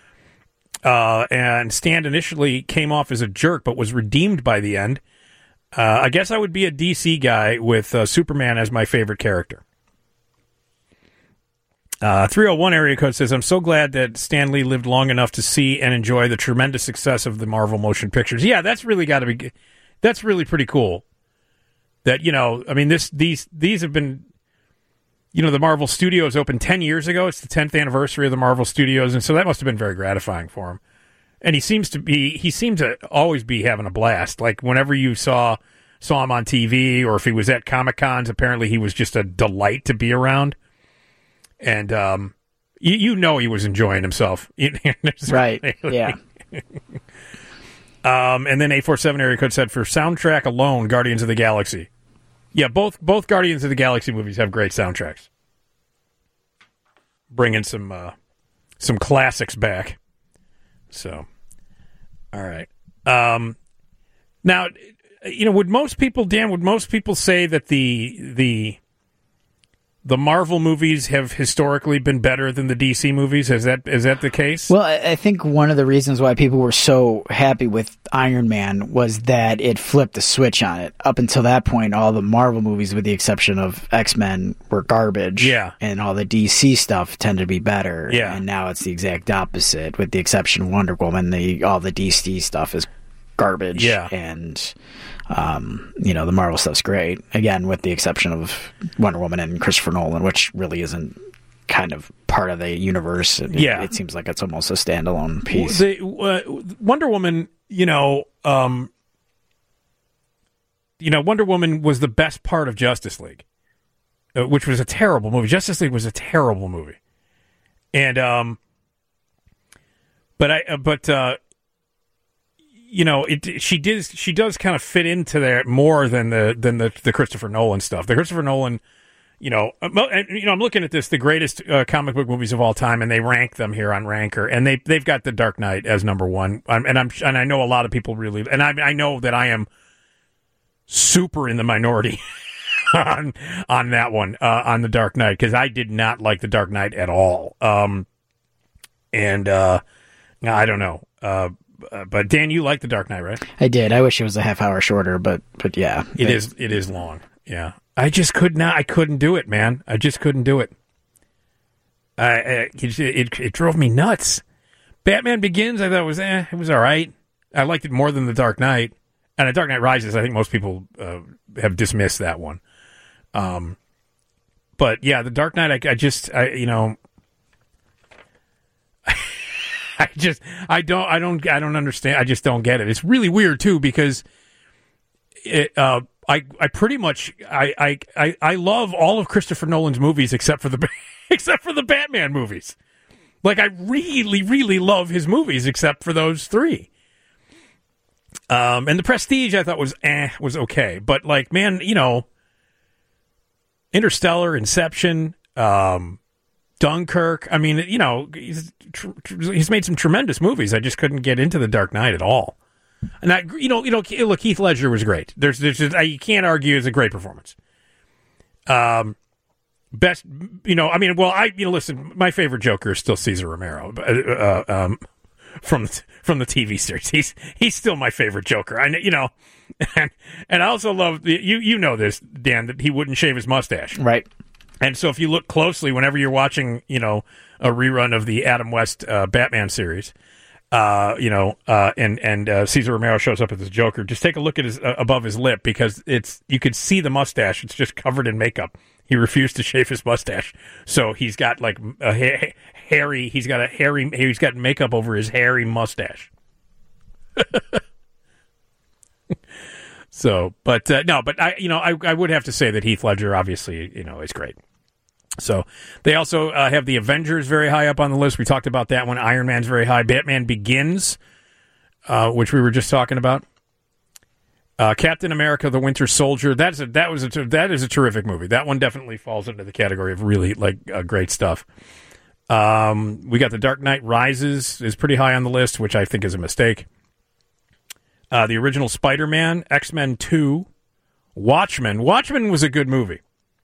Speaker 1: And Stan initially came off as a jerk, but was redeemed by the end. I guess I would be a DC guy with Superman as my favorite character. 301 area code says, I'm so glad that Stan Lee lived long enough to see and enjoy the tremendous success of the Marvel motion pictures. Yeah, that's really that's really pretty cool. That, these have been, the Marvel Studios opened 10 years ago. It's the 10th anniversary of the Marvel Studios, and so that must have been very gratifying for him. And he seemed to always be having a blast. Like, whenever you saw him on TV, or if he was at Comic-Cons, apparently he was just a delight to be around. And, he was enjoying himself.
Speaker 2: Right, yeah.
Speaker 1: And then 847 area code said, for soundtrack alone, Guardians of the Galaxy. Yeah, both Guardians of the Galaxy movies have great soundtracks. Bringing some classics back. So, all right. Now, would most people say that the the Marvel movies have historically been better than the DC movies. Is that the case?
Speaker 2: Well, I think one of the reasons why people were so happy with Iron Man was that it flipped the switch on it. Up until that point, all the Marvel movies, with the exception of X-Men, were garbage.
Speaker 1: Yeah.
Speaker 2: And all the DC stuff tended to be better.
Speaker 1: Yeah.
Speaker 2: And now it's the exact opposite, with the exception of Wonder Woman. All the DC stuff is garbage.
Speaker 1: Yeah.
Speaker 2: And the Marvel stuff's great. Again, with the exception of Wonder Woman and Christopher Nolan, which really isn't kind of part of the universe. It seems like it's almost a standalone piece.
Speaker 1: Wonder Woman, Wonder Woman was the best part of Justice League, which was a terrible movie. Justice League was a terrible movie, and she does kind of fit into there more than the Christopher Nolan stuff. The Christopher Nolan, I'm looking at the greatest comic book movies of all time, and they rank them here on Ranker, and they've got The Dark Knight as number one, and I know a lot of people really, and I know that I am super in the minority on that one, on The Dark Knight, because I did not like The Dark Knight at all, I don't know. But Dan, you like The Dark Knight, right?
Speaker 2: I did. I wish it was a half hour shorter, but yeah.
Speaker 1: It is long. Yeah. I just couldn't do it, man. I just couldn't do it. It drove me nuts. Batman Begins, I thought it was all right. I liked it more than The Dark Knight. And The Dark Knight Rises, I think most people have dismissed that one. But yeah, The Dark Knight, I don't understand. I just don't get it. It's really weird too, because I pretty much I love all of Christopher Nolan's movies except for the Batman movies. Like, I really, really love his movies except for those three. And The Prestige I thought was okay, but like, man, Interstellar, Inception, Dunkirk. I mean, he's made some tremendous movies. I just couldn't get into The Dark Knight at all. And look, Heath Ledger was great. There's just, you can't argue it's a great performance. Listen, my favorite Joker is still Cesar Romero, from the TV series. He's still my favorite Joker. And I also love this, Dan, that he wouldn't shave his mustache.
Speaker 2: Right.
Speaker 1: And so if you look closely, whenever you're watching, a rerun of the Adam West Batman series, and Cesar Romero shows up as the Joker, just take a look at his above his lip, because you could see the mustache. It's just covered in makeup. He refused to shave his mustache, so he's got like he's got makeup over his hairy mustache. So, but I would have to say that Heath Ledger obviously, is great. So they also have the Avengers very high up on the list. We talked about that one. Iron Man's very high. Batman Begins, which we were just talking about. Captain America: The Winter Soldier. That is a terrific movie. That one definitely falls into the category of really great stuff. We got The Dark Knight Rises is pretty high on the list, which I think is a mistake. The original Spider-Man, X-Men 2, Watchmen. Watchmen was a good movie.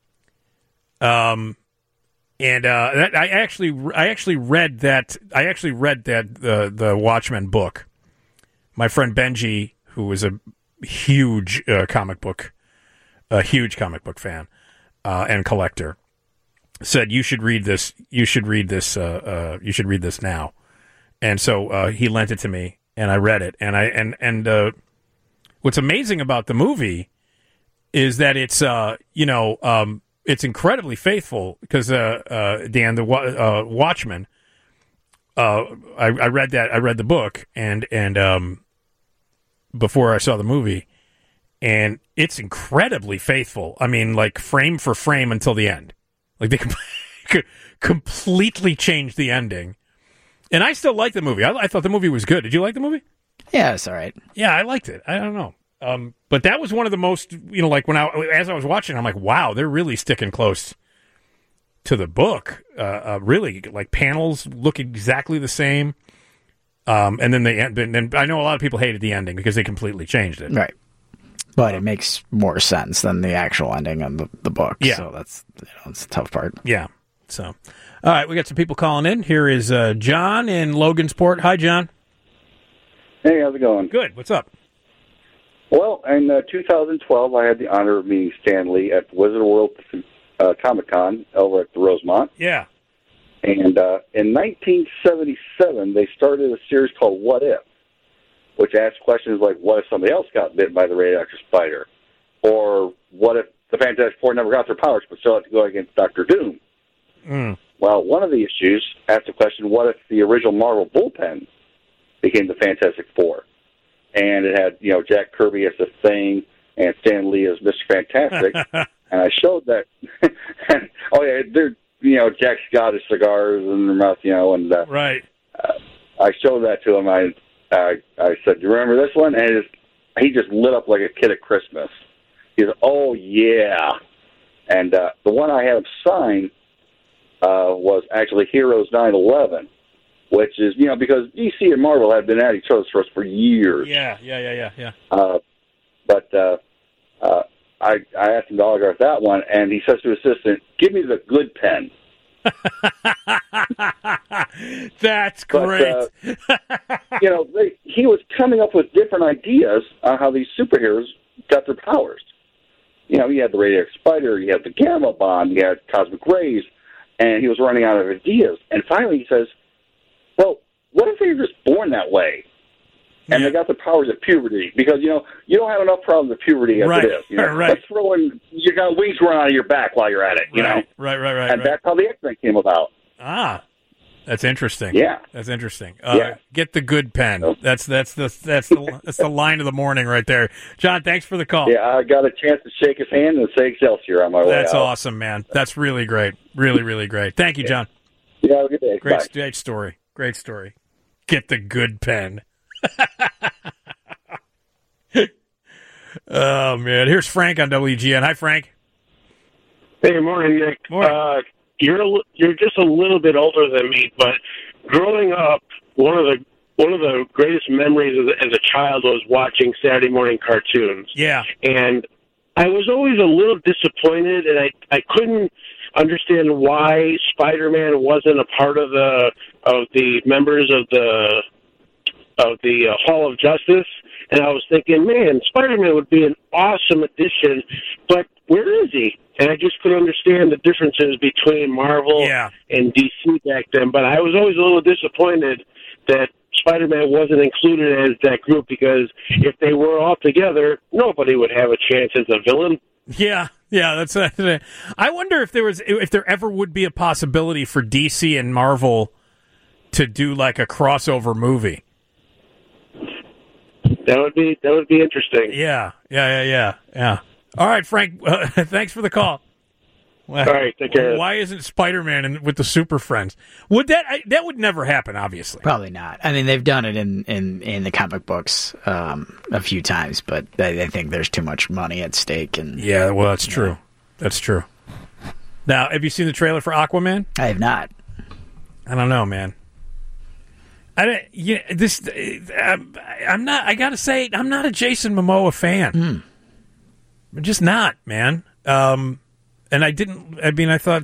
Speaker 1: I actually read that. The Watchmen book. My friend Benji, who was a huge comic book fan and collector, said you should read this. You should read this now. And so he lent it to me, and I read it. And what's amazing about the movie is that it's it's incredibly faithful, because Dan, the Watchmen. I read that. I read the book and before I saw the movie, and it's incredibly faithful. I mean, like frame for frame until the end. Like they completely changed the ending, and I still like the movie. I thought the movie was good. Did you like the movie?
Speaker 2: Yeah, it's all right.
Speaker 1: Yeah, I liked it. I don't know. But that was one of the most, like as I was watching, I'm like, wow, they're really sticking close to the book. Really, like panels look exactly the same. And then then I know a lot of people hated the ending because they completely changed it.
Speaker 2: Right. But it makes more sense than the actual ending of the book. Yeah. So that's the tough part.
Speaker 1: Yeah. So, all right, we got some people calling in. Here is John in Logansport. Hi, John.
Speaker 11: Hey, how's it going?
Speaker 1: Good. What's up?
Speaker 11: Well, in 2012, I had the honor of meeting Stan Lee at the Wizard World Comic-Con over at the Rosemont.
Speaker 1: Yeah.
Speaker 11: And in 1977, they started a series called What If, which asked questions like, what if somebody else got bitten by the radioactive spider? Or what if the Fantastic Four never got their powers but still had to go against Dr. Doom? Well, one of the issues asked the question, what if the original Marvel bullpen became the Fantastic Four? And it had, Jack Kirby as the Thing and Stan Lee as Mr. Fantastic. And I showed that. Jack's got his cigars in their mouth, and
Speaker 1: right.
Speaker 11: I showed that to him. I said, do you remember this one? And he just lit up like a kid at Christmas. He goes, oh, yeah. And the one I had him sign was actually Heroes 9/11, which is, because DC and Marvel had been at each other's throats for years.
Speaker 1: Yeah.
Speaker 11: But I asked him to autograph that one, and he says to his assistant, give me the good pen.
Speaker 1: That's great.
Speaker 11: But, he was coming up with different ideas on how these superheroes got their powers. You had the radioactive spider, you had the gamma bomb, you had cosmic rays, and he was running out of ideas. And finally he says, well, what if they were just born that way? And they got the powers of puberty, because, you don't have enough problems with puberty as it is.
Speaker 1: Right.
Speaker 11: Let's throw in, you got wings growing out of your back while you're at it, know?
Speaker 1: Right.
Speaker 11: And that's how the X-Men came about.
Speaker 1: Ah, that's interesting.
Speaker 11: Yeah.
Speaker 1: That's interesting. Get the good pen. That's the line of the morning right there. John, thanks for the call.
Speaker 11: Yeah, I got a chance to shake his hand and say Excelsior on my way out.
Speaker 1: That's awesome, man. That's really great. Really, really great. Thank you, John.
Speaker 11: Yeah, have a good day.
Speaker 1: Great story. Great story. Get the good pen. Oh, man. Here's Frank on WGN. Hi, Frank.
Speaker 12: Hey, morning, Nick.
Speaker 1: Morning.
Speaker 12: You're just a little bit older than me, but growing up, one of the greatest memories as a child was watching Saturday morning cartoons.
Speaker 1: Yeah.
Speaker 12: And I was always a little disappointed, and I couldn't understand why Spider-Man wasn't a part of the members of the Hall of Justice. And I was thinking, man, Spider-Man would be an awesome addition, but where is he? And I just couldn't understand the differences between Marvel and DC back then. But I was always a little disappointed that Spider-Man wasn't included as that group, because if they were all together, nobody would have a chance as a villain.
Speaker 1: Yeah, that's. I wonder if there ever would be a possibility for DC and Marvel to do like a crossover movie.
Speaker 12: That would be interesting.
Speaker 1: Yeah. All right, Frank. Thanks for the call.
Speaker 12: All right, take care.
Speaker 1: Why isn't Spider-Man with the Super Friends? That would never happen? Obviously,
Speaker 2: probably not. I mean, they've done it in the comic books a few times, but I think there's too much money at stake. And
Speaker 1: yeah, well, that's true. That's true. Now, have you seen the trailer for Aquaman?
Speaker 2: I have not.
Speaker 1: I don't know, man. I'm not. I gotta say, I'm not a Jason Momoa fan. I'm just not, man. And I didn't. I mean, I thought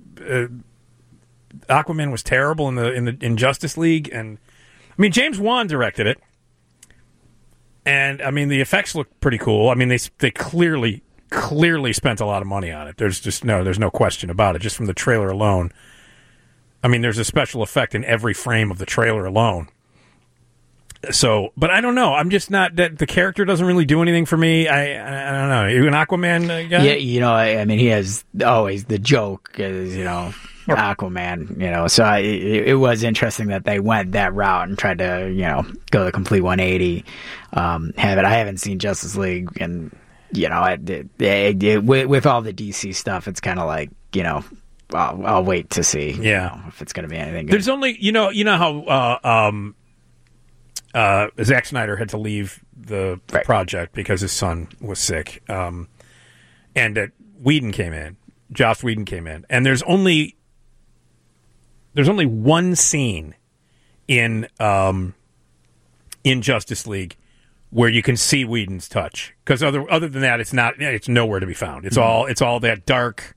Speaker 1: Aquaman was terrible in Justice League, and I mean, James Wan directed it, and I mean, the effects look pretty cool. I mean, they clearly spent a lot of money on it. There's no question about it. Just from the trailer alone. I mean, there's a special effect in every frame of the trailer alone. So, but I don't know. I'm just not that the character doesn't really do anything for me. I don't know. Are you an Aquaman guy?
Speaker 2: Yeah, I mean, he has always the joke is, Aquaman, so it was interesting that they went that route and tried to, go the complete 180. I haven't seen Justice League, and, with all the DC stuff, it's kind of like, I'll wait to see if it's going to be anything good.
Speaker 1: There's only, you know how Zack Snyder had to leave the project because his son was sick, and that Whedon came in, Joss Whedon came in, and there's only one scene in Justice League where you can see Whedon's touch. Because other than that, it's nowhere to be found. It's all that dark,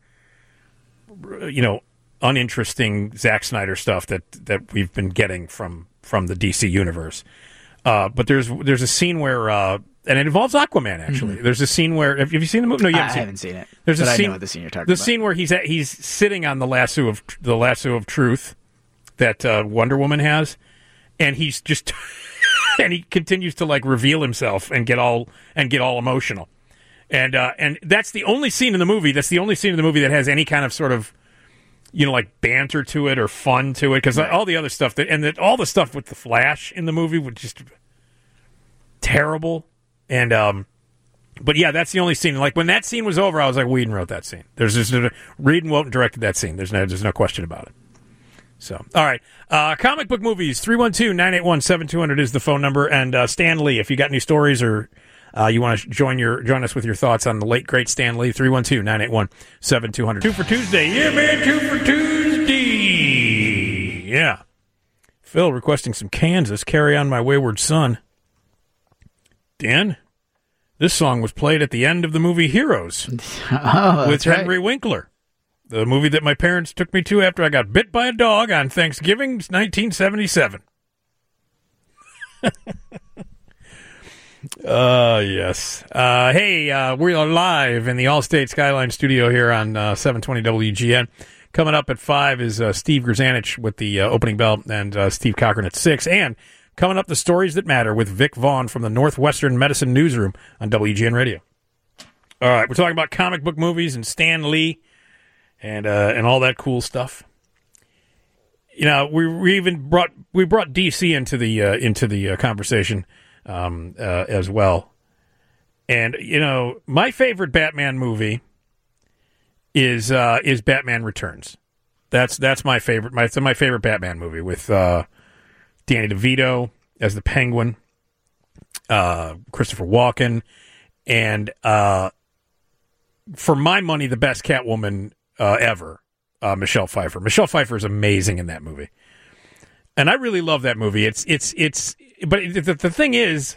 Speaker 1: uninteresting Zack Snyder stuff that we've been getting from the DC universe. But there's a scene where, and it involves Aquaman, actually. Mm-hmm. There's a scene where, have you seen the movie? No,
Speaker 2: I haven't seen it.
Speaker 1: There's a scene,
Speaker 2: I know the scene you're talking
Speaker 1: about. The
Speaker 2: about.
Speaker 1: scene where he's sitting on the lasso of truth that Wonder Woman has, and he's just, and he continues to like reveal himself and get all emotional, and that's the only scene in the movie. That's the only scene in the movie that has any kind of sort of, like banter to it or fun to it, because all the other stuff all the stuff with the Flash in the movie was just terrible. And but yeah, that's the only scene. Like when that scene was over, I was like, Whedon wrote that scene. There's just Reed and Wotton directed that scene. There's no question about it. So, all right, comic book movies 312-981-7200 is the phone number. And Stan Lee, if you got any stories or you want to join us with your thoughts on the late great Stan Lee, 312-981-7200. 2 for Tuesday, yeah man, 2 for Tuesday, yeah. Phil requesting some Kansas. Carry On My Wayward Son. Dan, this song was played at the end of the movie Heroes with Henry Winkler. The movie that my parents took me to after I got bit by a dog on Thanksgiving 1977. Yes. Hey, we are live in the Allstate Skyline studio here on 720 WGN. Coming up at 5 is Steve Grzanich with the opening bell and Steve Cochran at 6. And coming up, the Stories That Matter with Vic Vaughn from the Northwestern Medicine Newsroom on WGN Radio. All right, we're talking about comic book movies and Stan Lee and all that cool stuff. We even brought DC into the conversation as well. And my favorite Batman movie is Batman Returns. That's my favorite. It's my favorite Batman movie with Danny DeVito as the Penguin, Christopher Walken, and for my money, the best Catwoman ever, Michelle Pfeiffer. Michelle Pfeiffer is amazing in that movie, and I really love that movie. But the thing is,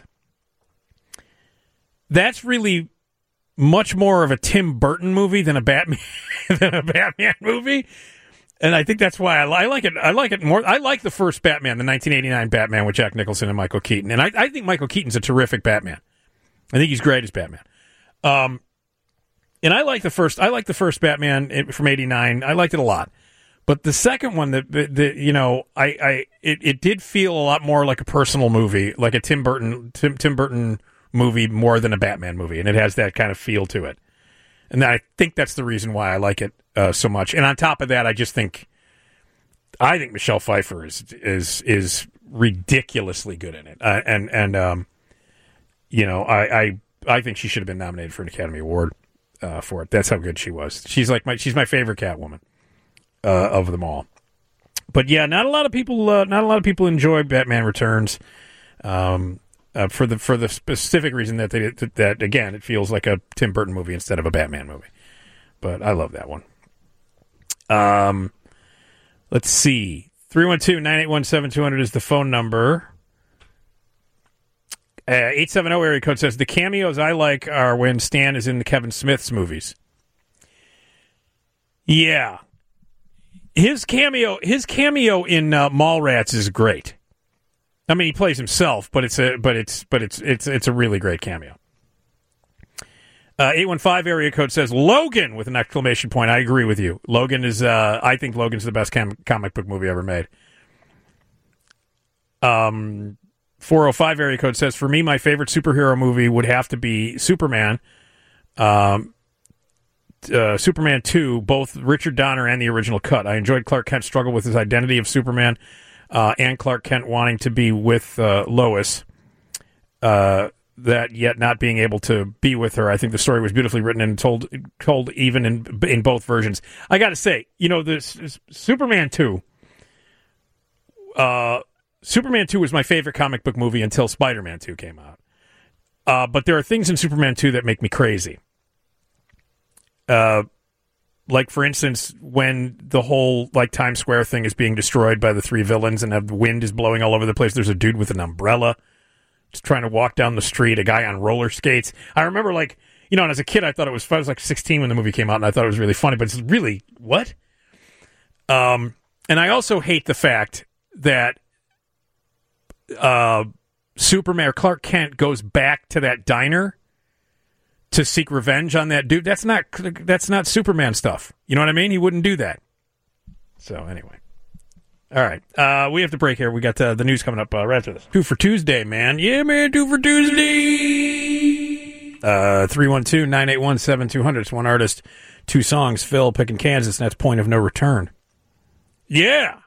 Speaker 1: that's really much more of a Tim Burton movie than a Batman movie. And I think that's why I like it. I like it more. I like the first Batman, the 1989 Batman with Jack Nicholson and Michael Keaton. And I think Michael Keaton's a terrific Batman. I think he's great as Batman. And I like the first Batman from '89. I liked it a lot. But the second one, it did feel a lot more like a personal movie, like a Tim Burton movie more than a Batman movie, and it has that kind of feel to it. And I think that's the reason why I like it so much. And on top of that, I think Michelle Pfeiffer is ridiculously good in it. I think she should have been nominated for an Academy Award for it. That's how good she was. She's my favorite Catwoman of them all. But yeah, not a lot of people enjoy Batman Returns. For the specific reason that again, it feels like a Tim Burton movie instead of a Batman movie. But I love that one. Let's see. 312-981-7200 is the phone number. 870 area code says, the cameos I like are when Stan is in the Kevin Smith's movies. Yeah. His cameo in Mallrats is great. I mean, he plays himself, but it's a really great cameo. 815 area code says Logan with an exclamation point. I agree with you. Logan is. I think Logan's the best comic book movie ever made. 405 area code says, for me, my favorite superhero movie would have to be Superman. Superman 2, both Richard Donner and the original cut. I enjoyed Clark Kent's struggle with his identity of Superman. And Clark Kent wanting to be with Lois, that yet not being able to be with her. I think the story was beautifully written and told even in both versions. I got to say, this Superman 2. Superman 2 was my favorite comic book movie until Spider-Man 2 came out. But there are things in Superman 2 that make me crazy. Like, for instance, when the whole Times Square thing is being destroyed by the three villains and the wind is blowing all over the place, there's a dude with an umbrella just trying to walk down the street, a guy on roller skates. I remember, like, you know, and as a kid, I thought it was, I was like 16 when the movie came out, and I thought it was really funny, but it's really, what? And I also hate the fact that Superman, Clark Kent, goes back to that diner to seek revenge on that dude. That's not Superman stuff. You know what I mean? He wouldn't do that. So anyway. All right. We have to break here. We got the news coming up right after this. 2 for Tuesday, man. Yeah, man. 2 for Tuesday. 312-981-7200. It's one artist, 2 songs. Phil picking Kansas, and that's Point of No Return. Yeah.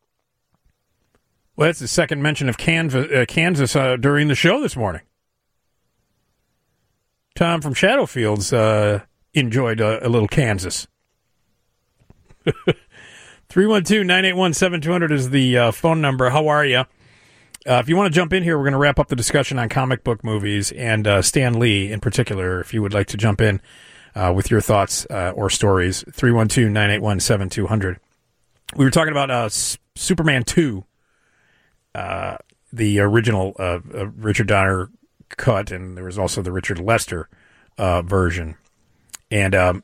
Speaker 1: Well, that's the second mention of Kansas during the show this morning. Tom from Shadowfields enjoyed a little Kansas. 312-981-7200 is the phone number. How are you? If you want to jump in here, we're going to wrap up the discussion on comic book movies and Stan Lee in particular. If you would like to jump in with your thoughts or stories, 312-981-7200. We were talking about Superman 2, the original Richard Donner cut, and there was also the Richard Lester version. And what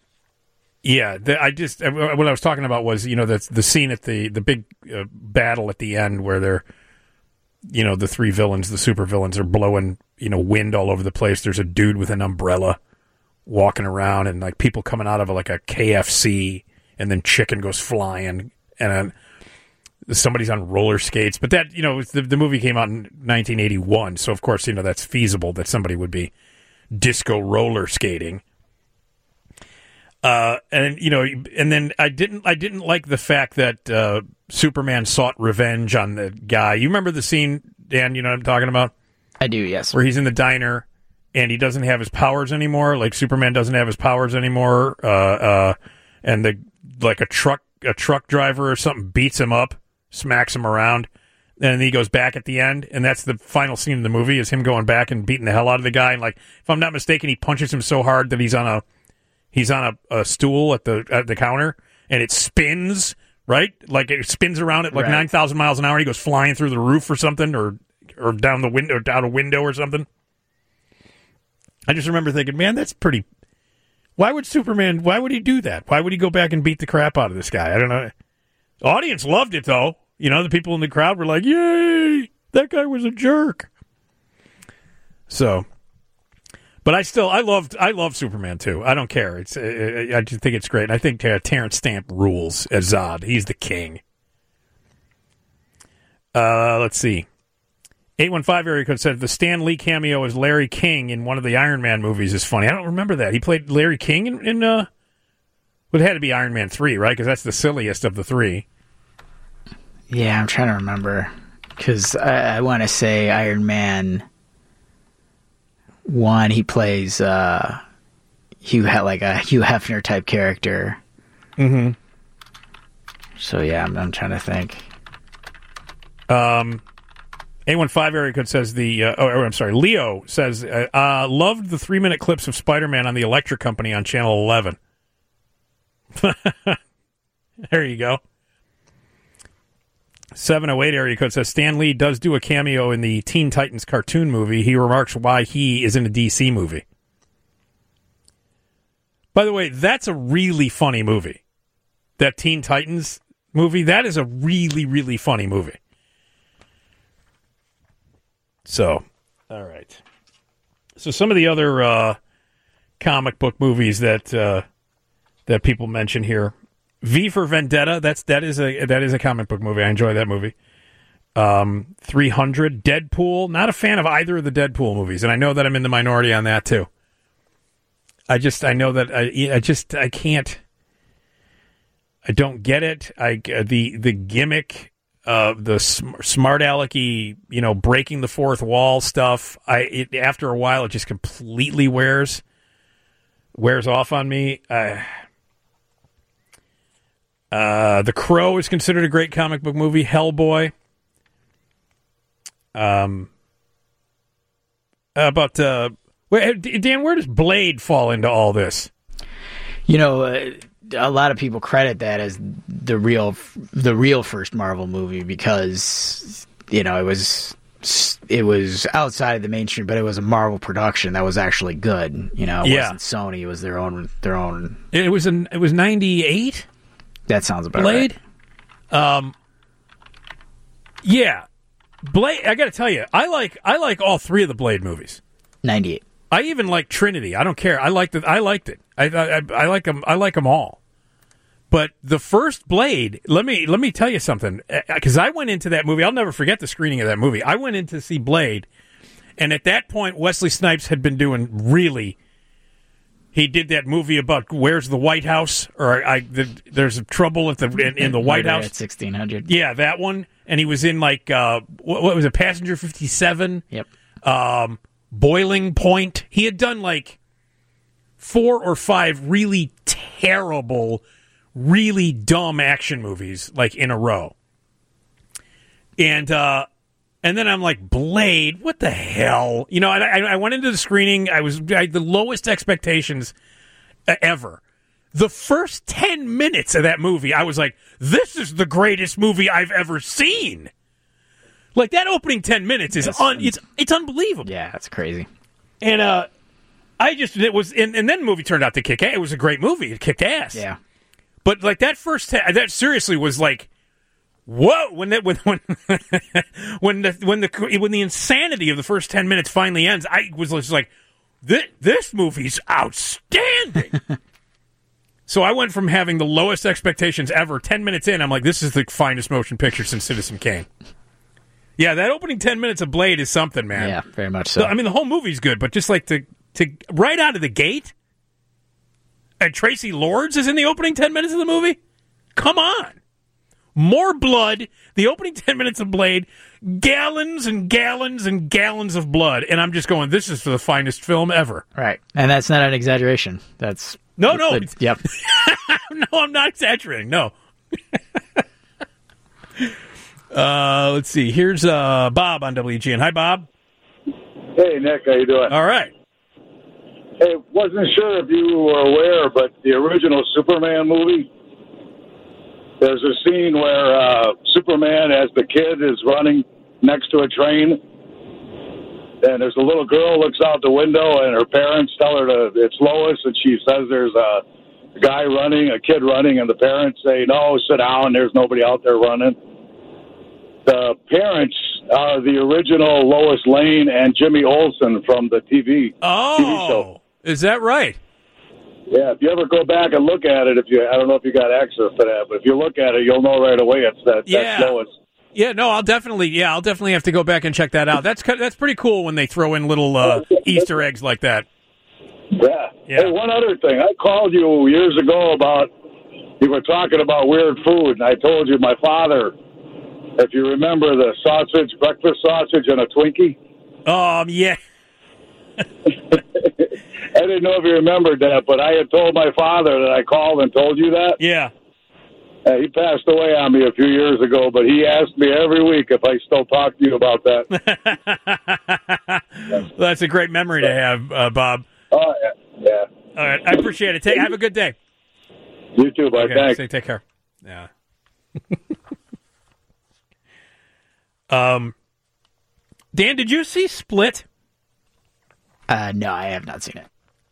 Speaker 1: I was talking about was, you know, the scene at the big battle at the end where they're, you know, the 3 villains, the super villains, are blowing, you know, wind all over the place. There's a dude with an umbrella walking around, and like people coming out of like a KFC, and then chicken goes flying, and somebody's on roller skates. But that, you know, the movie came out in 1981, so of course, you know, that's feasible that somebody would be disco roller skating. And you know, and then I didn't like the fact that Superman sought revenge on the guy. You remember the scene, Dan? You know what I'm talking about?
Speaker 2: I do, yes.
Speaker 1: Where he's in the diner and he doesn't have his powers anymore. Like Superman doesn't have his powers anymore. And a truck driver or something beats him up, smacks him around, and he goes back at the end. And that's the final scene of the movie, is him going back and beating the hell out of the guy. And like, if I'm not mistaken, he punches him so hard that he's on a stool at the counter, and it spins, right? Like it spins around at like 9,000 miles an hour. And he goes flying through the roof or something, or down the window, or down a window or something. I just remember thinking, man, that's pretty. Why would he do that? Why would he go back and beat the crap out of this guy? I don't know. The audience loved it, though. You know, the people in the crowd were like, yay, that guy was a jerk. So, but I love Superman too. I don't care. I just think it's great. I think Terrence Stamp rules as Zod. He's the king. Let's see. 815 area code said the Stan Lee cameo as Larry King in one of the Iron Man movies is funny. I don't remember that. He played Larry King in it had to be Iron Man 3, right? Because that's the silliest of the 3.
Speaker 2: Yeah, I'm trying to remember. Because I want to say Iron Man 1, he plays a Hugh Hefner type character.
Speaker 1: Mm-hmm.
Speaker 2: So yeah, I'm trying to think.
Speaker 1: 815 area code says Leo says, loved the 3-minute clips of Spider-Man on the Electric Company on Channel 11. There you go. 708 area code says Stan Lee does do a cameo in the Teen Titans cartoon movie. He remarks why he is in a DC movie. By the way, that's a really funny movie. That Teen Titans movie, that is a really, really funny movie. So, all right. So some of the other comic book movies that people mention here. V for Vendetta, that is a comic book movie. I enjoy that movie. 300, Deadpool. Not a fan of either of the Deadpool movies, and I know that I'm in the minority on that too. I know that I can't. I don't get it. The gimmick. The smart alecky, you know, breaking the fourth wall stuff. After a while, it just completely wears off on me. The Crow is considered a great comic book movie. Hellboy. Dan, where does Blade fall into all this?
Speaker 2: You know, a lot of people credit that as the real first Marvel movie because, you know, it was it was outside of the mainstream, but it was a Marvel production that was actually good. You know, it wasn't Sony. It was their own.
Speaker 1: It was 98.
Speaker 2: That sounds about
Speaker 1: Blade. Right. Yeah, Blade. I got to tell you, I like all three of the Blade movies.
Speaker 2: 98.
Speaker 1: I even like Trinity. I don't care. I liked it. I like them. I like them all. But the first Blade, let me tell you something, because I went into that movie. I'll never forget the screening of that movie. I went in to see Blade, and at that point, Wesley Snipes had been doing really. He did that movie about Where's the White House, or there's trouble in the White House.
Speaker 2: At 1600.
Speaker 1: Yeah, that one. And he was in like what was it, Passenger 57?
Speaker 2: Yep.
Speaker 1: Boiling Point. He had done like 4 or 5 really terrible, really dumb action movies like in a row. And then I'm like, Blade, what the hell? You know, I went into the screening. I had the lowest expectations ever. The first 10 minutes of that movie, I was like, this is the greatest movie I've ever seen. Like, that opening 10 minutes is it's unbelievable.
Speaker 2: Yeah, that's crazy.
Speaker 1: And and then the movie turned out to kick ass. It was a great movie. It kicked ass.
Speaker 2: Yeah.
Speaker 1: But like that that seriously was like, whoa! When the insanity of the first 10 minutes finally ends, I was just like, this movie's outstanding. So I went from having the lowest expectations ever. 10 minutes in, I'm like, this is the finest motion picture since Citizen Kane. Yeah, that opening 10 minutes of Blade is something, man.
Speaker 2: Yeah, very much so.
Speaker 1: I mean, the whole movie's good, but just like to right out of the gate, and Tracy Lords is in the opening 10 minutes of the movie? Come on. More blood, the opening 10 minutes of Blade, gallons and gallons and gallons of blood. And I'm just going, this is the finest film ever.
Speaker 2: Right. And that's not an exaggeration. That's...
Speaker 1: No.
Speaker 2: Yep.
Speaker 1: No, I'm not exaggerating. No. Let's see. Here's Bob on WGN. Hi, Bob.
Speaker 13: Hey, Nick. How you doing?
Speaker 1: All right.
Speaker 13: Hey, wasn't sure if you were aware, but the original Superman movie, there's a scene where Superman, as the kid, is running next to a train, and there's a little girl looks out the window, and her parents tell her it's Lois, and she says there's a kid running, and the parents say, no, sit down, there's nobody out there running. The parents are the original Lois Lane and Jimmy Olsen from the TV show.
Speaker 1: Is that right?
Speaker 13: Yeah, if you ever go back and look at it, I don't know if you got access to that, but if you look at it, you'll know right away that's Lois.
Speaker 1: Yeah, no, I'll definitely have to go back and check that out. That's pretty cool when they throw in little Easter eggs like that.
Speaker 13: Yeah. Hey, one other thing. I called you years ago you were talking about weird food, and I told you my father, if you remember the breakfast sausage and a Twinkie.
Speaker 1: Yeah.
Speaker 13: I didn't know if you remembered that, but I had told my father that I called and told you that.
Speaker 1: Yeah.
Speaker 13: He passed away on me a few years ago, but he asked me every week if I still talk to you about that.
Speaker 1: Well, that's a great memory to have, Bob.
Speaker 13: Oh, yeah.
Speaker 1: All right, I appreciate it. Have a good day.
Speaker 13: You too, bud.
Speaker 1: Okay,
Speaker 13: thanks.
Speaker 1: take care. Yeah. Dan, did you see Split?
Speaker 2: No, I have not seen it.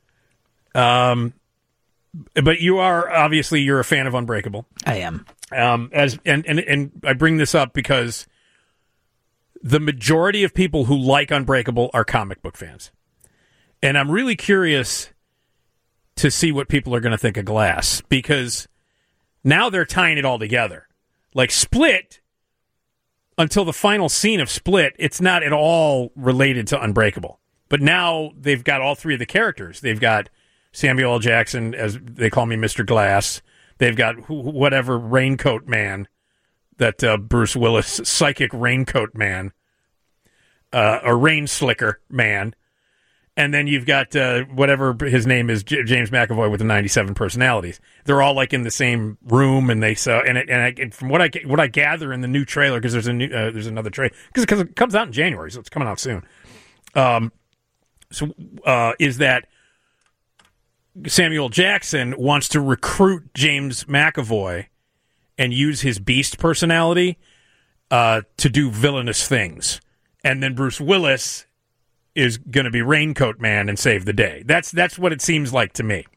Speaker 1: But you're a fan of Unbreakable.
Speaker 2: I am.
Speaker 1: And I bring this up because the majority of people who like Unbreakable are comic book fans. And I'm really curious to see what people are going to think of Glass, because now they're tying it all together. Like Split, until the final scene of Split, it's not at all related to Unbreakable. But now they've got all three of the characters. They've got Samuel L. Jackson, as they call me, Mr. Glass. They've got whatever Raincoat Man, that Bruce Willis psychic Raincoat Man, or Rain Slicker Man. And then you've got whatever his name is, James McAvoy with the 97 personalities. They're all like in the same room, and and from what I gather in the new trailer, because there's another trailer, because it comes out in January, so it's coming out soon. Is that Samuel Jackson wants to recruit James McAvoy and use his beast personality to do villainous things. and then Bruce Willis is going to be Raincoat Man and save the day. That's what it seems like to me.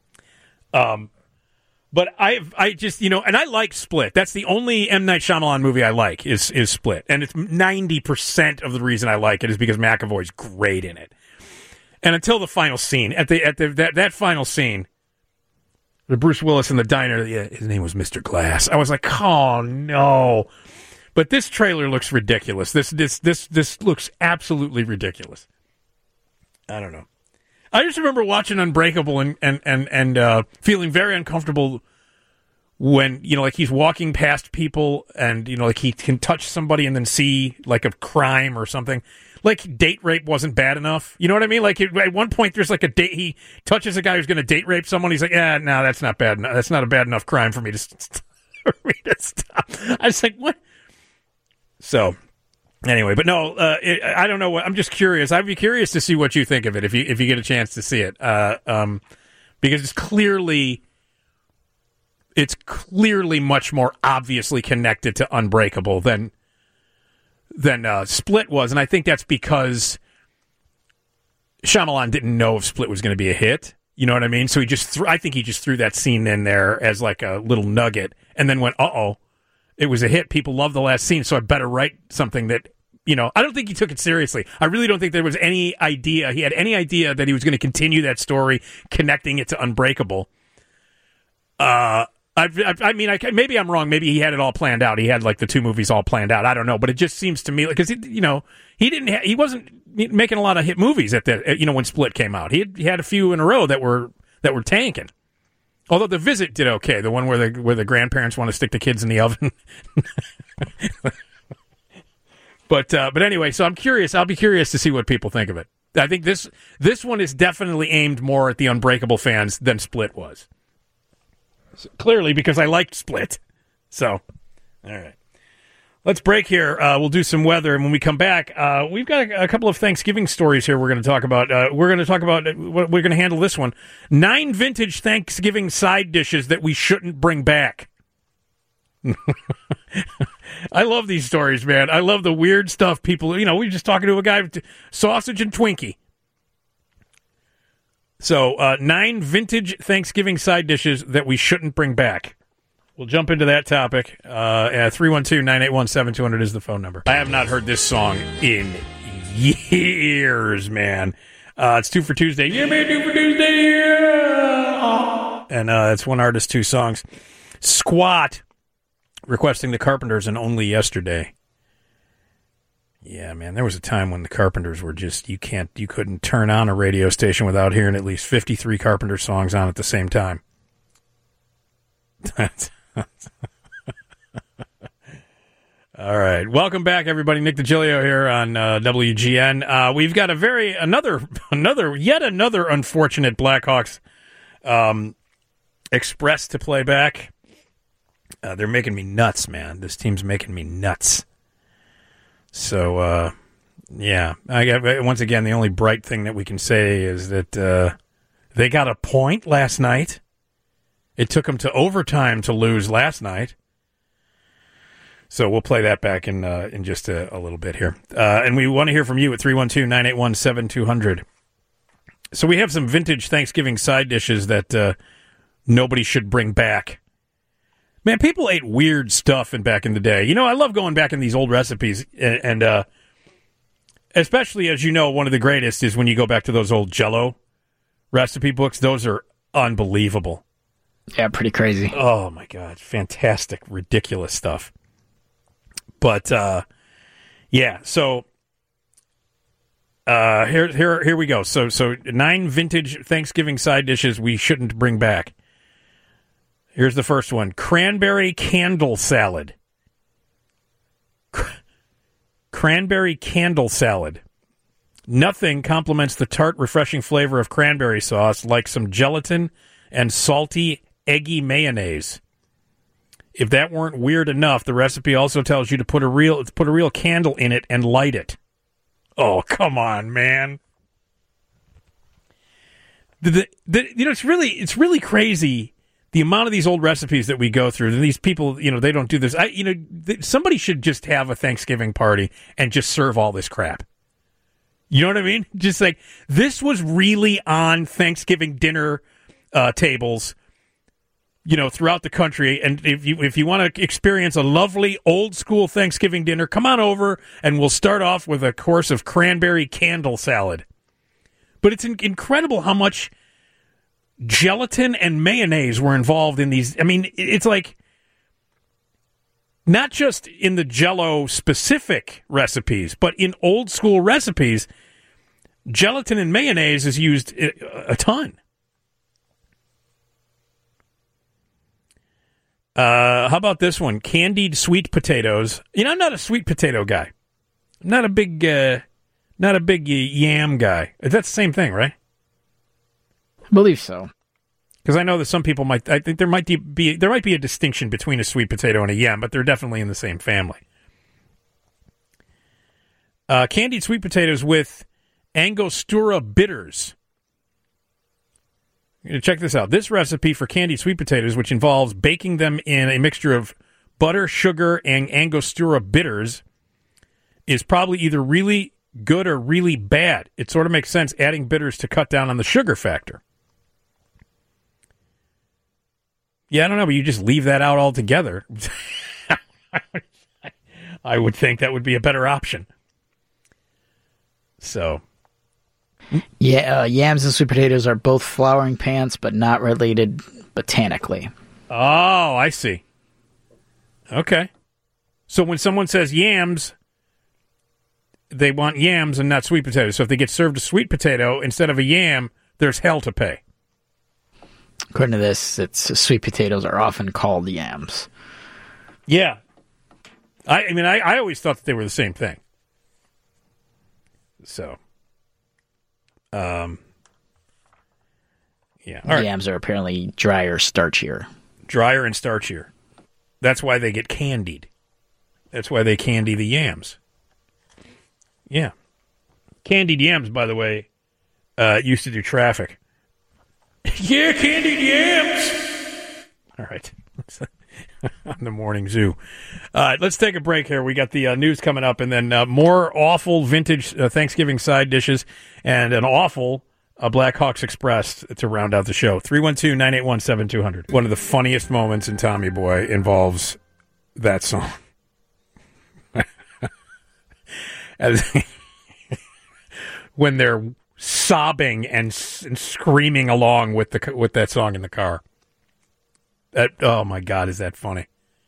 Speaker 1: But I just, and I like Split. That's the only M. Night Shyamalan movie I like is Split. And it's 90% of the reason I like it is because McAvoy's great in it. And until the final scene, that final scene, the Bruce Willis in the diner, his name was Mr. Glass. I was like, oh no. But this trailer looks ridiculous. This looks absolutely ridiculous. I don't know. I just remember watching Unbreakable and feeling very uncomfortable when, like he's walking past people and, like he can touch somebody and then see like a crime or something. Like date rape wasn't bad enough. You know what I mean? Like at one point there's like he touches a guy who's going to date rape someone. He's like, no, that's not bad enough. That's not a bad enough crime for me to stop. I was like, what? So... Anyway, but no, I don't know what. I'm just curious. I'd be curious to see what you think of it if you get a chance to see it, because it's clearly much more obviously connected to Unbreakable than Split was, and I think that's because Shyamalan didn't know if Split was going to be a hit. You know what I mean? So I think he just threw that scene in there as like a little nugget, and then went, uh-oh. It was a hit. People love the last scene, so I better write something that, I don't think he took it seriously. I really don't think there was any idea. He had any idea that he was going to continue that story, connecting it to Unbreakable. Maybe I'm wrong. Maybe he had it all planned out. He had like the two movies all planned out. I don't know, but it just seems to me because he wasn't making a lot of hit movies at that. When Split came out, he had a few in a row that were tanking. Although The Visit did okay, the one where the grandparents want to stick the kids in the oven. But anyway, so I'm curious. I'll be curious to see what people think of it. I think this one is definitely aimed more at the Unbreakable fans than Split was. So, clearly, because I liked Split. So, all right. Let's break here. We'll do some weather, and when we come back, we've got a couple of Thanksgiving stories here we're going to talk about. We're going to handle this one. 9 vintage Thanksgiving side dishes that we shouldn't bring back. I love these stories, man. I love the weird stuff people, we were just talking to a guy, sausage and Twinkie. So, 9 vintage Thanksgiving side dishes that we shouldn't bring back. We'll jump into that topic. 312-981-7200 is the phone number. I have not heard this song in years, man. It's 2 for Tuesday. Yeah, man, 2 for Tuesday. Yeah. And it's one artist, 2 songs. Squat requesting the Carpenters and Only Yesterday. Yeah, man, there was a time when the Carpenters were just, you couldn't turn on a radio station without hearing at least 53 Carpenter songs on at the same time. All right. Welcome back, everybody. Nick DiGilio here on WGN. We've got yet another unfortunate Blackhawks Express to play back. They're making me nuts, man. This team's making me nuts. So, yeah. Once again, the only bright thing that we can say is that they got a point last night. It took them to overtime to lose last night. So we'll play that back in just a little bit here. And we want to hear from you at 312-981-7200. So we have some vintage Thanksgiving side dishes that nobody should bring back. Man, people ate weird stuff back in the day. I love going back in these old recipes. And especially, as you know, one of the greatest is when you go back to those old Jell-O recipe books. Those are unbelievable.
Speaker 2: Yeah, pretty crazy.
Speaker 1: Oh, my God. Fantastic, ridiculous stuff. But, yeah, so here we go. So 9 vintage Thanksgiving side dishes we shouldn't bring back. Here's the first one. Cranberry candle salad. Cranberry candle salad. Nothing complements the tart, refreshing flavor of cranberry sauce like some gelatin and salty, eggy mayonnaise. If that weren't weird enough, the recipe also tells you to put a real candle in it and light it. Oh, come on, man. It's really crazy the amount of these old recipes that we go through, these people, they don't do this. Somebody should just have a Thanksgiving party and just serve all this crap. You know what I mean? Just like, this was really on Thanksgiving dinner tables, throughout the country. And if you want to experience a lovely old school Thanksgiving dinner, come on over and we'll start off with a course of cranberry candle salad. But it's incredible how much gelatin and mayonnaise were involved in these. I mean, it's like not just in the Jell-O specific recipes, but in old school recipes, gelatin and mayonnaise is used a ton. How about this one? Candied sweet potatoes. I'm not a sweet potato guy. I'm not a big yam guy. That's the same thing, right?
Speaker 2: I believe so.
Speaker 1: Because I know that some people I think there might be a distinction between a sweet potato and a yam, but they're definitely in the same family. Candied sweet potatoes with Angostura bitters. Check this out. This recipe for candied sweet potatoes, which involves baking them in a mixture of butter, sugar, and Angostura bitters, is probably either really good or really bad. It sort of makes sense adding bitters to cut down on the sugar factor. Yeah, I don't know, but you just leave that out altogether. I would think that would be a better option. So...
Speaker 2: Yeah, yams and sweet potatoes are both flowering plants, but not related botanically.
Speaker 1: Oh, I see. Okay. So when someone says yams, they want yams and not sweet potatoes. So if they get served a sweet potato instead of a yam, there's hell to pay.
Speaker 2: According to this, it's sweet potatoes are often called yams.
Speaker 1: Yeah. I always thought that they were the same thing. So... yeah. All right.
Speaker 2: Yams are apparently drier, starchier.
Speaker 1: Drier and starchier. That's why they get candied. That's why they candy the yams. Yeah. Candied yams, by the way, used to do traffic. Yeah, candied yams! All right. On the morning zoo. Let's take a break here. We got the news coming up, and then more awful vintage Thanksgiving side dishes and an awful Black Hawks Express to round out the show. 312-981-7200. One of the funniest moments in Tommy Boy involves that song. When they're sobbing and screaming along with that song in the car. Oh my God, is that funny?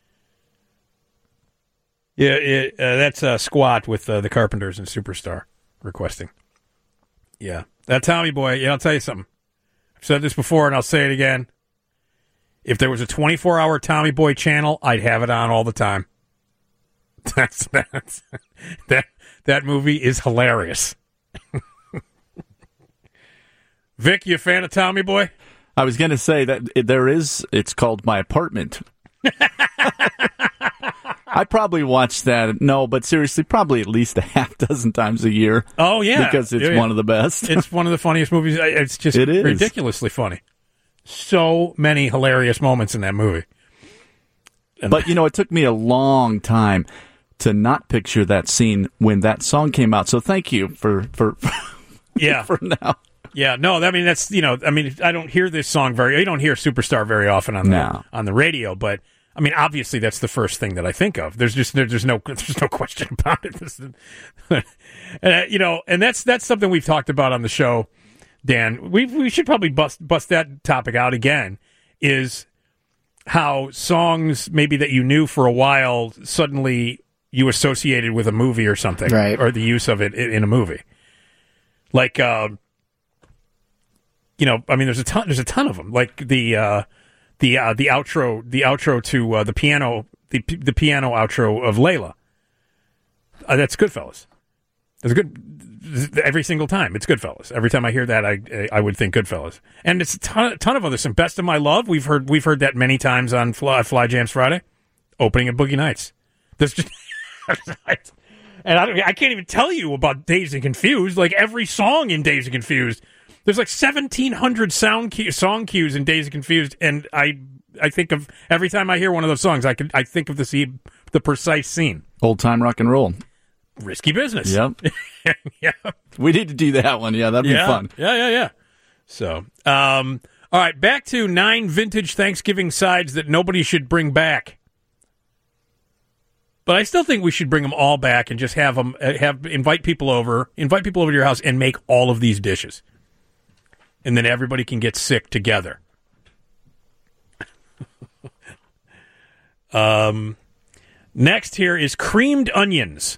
Speaker 1: Yeah, that's Squat with the Carpenters and Superstar requesting. Yeah, that Tommy Boy. Yeah, I'll tell you something. I've said this before, and I'll say it again. If there was a 24-hour Tommy Boy channel, I'd have it on all the time. That movie is hilarious. Vic, you a fan of Tommy Boy?
Speaker 3: I was going to say that it's called My Apartment. I probably watch that. No, but seriously, probably at least a half dozen times a year.
Speaker 1: Oh, yeah.
Speaker 3: Because it's one of the best.
Speaker 1: It's one of the funniest movies. It's just ridiculously funny. So many hilarious moments in that movie.
Speaker 3: But, it took me a long time to not picture that scene when that song came out. So thank you for
Speaker 1: yeah.
Speaker 3: for now.
Speaker 1: Yeah, no, I mean, I don't hear this song you don't hear Superstar very often on the radio, but I mean, obviously that's the first thing that I think of. There's no question about it. And that's something we've talked about on the show, Dan. We should probably bust that topic out again, is how songs maybe that you knew for a while suddenly you associated with a movie or something,
Speaker 2: right?
Speaker 1: Or the use of it in a movie. Like there's a ton of them. Like the outro to the piano outro of Layla. That's Goodfellas. It's good every single time. It's Goodfellas. Every time I hear that, I would think Goodfellas. And it's a ton of others. Some Best of My Love. We've heard that many times on Fly Jams Friday. Opening at Boogie Nights. There's just and I can't even tell you about Dazed and Confused. Like every song in Dazed and Confused There's like 1,700 song cues in Dazed and Confused, and I think of every time I hear one of those songs, I think of the precise scene.
Speaker 3: Old time rock and roll.
Speaker 1: Risky Business.
Speaker 3: Yep.
Speaker 1: Yeah.
Speaker 3: We need to do that one. Yeah, that'd be fun.
Speaker 1: Yeah. So, all right, back to 9 vintage Thanksgiving sides that nobody should bring back. But I still think we should bring them all back and just have them invite people over to your house and make all of these dishes, and then everybody can get sick together. Next here is creamed onions.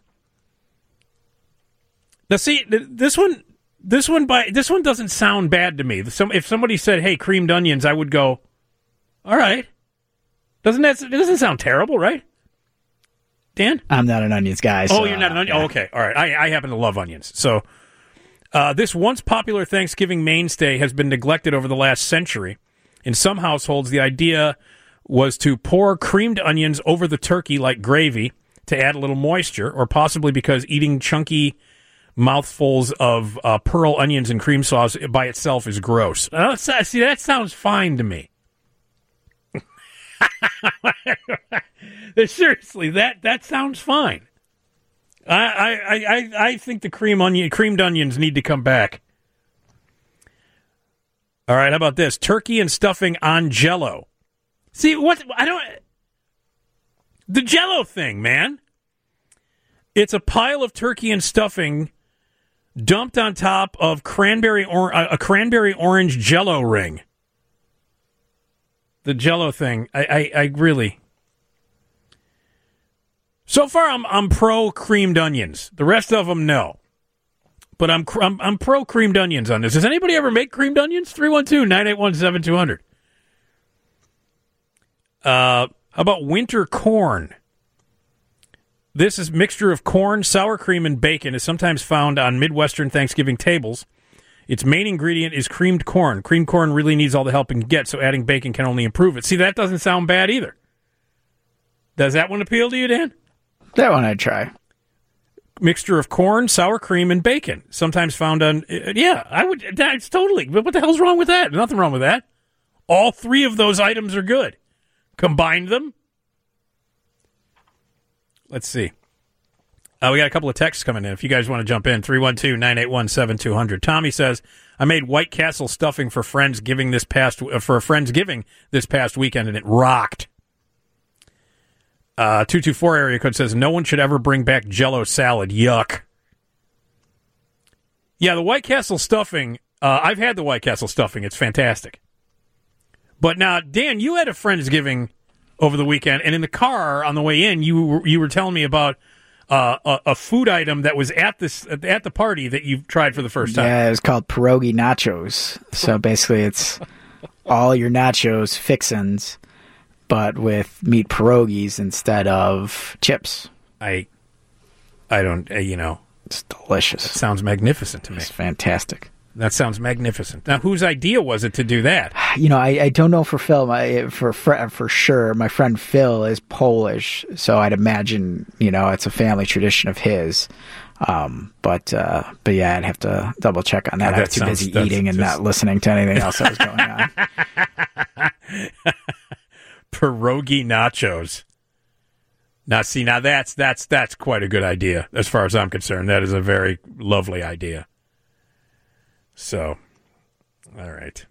Speaker 1: Now, see, this one doesn't sound bad to me. If somebody said, "Hey, creamed onions," I would go, "All right." It doesn't sound terrible, right? Dan?
Speaker 2: I'm not an onions guy. So,
Speaker 1: you're not an onion? Yeah. Oh, okay. All right. I happen to love onions. So this once popular Thanksgiving mainstay has been neglected over the last century. In some households, the idea was to pour creamed onions over the turkey like gravy to add a little moisture, or possibly because eating chunky mouthfuls of pearl onions and cream sauce by itself is gross. See, that sounds fine to me. Seriously, that sounds fine. I think the creamed onions need to come back. All right, how about this? Turkey and stuffing on Jell-O. See, the Jell-O thing, man. It's a pile of turkey and stuffing dumped on top of a cranberry orange Jell-O ring. The Jell-O thing, I really. So far, I'm pro creamed onions. The rest of them, no. But I'm pro creamed onions on this. Does anybody ever make creamed onions? 312-981-7200. How about winter corn? This is mixture of corn, sour cream, and bacon is sometimes found on Midwestern Thanksgiving tables. Its main ingredient is creamed corn. Creamed corn really needs all the help it can get, so adding bacon can only improve it. See, that doesn't sound bad either. Does that one appeal to you, Dan?
Speaker 2: That one I'd try.
Speaker 1: Mixture of corn, sour cream, and bacon. Sometimes found on... I would... That's totally... What the hell's wrong with that? Nothing wrong with that. All 3 of those items are good. Combine them. Let's see. We got a couple of texts coming in. If you guys want to jump in, 312-981-7200. Tommy says, I made White Castle stuffing for Friendsgiving this past weekend, and it rocked. 224 area code says, no one should ever bring back Jell-O salad. Yuck. Yeah, the White Castle stuffing, I've had the White Castle stuffing. It's fantastic. But now, Dan, you had a Friendsgiving over the weekend, and in the car on the way in, you were telling me about a food item that was at the party that you've tried for the first time.
Speaker 2: Yeah, it was called pierogi nachos. So basically, it's all your nachos fixins, but with meat pierogies instead of chips.
Speaker 1: I don't,
Speaker 2: it's delicious.
Speaker 1: It sounds magnificent to me.
Speaker 2: It's fantastic.
Speaker 1: That sounds magnificent. Now, whose idea was it to do that?
Speaker 2: I don't know for Phil. For sure, my friend Phil is Polish, so I'd imagine it's a family tradition of his. But yeah, I'd have to double check on that. I was too busy eating and not listening to anything else that was going on.
Speaker 1: Pierogi nachos. Now that's quite a good idea as far as I'm concerned. That is a very lovely idea. So, all right.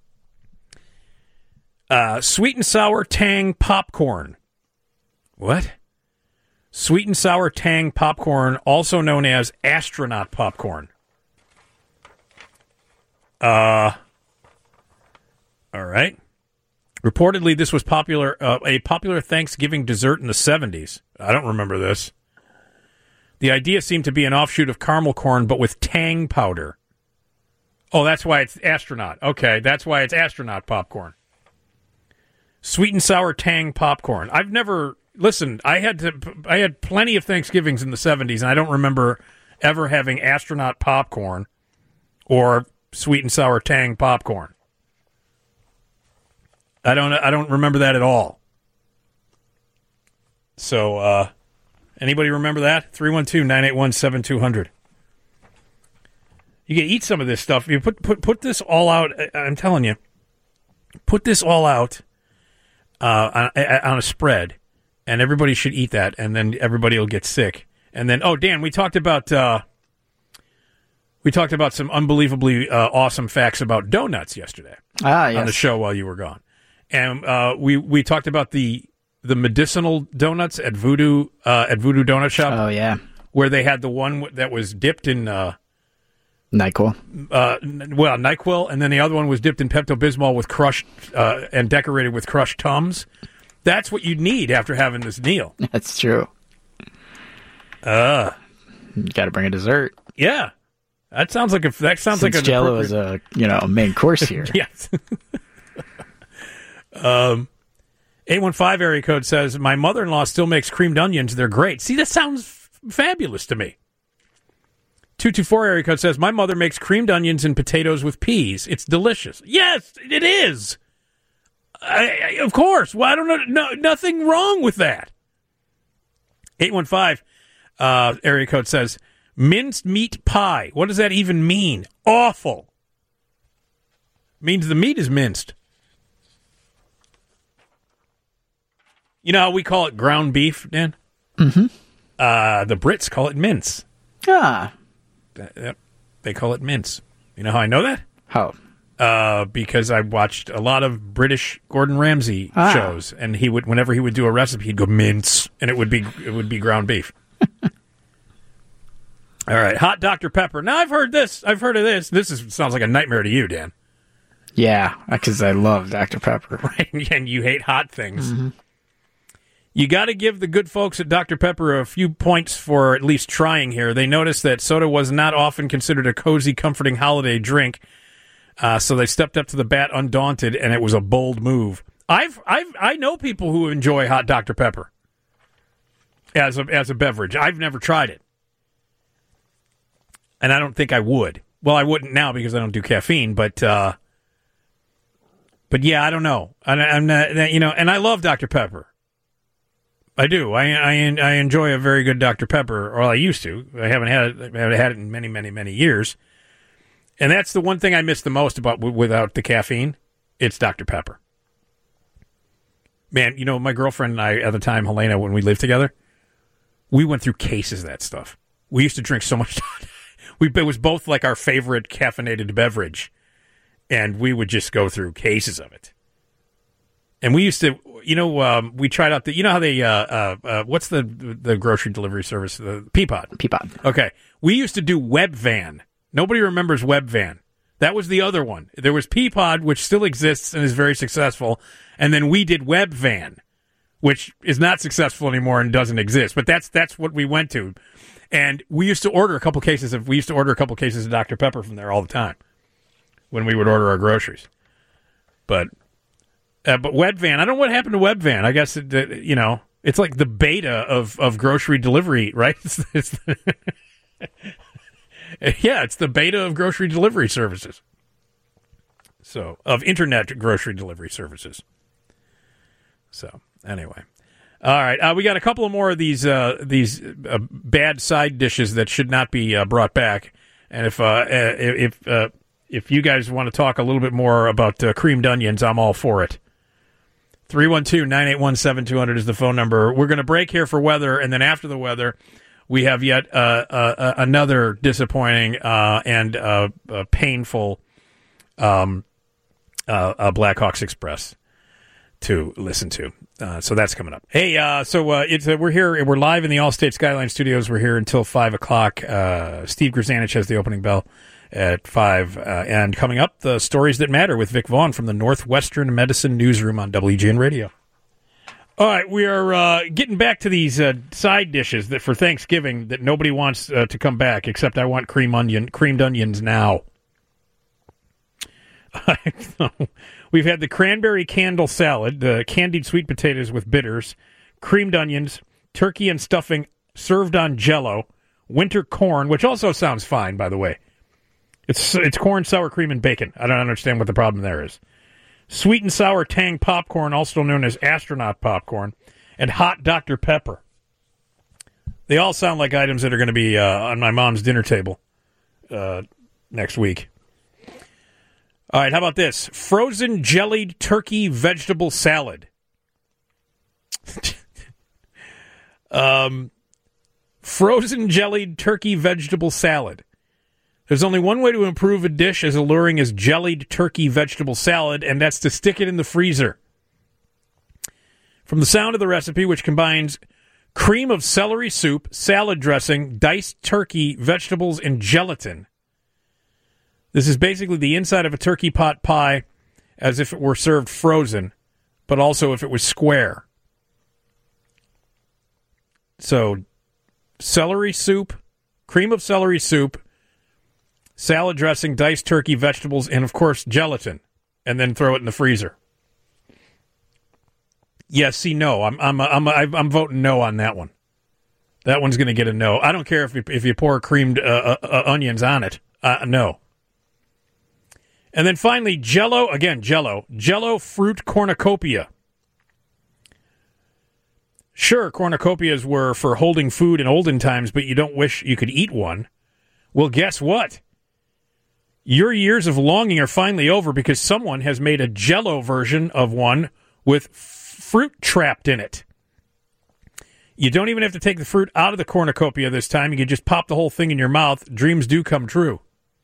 Speaker 1: Sweet and sour tang popcorn. What? Sweet and sour tang popcorn, also known as astronaut popcorn. All right. Reportedly, this was a popular Thanksgiving dessert in the 70s. I don't remember this. The idea seemed to be an offshoot of caramel corn, but with tang powder. Oh, that's why it's astronaut. Okay, that's why it's astronaut popcorn. Sweet and sour tang popcorn. I've never... Listen, I had plenty of Thanksgivings in the 70s, and I don't remember ever having astronaut popcorn or sweet and sour tang popcorn. I don't remember that at all. So, anybody remember that? 312-981-7200. You can eat some of this stuff. You put this all out. I'm telling you, put this all out on a spread, and everybody should eat that, and then everybody will get sick. And then, Dan, we talked about some unbelievably awesome facts about donuts yesterday on the show while you were gone, and we talked about the medicinal donuts at Voodoo Donut Shop.
Speaker 2: Oh yeah,
Speaker 1: where they had the one that was dipped in
Speaker 2: NyQuil.
Speaker 1: NyQuil, and then the other one was dipped in Pepto-Bismol with crushed and decorated with crushed Tums. That's what you need after having this meal.
Speaker 2: That's true. You got to bring a dessert.
Speaker 1: Yeah, that sounds like
Speaker 2: Since Jell-O is a main course here.
Speaker 1: Yes. 815 area code says my mother-in-law still makes creamed onions. They're great. See, that sounds fabulous to me. 224 area code says my mother makes creamed onions and potatoes with peas. It's delicious. Yes, it is. Of course. Well, I don't know. Nothing wrong with that. 815 area code says minced meat pie. What does that even mean? Awful. Means the meat is minced. You know how we call it ground beef, Dan?
Speaker 2: Mm-hmm.
Speaker 1: The Brits call it mince.
Speaker 2: Ah.
Speaker 1: They call it mince. You know how I know that?
Speaker 2: How?
Speaker 1: Because I watched a lot of British Gordon Ramsay shows, and whenever he would do a recipe, he'd go mince, and it would be ground beef. All right, hot Dr. Pepper. Now I've heard this. I've heard of this. Sounds like a nightmare to you, Dan.
Speaker 2: Yeah, because I love Dr. Pepper.
Speaker 1: Right, and you hate hot things.
Speaker 2: Mm-hmm.
Speaker 1: You got to give the good folks at Dr. Pepper a few points for at least trying here. They noticed that soda was not often considered a cozy, comforting holiday drink, so they stepped up to the bat undaunted, and it was a bold move. I know people who enjoy hot Dr. Pepper as a beverage. I've never tried it, and I don't think I would. Well, I wouldn't now because I don't do caffeine, but yeah, I don't know. I'm not, and I love Dr. Pepper. I do. I enjoy a very good Dr. Pepper, or I used to. I haven't had it in many, many, many years. And that's the one thing I miss the most without the caffeine. It's Dr. Pepper. Man, my girlfriend and I at the time, Helena, when we lived together, we went through cases of that stuff. We used to drink so much. It was both like our favorite caffeinated beverage, and we would just go through cases of it. And we used to, we tried out how they, what's the grocery delivery service? The Peapod.
Speaker 2: Peapod.
Speaker 1: Okay. We used to do Webvan. Nobody remembers Webvan. That was the other one. There was Peapod, which still exists and is very successful. And then we did Webvan, which is not successful anymore and doesn't exist. But that's what we went to. And we used to order a couple cases of Dr. Pepper from there all the time when we would order our groceries. But Webvan, I don't know what happened to Webvan. I guess it's like the beta of grocery delivery, right? It's the beta of grocery delivery services. So, of internet grocery delivery services. So, anyway. All right, we got a couple of more of these bad side dishes that should not be brought back. And if you guys want to talk a little bit more about creamed onions, I'm all for it. 312-981-7200 is the phone number. We're going to break here for weather, and then after the weather, we have yet another disappointing and painful Blackhawks Express to listen to. So that's coming up. Hey, we're here. We're live in the Allstate Skyline Studios. We're here until 5 o'clock. Steve Grzanich has the opening bell at 5. And coming up, the stories that matter with Vic Vaughn from the Northwestern Medicine Newsroom on WGN Radio. All right, we are getting back to these side dishes that for Thanksgiving that nobody wants to come back, except I want creamed onions now. We've had the cranberry candle salad, the candied sweet potatoes with bitters, creamed onions, turkey and stuffing served on Jell-O, winter corn, which also sounds fine, by the way. It's corn, sour cream, and bacon. I don't understand what the problem there is. Sweet and sour Tang popcorn, also known as astronaut popcorn, and hot Dr. Pepper. They all sound like items that are going to be on my mom's dinner table next week. All right, how about this? Frozen jellied turkey vegetable salad. Frozen jellied turkey vegetable salad. There's only one way to improve a dish as alluring as jellied turkey vegetable salad, and that's to stick it in the freezer. From the sound of the recipe, which combines cream of celery soup, salad dressing, diced turkey, vegetables, and gelatin. This is basically the inside of a turkey pot pie as if it were served frozen, but also if it was square. So, celery soup, cream of celery soup, salad dressing, diced turkey, vegetables, and, of course, gelatin, and then throw it in the freezer. Yes, see, no. I'm voting no on that one. That one's going to get a no. I don't care if you pour creamed onions on it. No. And then finally, Jell-O fruit cornucopia. Sure, cornucopias were for holding food in olden times, but you don't wish you could eat one. Well, guess what? Your years of longing are finally over because someone has made a Jell-O version of one with fruit trapped in it. You don't even have to take the fruit out of the cornucopia this time. You can just pop the whole thing in your mouth. Dreams do come true.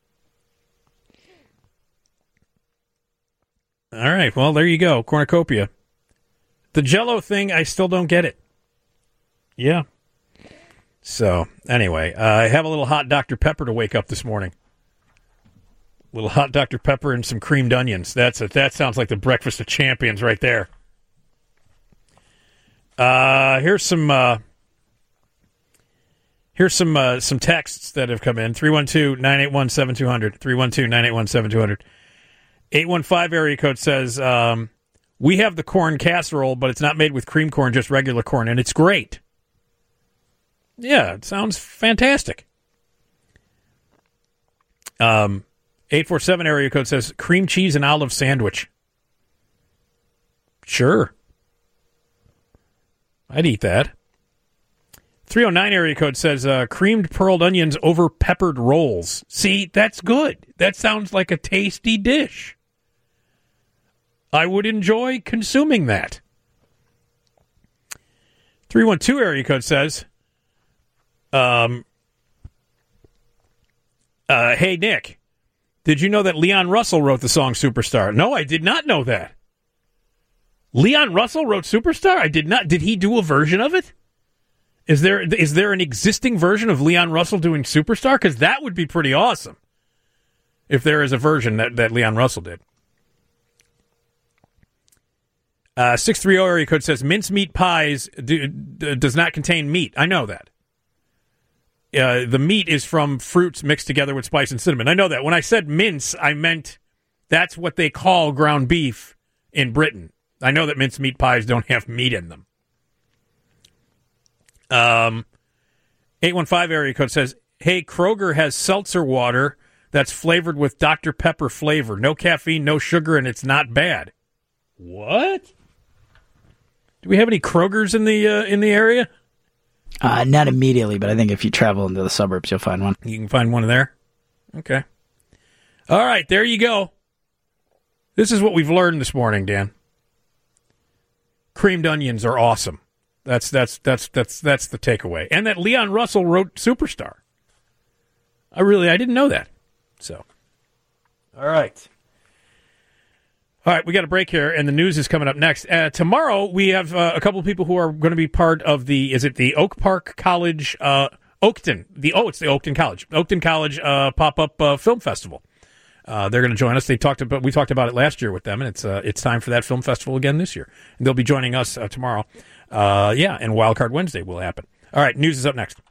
Speaker 1: All right, well, there you go, cornucopia. The Jell-O thing, I still don't get it. Yeah. So, anyway, I have a little hot Dr. Pepper to wake up this morning. A little hot Dr. Pepper and some creamed onions. That sounds like the breakfast of champions right there. Here's some texts that have come in. 312-981-7200. 312-981-7200. 815 area code says, we have the corn casserole, but it's not made with cream corn, just regular corn, and it's great. Yeah, it sounds fantastic. 847 area code says, cream cheese and olive sandwich. Sure. I'd eat that. 309 area code says, creamed pearled onions over peppered rolls. See, that's good. That sounds like a tasty dish. I would enjoy consuming that. 312 area code says, hey, Nick, did you know that Leon Russell wrote the song Superstar? No, I did not know that. Leon Russell wrote Superstar? I did not. Did he do a version of it? Is there an existing version of Leon Russell doing Superstar? Because that would be pretty awesome if there is a version that Leon Russell did. 630 area code says mincemeat pies does not contain meat. I know that. The meat is from fruits mixed together with spice and cinnamon. I know that. When I said mince, I meant that's what they call ground beef in Britain. I know that mincemeat pies don't have meat in them. 815 area code says, hey, Kroger has seltzer water that's flavored with Dr. Pepper flavor. No caffeine, no sugar, and it's not bad. What? Do we have any Krogers in the area?
Speaker 2: Not immediately, but I think if you travel into the suburbs, you'll find one.
Speaker 1: You can find one there? Okay. All right, there you go. This is what we've learned this morning, Dan. Creamed onions are awesome. That's the takeaway. And that Leon Russell wrote Superstar. I didn't know that. So, all right. All right, we got a break here, and the news is coming up next. Tomorrow, we have a couple of people who are going to be part of the Oak Park College, Oakton? It's the Oakton College. Oakton College pop-up film festival. They're going to join us. We talked about it last year with them, and it's time for that film festival again this year. And they'll be joining us tomorrow. And Wildcard Wednesday will happen. All right, news is up next.